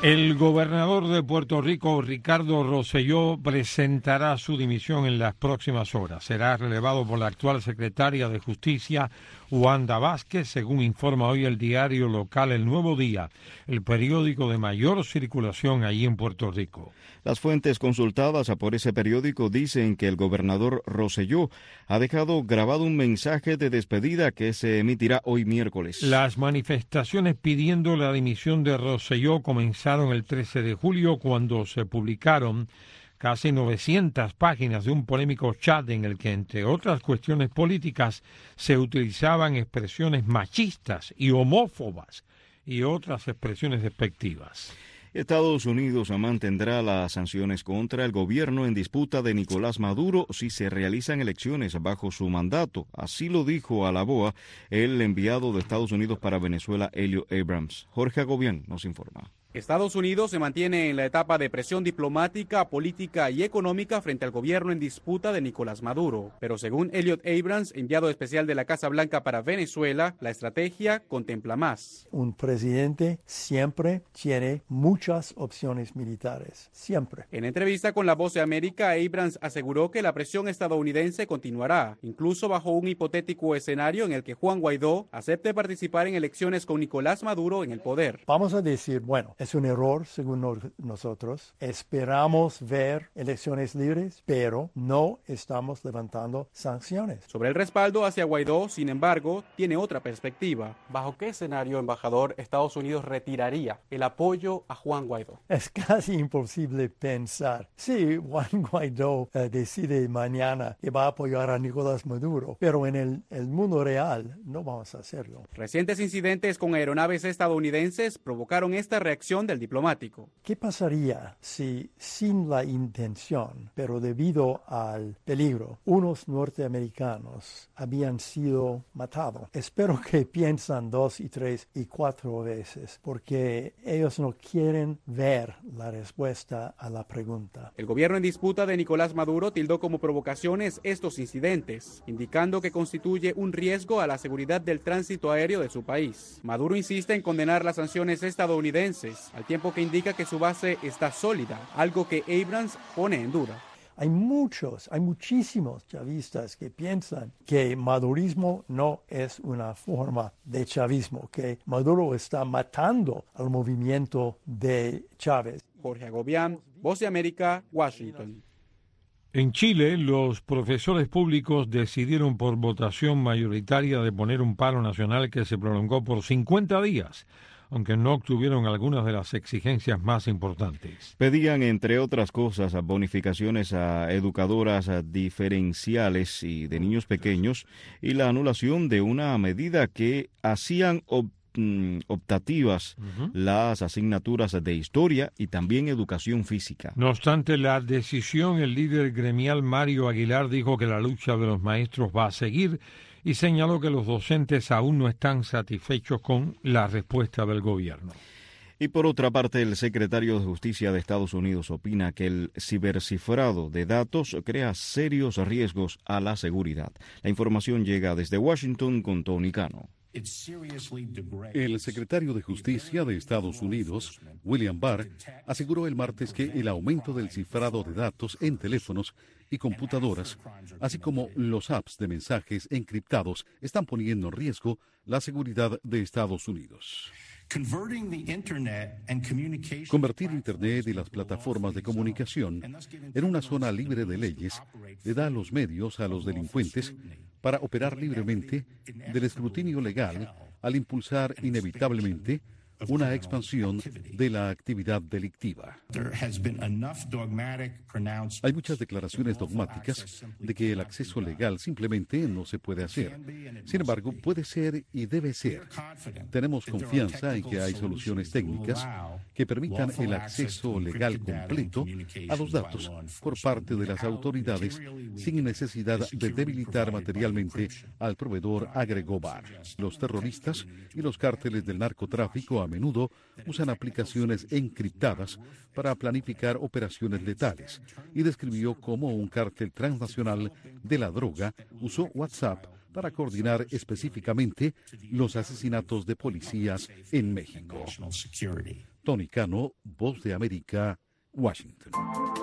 El gobernador de Puerto Rico, Ricardo Rosselló, presentará su dimisión en las próximas horas. Será relevado por la actual secretaria de Justicia, Wanda Vázquez, según informa hoy el diario local El Nuevo Día, el periódico de mayor circulación allí en Puerto Rico. Las fuentes consultadas por ese periódico dicen que el gobernador Rosselló ha dejado grabado un mensaje de despedida que se emitirá hoy miércoles. Las manifestaciones pidiendo la dimisión de Rosselló comenzaron el trece de julio cuando se publicaron casi novecientas páginas de un polémico chat en el que, entre otras cuestiones políticas, se utilizaban expresiones machistas y homófobas y otras expresiones despectivas. Estados Unidos mantendrá las sanciones contra el gobierno en disputa de Nicolás Maduro si se realizan elecciones bajo su mandato. Así lo dijo a la B O A el enviado de Estados Unidos para Venezuela, Elliot Abrams. Jorge Agobián nos informa. Estados Unidos se mantiene en la etapa de presión diplomática, política y económica frente al gobierno en disputa de Nicolás Maduro. Pero según Elliot Abrams, enviado especial de la Casa Blanca para Venezuela, la estrategia contempla más. Un presidente siempre tiene muchas opciones militares, siempre. En entrevista con La Voz de América, Abrams aseguró que la presión estadounidense continuará, incluso bajo un hipotético escenario en el que Juan Guaidó acepte participar en elecciones con Nicolás Maduro en el poder. Vamos a decir, bueno, es un error según nosotros. Esperamos ver elecciones libres, pero no estamos levantando sanciones. Sobre el respaldo hacia Guaidó, sin embargo, tiene otra perspectiva. ¿Bajo qué escenario, embajador, Estados Unidos retiraría el apoyo a Juan Guaidó? Es casi imposible pensar. Sí, Juan Guaidó uh, decide mañana que va a apoyar a Nicolás Maduro, pero en el, el mundo real no vamos a hacerlo. Recientes incidentes con aeronaves estadounidenses provocaron esta reacción del diplomático. ¿Qué pasaría si, sin la intención, pero debido al peligro, unos norteamericanos habían sido matados? Espero que piensan dos y tres y cuatro veces, porque ellos no quieren ver la respuesta a la pregunta. El gobierno en disputa de Nicolás Maduro tildó como provocaciones estos incidentes, indicando que constituye un riesgo a la seguridad del tránsito aéreo de su país. Maduro insiste en condenar las sanciones estadounidenses, al tiempo que indica que su base está sólida, algo que Abrams pone en duda. Hay muchos, hay muchísimos chavistas que piensan que madurismo no es una forma de chavismo, que Maduro está matando al movimiento de Chávez. Jorge Agobián, Voz de América, Washington. En Chile, los profesores públicos decidieron por votación mayoritaria de poner un paro nacional que se prolongó por cincuenta días. Aunque no obtuvieron algunas de las exigencias más importantes. Pedían, entre otras cosas, bonificaciones a educadoras diferenciales y de niños pequeños y la anulación de una medida que hacían op- optativas uh-huh. las asignaturas de historia y también educación física. No obstante la decisión, el líder gremial Mario Aguilar dijo que la lucha de los maestros va a seguir y señaló que los docentes aún no están satisfechos con la respuesta del gobierno. Y por otra parte, el secretario de Justicia de Estados Unidos opina que el cibercifrado de datos crea serios riesgos a la seguridad. La información llega desde Washington con Tony Cano. El secretario de Justicia de Estados Unidos, William Barr, aseguró el martes que el aumento del cifrado de datos en teléfonos y computadoras, así como los apps de mensajes encriptados, están poniendo en riesgo la seguridad de Estados Unidos. Convertir Internet y las plataformas de comunicación en una zona libre de leyes le da los medios a los delincuentes para operar libremente del escrutinio legal al impulsar inevitablemente una expansión de la actividad delictiva. Hay muchas declaraciones dogmáticas de que el acceso legal simplemente no se puede hacer. Sin embargo, puede ser y debe ser. Tenemos confianza en que hay soluciones técnicas que permitan el acceso legal completo a los datos por parte de las autoridades sin necesidad de debilitar materialmente al proveedor, agregó Barr. Los terroristas y los cárteles del narcotráfico a menudo usan aplicaciones encriptadas para planificar operaciones letales y describió cómo un cártel transnacional de la droga usó WhatsApp para coordinar específicamente los asesinatos de policías en México. Tony Cano, Voz de América, Washington.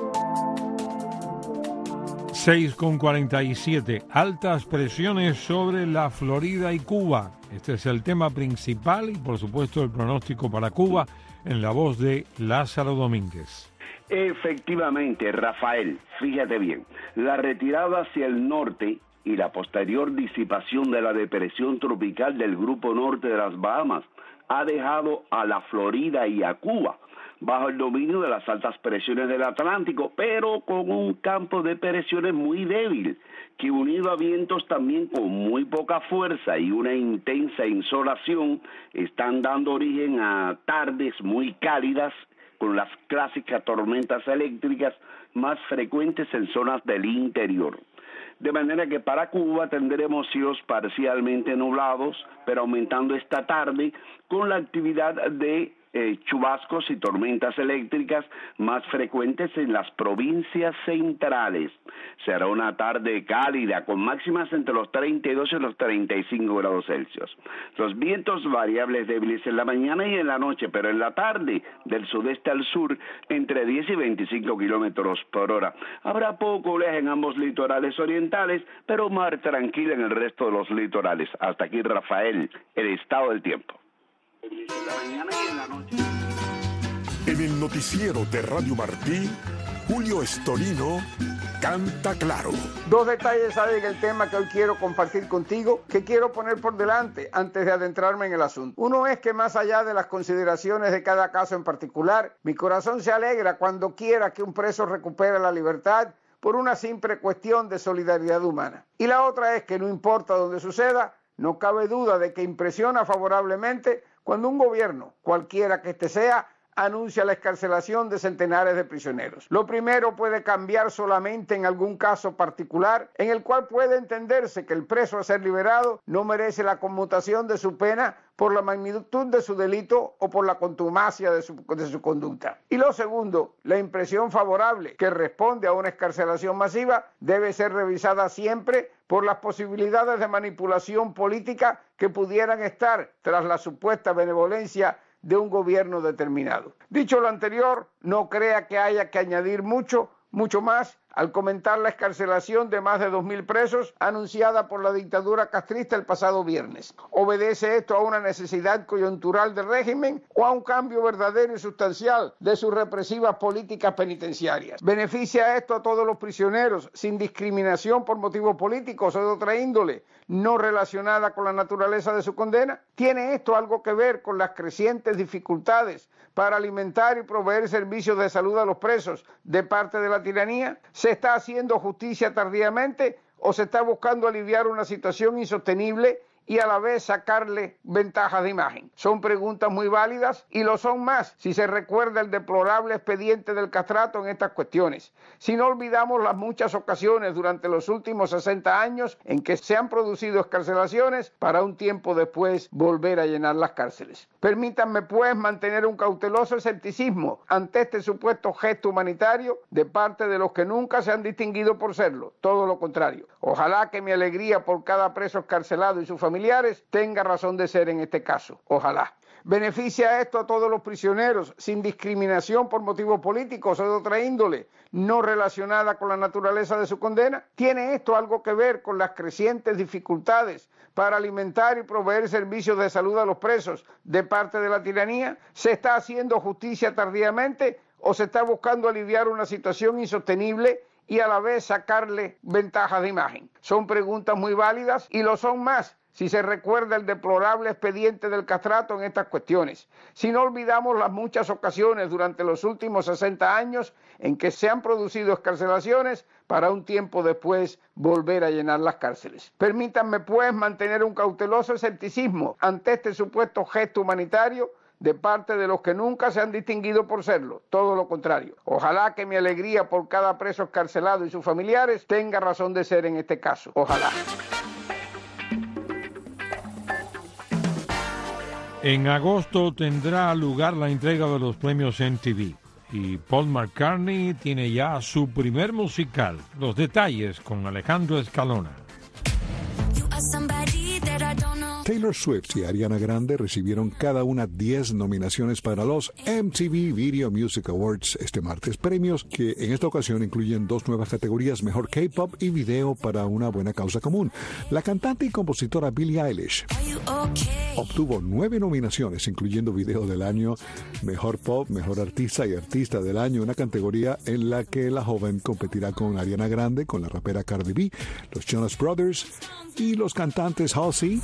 seis con cuarenta y siete. Altas presiones sobre la Florida y Cuba. Este es el tema principal y, por supuesto, el pronóstico para Cuba en la voz de Lázaro Domínguez. Efectivamente, Rafael, fíjate bien, la retirada hacia el norte y la posterior disipación de la depresión tropical del grupo norte de las Bahamas ha dejado a la Florida y a Cuba bajo el dominio de las altas presiones del Atlántico, pero con un campo de presiones muy débil, que unido a vientos también con muy poca fuerza y una intensa insolación, están dando origen a tardes muy cálidas, con las clásicas tormentas eléctricas más frecuentes en zonas del interior. De manera que para Cuba tendremos cielos parcialmente nublados, pero aumentando esta tarde con la actividad de eh, chubascos y tormentas eléctricas más frecuentes en las provincias centrales. Será una tarde cálida con máximas entre los treinta y dos y los treinta y cinco grados Celsius. Los vientos variables débiles en la mañana y en la noche, pero en la tarde del sudeste al sur entre diez y veinticinco kilómetros por hora. Habrá poco oleaje en ambos litorales orientales, pero mar tranquila en el resto de los litorales. Hasta aquí, Rafael, el estado del tiempo. En el noticiero de Radio Martí, Julio Estorino canta claro. Dos detalles hay en el tema que hoy quiero compartir contigo, que quiero poner por delante antes de adentrarme en el asunto. Uno es que más allá de las consideraciones de cada caso en particular, mi corazón se alegra cuando quiera que un preso recupere la libertad por una simple cuestión de solidaridad humana. Y la otra es que no importa dónde suceda, no cabe duda de que impresiona favorablemente cuando un gobierno, cualquiera que éste sea, anuncia la excarcelación de centenares de prisioneros. Lo primero puede cambiar solamente en algún caso particular, en el cual puede entenderse que el preso a ser liberado no merece la conmutación de su pena por la magnitud de su delito o por la contumacia de su, de su conducta. Y lo segundo, la impresión favorable que responde a una excarcelación masiva debe ser revisada siempre por las posibilidades de manipulación política que pudieran estar tras la supuesta benevolencia de un gobierno determinado. Dicho lo anterior, no crea que haya que añadir mucho, mucho más al comentar la excarcelación de más de dos mil presos anunciada por la dictadura castrista el pasado viernes. ¿Obedece esto a una necesidad coyuntural del régimen o a un cambio verdadero y sustancial de sus represivas políticas penitenciarias? ¿Beneficia esto a todos los prisioneros sin discriminación por motivos políticos o de otra índole, no relacionada con la naturaleza de su condena? ¿Tiene esto algo que ver con las crecientes dificultades para alimentar y proveer servicios de salud a los presos de parte de la tiranía? ¿Se está haciendo justicia tardíamente o se está buscando aliviar una situación insostenible y a la vez sacarle ventajas de imagen? Son preguntas muy válidas y lo son más si se recuerda el deplorable expediente del castrato en estas cuestiones. Si no olvidamos las muchas ocasiones durante los últimos sesenta años en que se han producido excarcelaciones para un tiempo después volver a llenar las cárceles. Permítanme pues mantener un cauteloso escepticismo ante este supuesto gesto humanitario de parte de los que nunca se han distinguido por serlo, todo lo contrario. Ojalá que mi alegría por cada preso excarcelado y su familiares tenga razón de ser en este caso. Ojalá. ¿Beneficia esto a todos los prisioneros sin discriminación por motivos políticos o de otra índole, no relacionada con la naturaleza de su condena? ¿Tiene esto algo que ver con las crecientes dificultades para alimentar y proveer servicios de salud a los presos de parte de la tiranía? ¿Se está haciendo justicia tardíamente o se está buscando aliviar una situación insostenible y a la vez sacarle ventajas de imagen? Son preguntas muy válidas y lo son más si se recuerda el deplorable expediente del castrato en estas cuestiones. Si no olvidamos las muchas ocasiones durante los últimos sesenta años en que se han producido excarcelaciones para un tiempo después volver a llenar las cárceles. Permítanme pues mantener un cauteloso escepticismo ante este supuesto gesto humanitario de parte de los que nunca se han distinguido por serlo, todo lo contrario. Ojalá que mi alegría por cada preso excarcelado y sus familiares tenga razón de ser en este caso. Ojalá. En agosto tendrá lugar la entrega de los premios M T V y Paul McCartney tiene ya su primer musical. Los detalles con Alejandro Escalona. Taylor Swift y Ariana Grande recibieron cada una diez nominaciones para los M T V Video Music Awards este martes, premios que en esta ocasión incluyen dos nuevas categorías: Mejor K-Pop y Video para una buena causa común. La cantante y compositora Billie Eilish obtuvo nueve nominaciones, incluyendo Video del Año, Mejor Pop, Mejor Artista y Artista del Año, una categoría en la que la joven competirá con Ariana Grande, con la rapera Cardi B, los Jonas Brothers y los cantantes Halsey,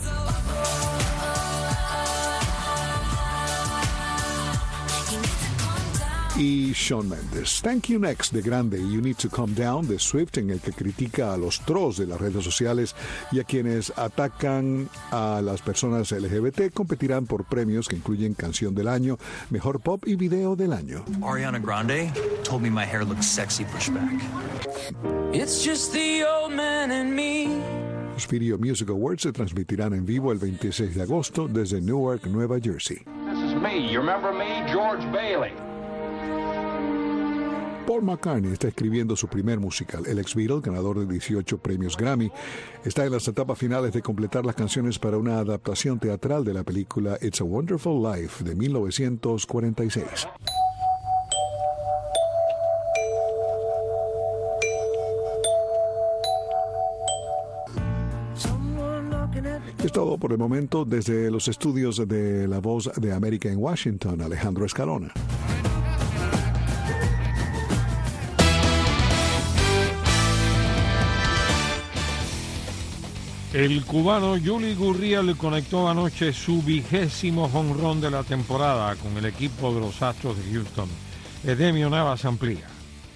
y Shawn Mendes. Thank You Next de Grande y You Need to Calm Down de Swift, en el que critica a los trolls de las redes sociales y a quienes atacan a las personas L G B T, competirán por premios que incluyen Canción del Año, Mejor Pop y Video del Año. Ariana Grande told me my hair looks sexy pushed back. It's just the old man and me. Los Video Music Awards se transmitirán en vivo el veintiséis de agosto desde Newark, Nueva Jersey. This is me. You remember me, George Bailey. Paul McCartney está escribiendo su primer musical. El ex Beatle, ganador de dieciocho premios Grammy, está en las etapas finales de completar las canciones para una adaptación teatral de la película It's a Wonderful Life de mil novecientos cuarenta y seis. Es todo por el momento desde los estudios de La Voz de América en Washington. Alejandro Escalona. El cubano Yuli Gurriel conectó anoche su vigésimo jonrón de la temporada con el equipo de los Astros de Houston. Edemio Navas amplía.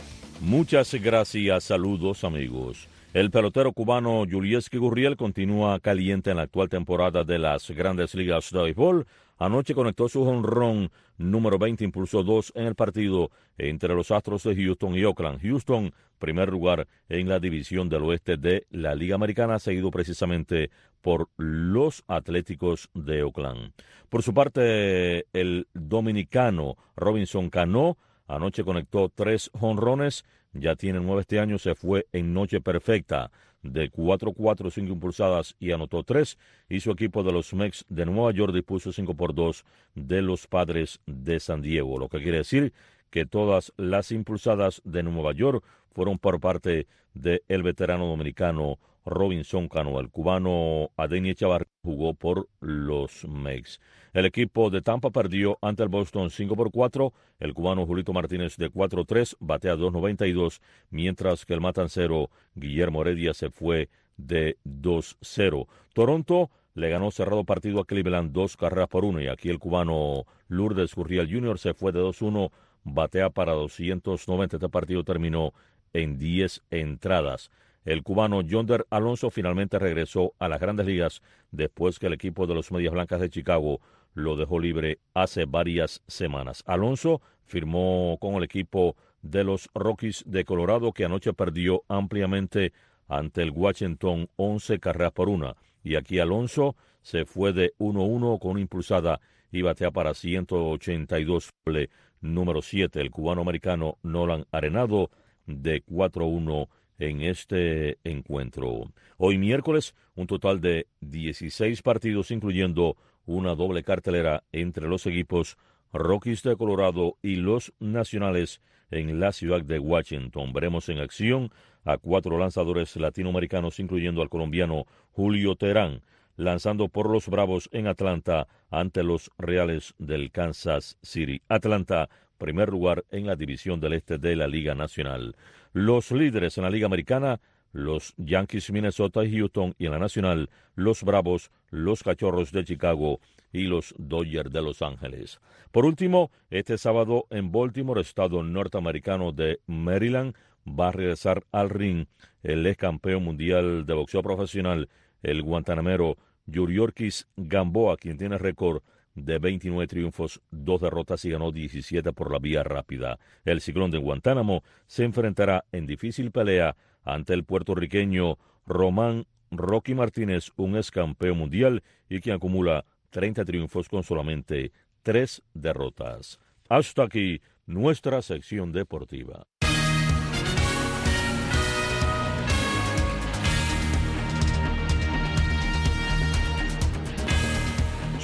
Muchas gracias, saludos amigos. El pelotero cubano Yulieski Gurriel continúa caliente en la actual temporada de las Grandes Ligas de Béisbol. Anoche conectó su jonrón número veinte, impulsó dos en el partido entre los Astros de Houston y Oakland. Houston, primer lugar en la división del oeste de la Liga Americana, seguido precisamente por los Atléticos de Oakland. Por su parte, el dominicano Robinson Cano anoche conectó tres jonrones, ya tiene nueve este año, se fue en noche perfecta de cuatro cuatro, cinco impulsadas y anotó tres, y su equipo de los Mets de Nueva York dispuso cinco por dos de los Padres de San Diego, lo que quiere decir que todas las impulsadas de Nueva York fueron por parte del veterano dominicano Robinson Cano. El cubano Adeiny Chavarría jugó por los Mets. El equipo de Tampa perdió ante el Boston cinco por cuatro. El cubano Julito Martínez de cuatro tres batea dos noventa y dos, mientras que el matancero Guillermo Heredia se fue de dos cero. Toronto le ganó cerrado partido a Cleveland dos carreras por uno, y aquí el cubano Lourdes Gurriel junior se fue de dos uno, batea para doscientos noventa. Este partido terminó en diez entradas. El cubano Yonder Alonso finalmente regresó a las Grandes Ligas después que el equipo de los Medias Blancas de Chicago lo dejó libre hace varias semanas. Alonso firmó con el equipo de los Rockies de Colorado, que anoche perdió ampliamente ante el Washington once carreras por una. Y aquí Alonso se fue de uno uno con una impulsada y batea para ciento ochenta y dos. Número siete, el cubano americano Nolan Arenado de cuatro uno en este encuentro. Hoy miércoles, un total de dieciséis partidos, incluyendo una doble cartelera entre los equipos Rockies de Colorado y los Nacionales en la ciudad de Washington. Veremos en acción a cuatro lanzadores latinoamericanos, incluyendo al colombiano Julio Terán, lanzando por los Bravos en Atlanta ante los Reales del Kansas City. Atlanta, primer lugar en la división del este de la Liga Nacional. Los líderes en la Liga Americana, los Yankees, Minnesota y Houston, y en la Nacional, los Bravos, los Cachorros de Chicago y los Dodgers de Los Ángeles. Por último, este sábado en Baltimore, estado norteamericano de Maryland, va a regresar al ring el ex campeón mundial de boxeo profesional, el guantanamero Yuriorkis Gamboa, quien tiene récord de veintinueve triunfos, dos derrotas y ganó diecisiete por la vía rápida. El Ciclón de Guantánamo se enfrentará en difícil pelea ante el puertorriqueño Román Rocky Martínez, un ex campeón mundial y quien acumula treinta triunfos con solamente tres derrotas. Hasta aquí nuestra sección deportiva.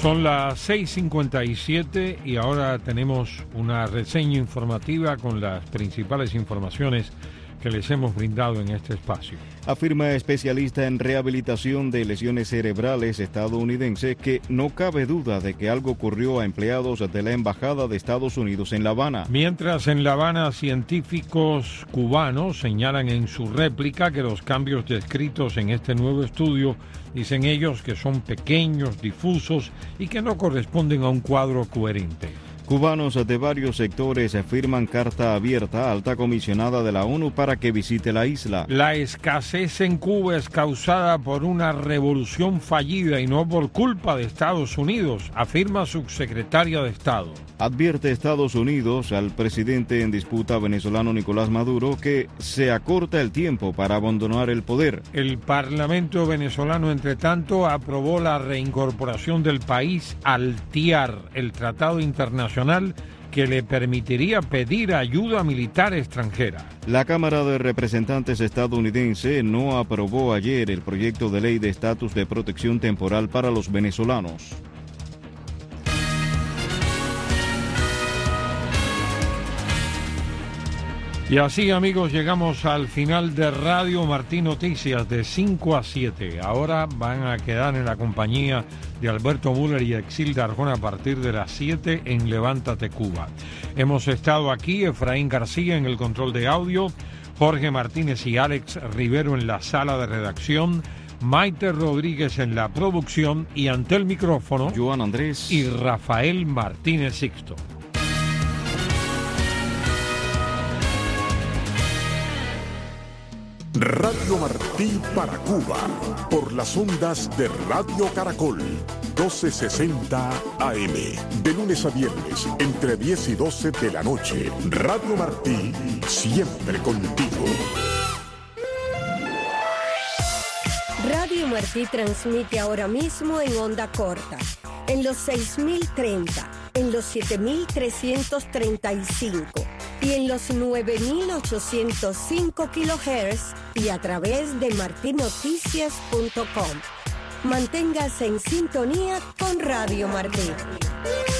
Son las seis cincuenta y siete y ahora tenemos una reseña informativa con las principales informaciones que les hemos brindado en este espacio. Afirma especialista en rehabilitación de lesiones cerebrales estadounidense que no cabe duda de que algo ocurrió a empleados de la Embajada de Estados Unidos en La Habana. Mientras en La Habana científicos cubanos señalan en su réplica que los cambios descritos en este nuevo estudio dicen ellos que son pequeños, difusos y que no corresponden a un cuadro coherente. Cubanos de varios sectores firman carta abierta a alta comisionada de la ONU para que visite la isla. La escasez en Cuba es causada por una revolución fallida y no por culpa de Estados Unidos, afirma subsecretaria de Estado. Advierte Estados Unidos al presidente en disputa venezolano Nicolás Maduro que se acorta el tiempo para abandonar el poder. El Parlamento venezolano, entre tanto, aprobó la reincorporación del país al T I A R, el Tratado Internacional que le permitiría pedir ayuda militar extranjera. La Cámara de Representantes estadounidense no aprobó ayer el proyecto de ley de estatus de protección temporal para los venezolanos. Y así, amigos, llegamos al final de Radio Martí Noticias de cinco a siete. Ahora van a quedar en la compañía de Alberto Müller y Exilda Arjona a partir de las siete en Levántate Cuba. Hemos estado aquí, Efraín García en el control de audio, Jorge Martínez y Alex Rivero en la sala de redacción, Maite Rodríguez en la producción y ante el micrófono, Joan Andrés y Rafael Martínez Sixto. Radio Martí para Cuba, por las ondas de Radio Caracol, doce sesenta A M, de lunes a viernes, entre diez y doce de la noche. Radio Martí, siempre contigo. Radio Martí transmite ahora mismo en onda corta, en los seis mil treinta, en los siete mil trescientos treinta y cinco y en los nueve mil ochocientos cinco kilohertz y a través de martinoticias punto com. Manténgase en sintonía con Radio Martí.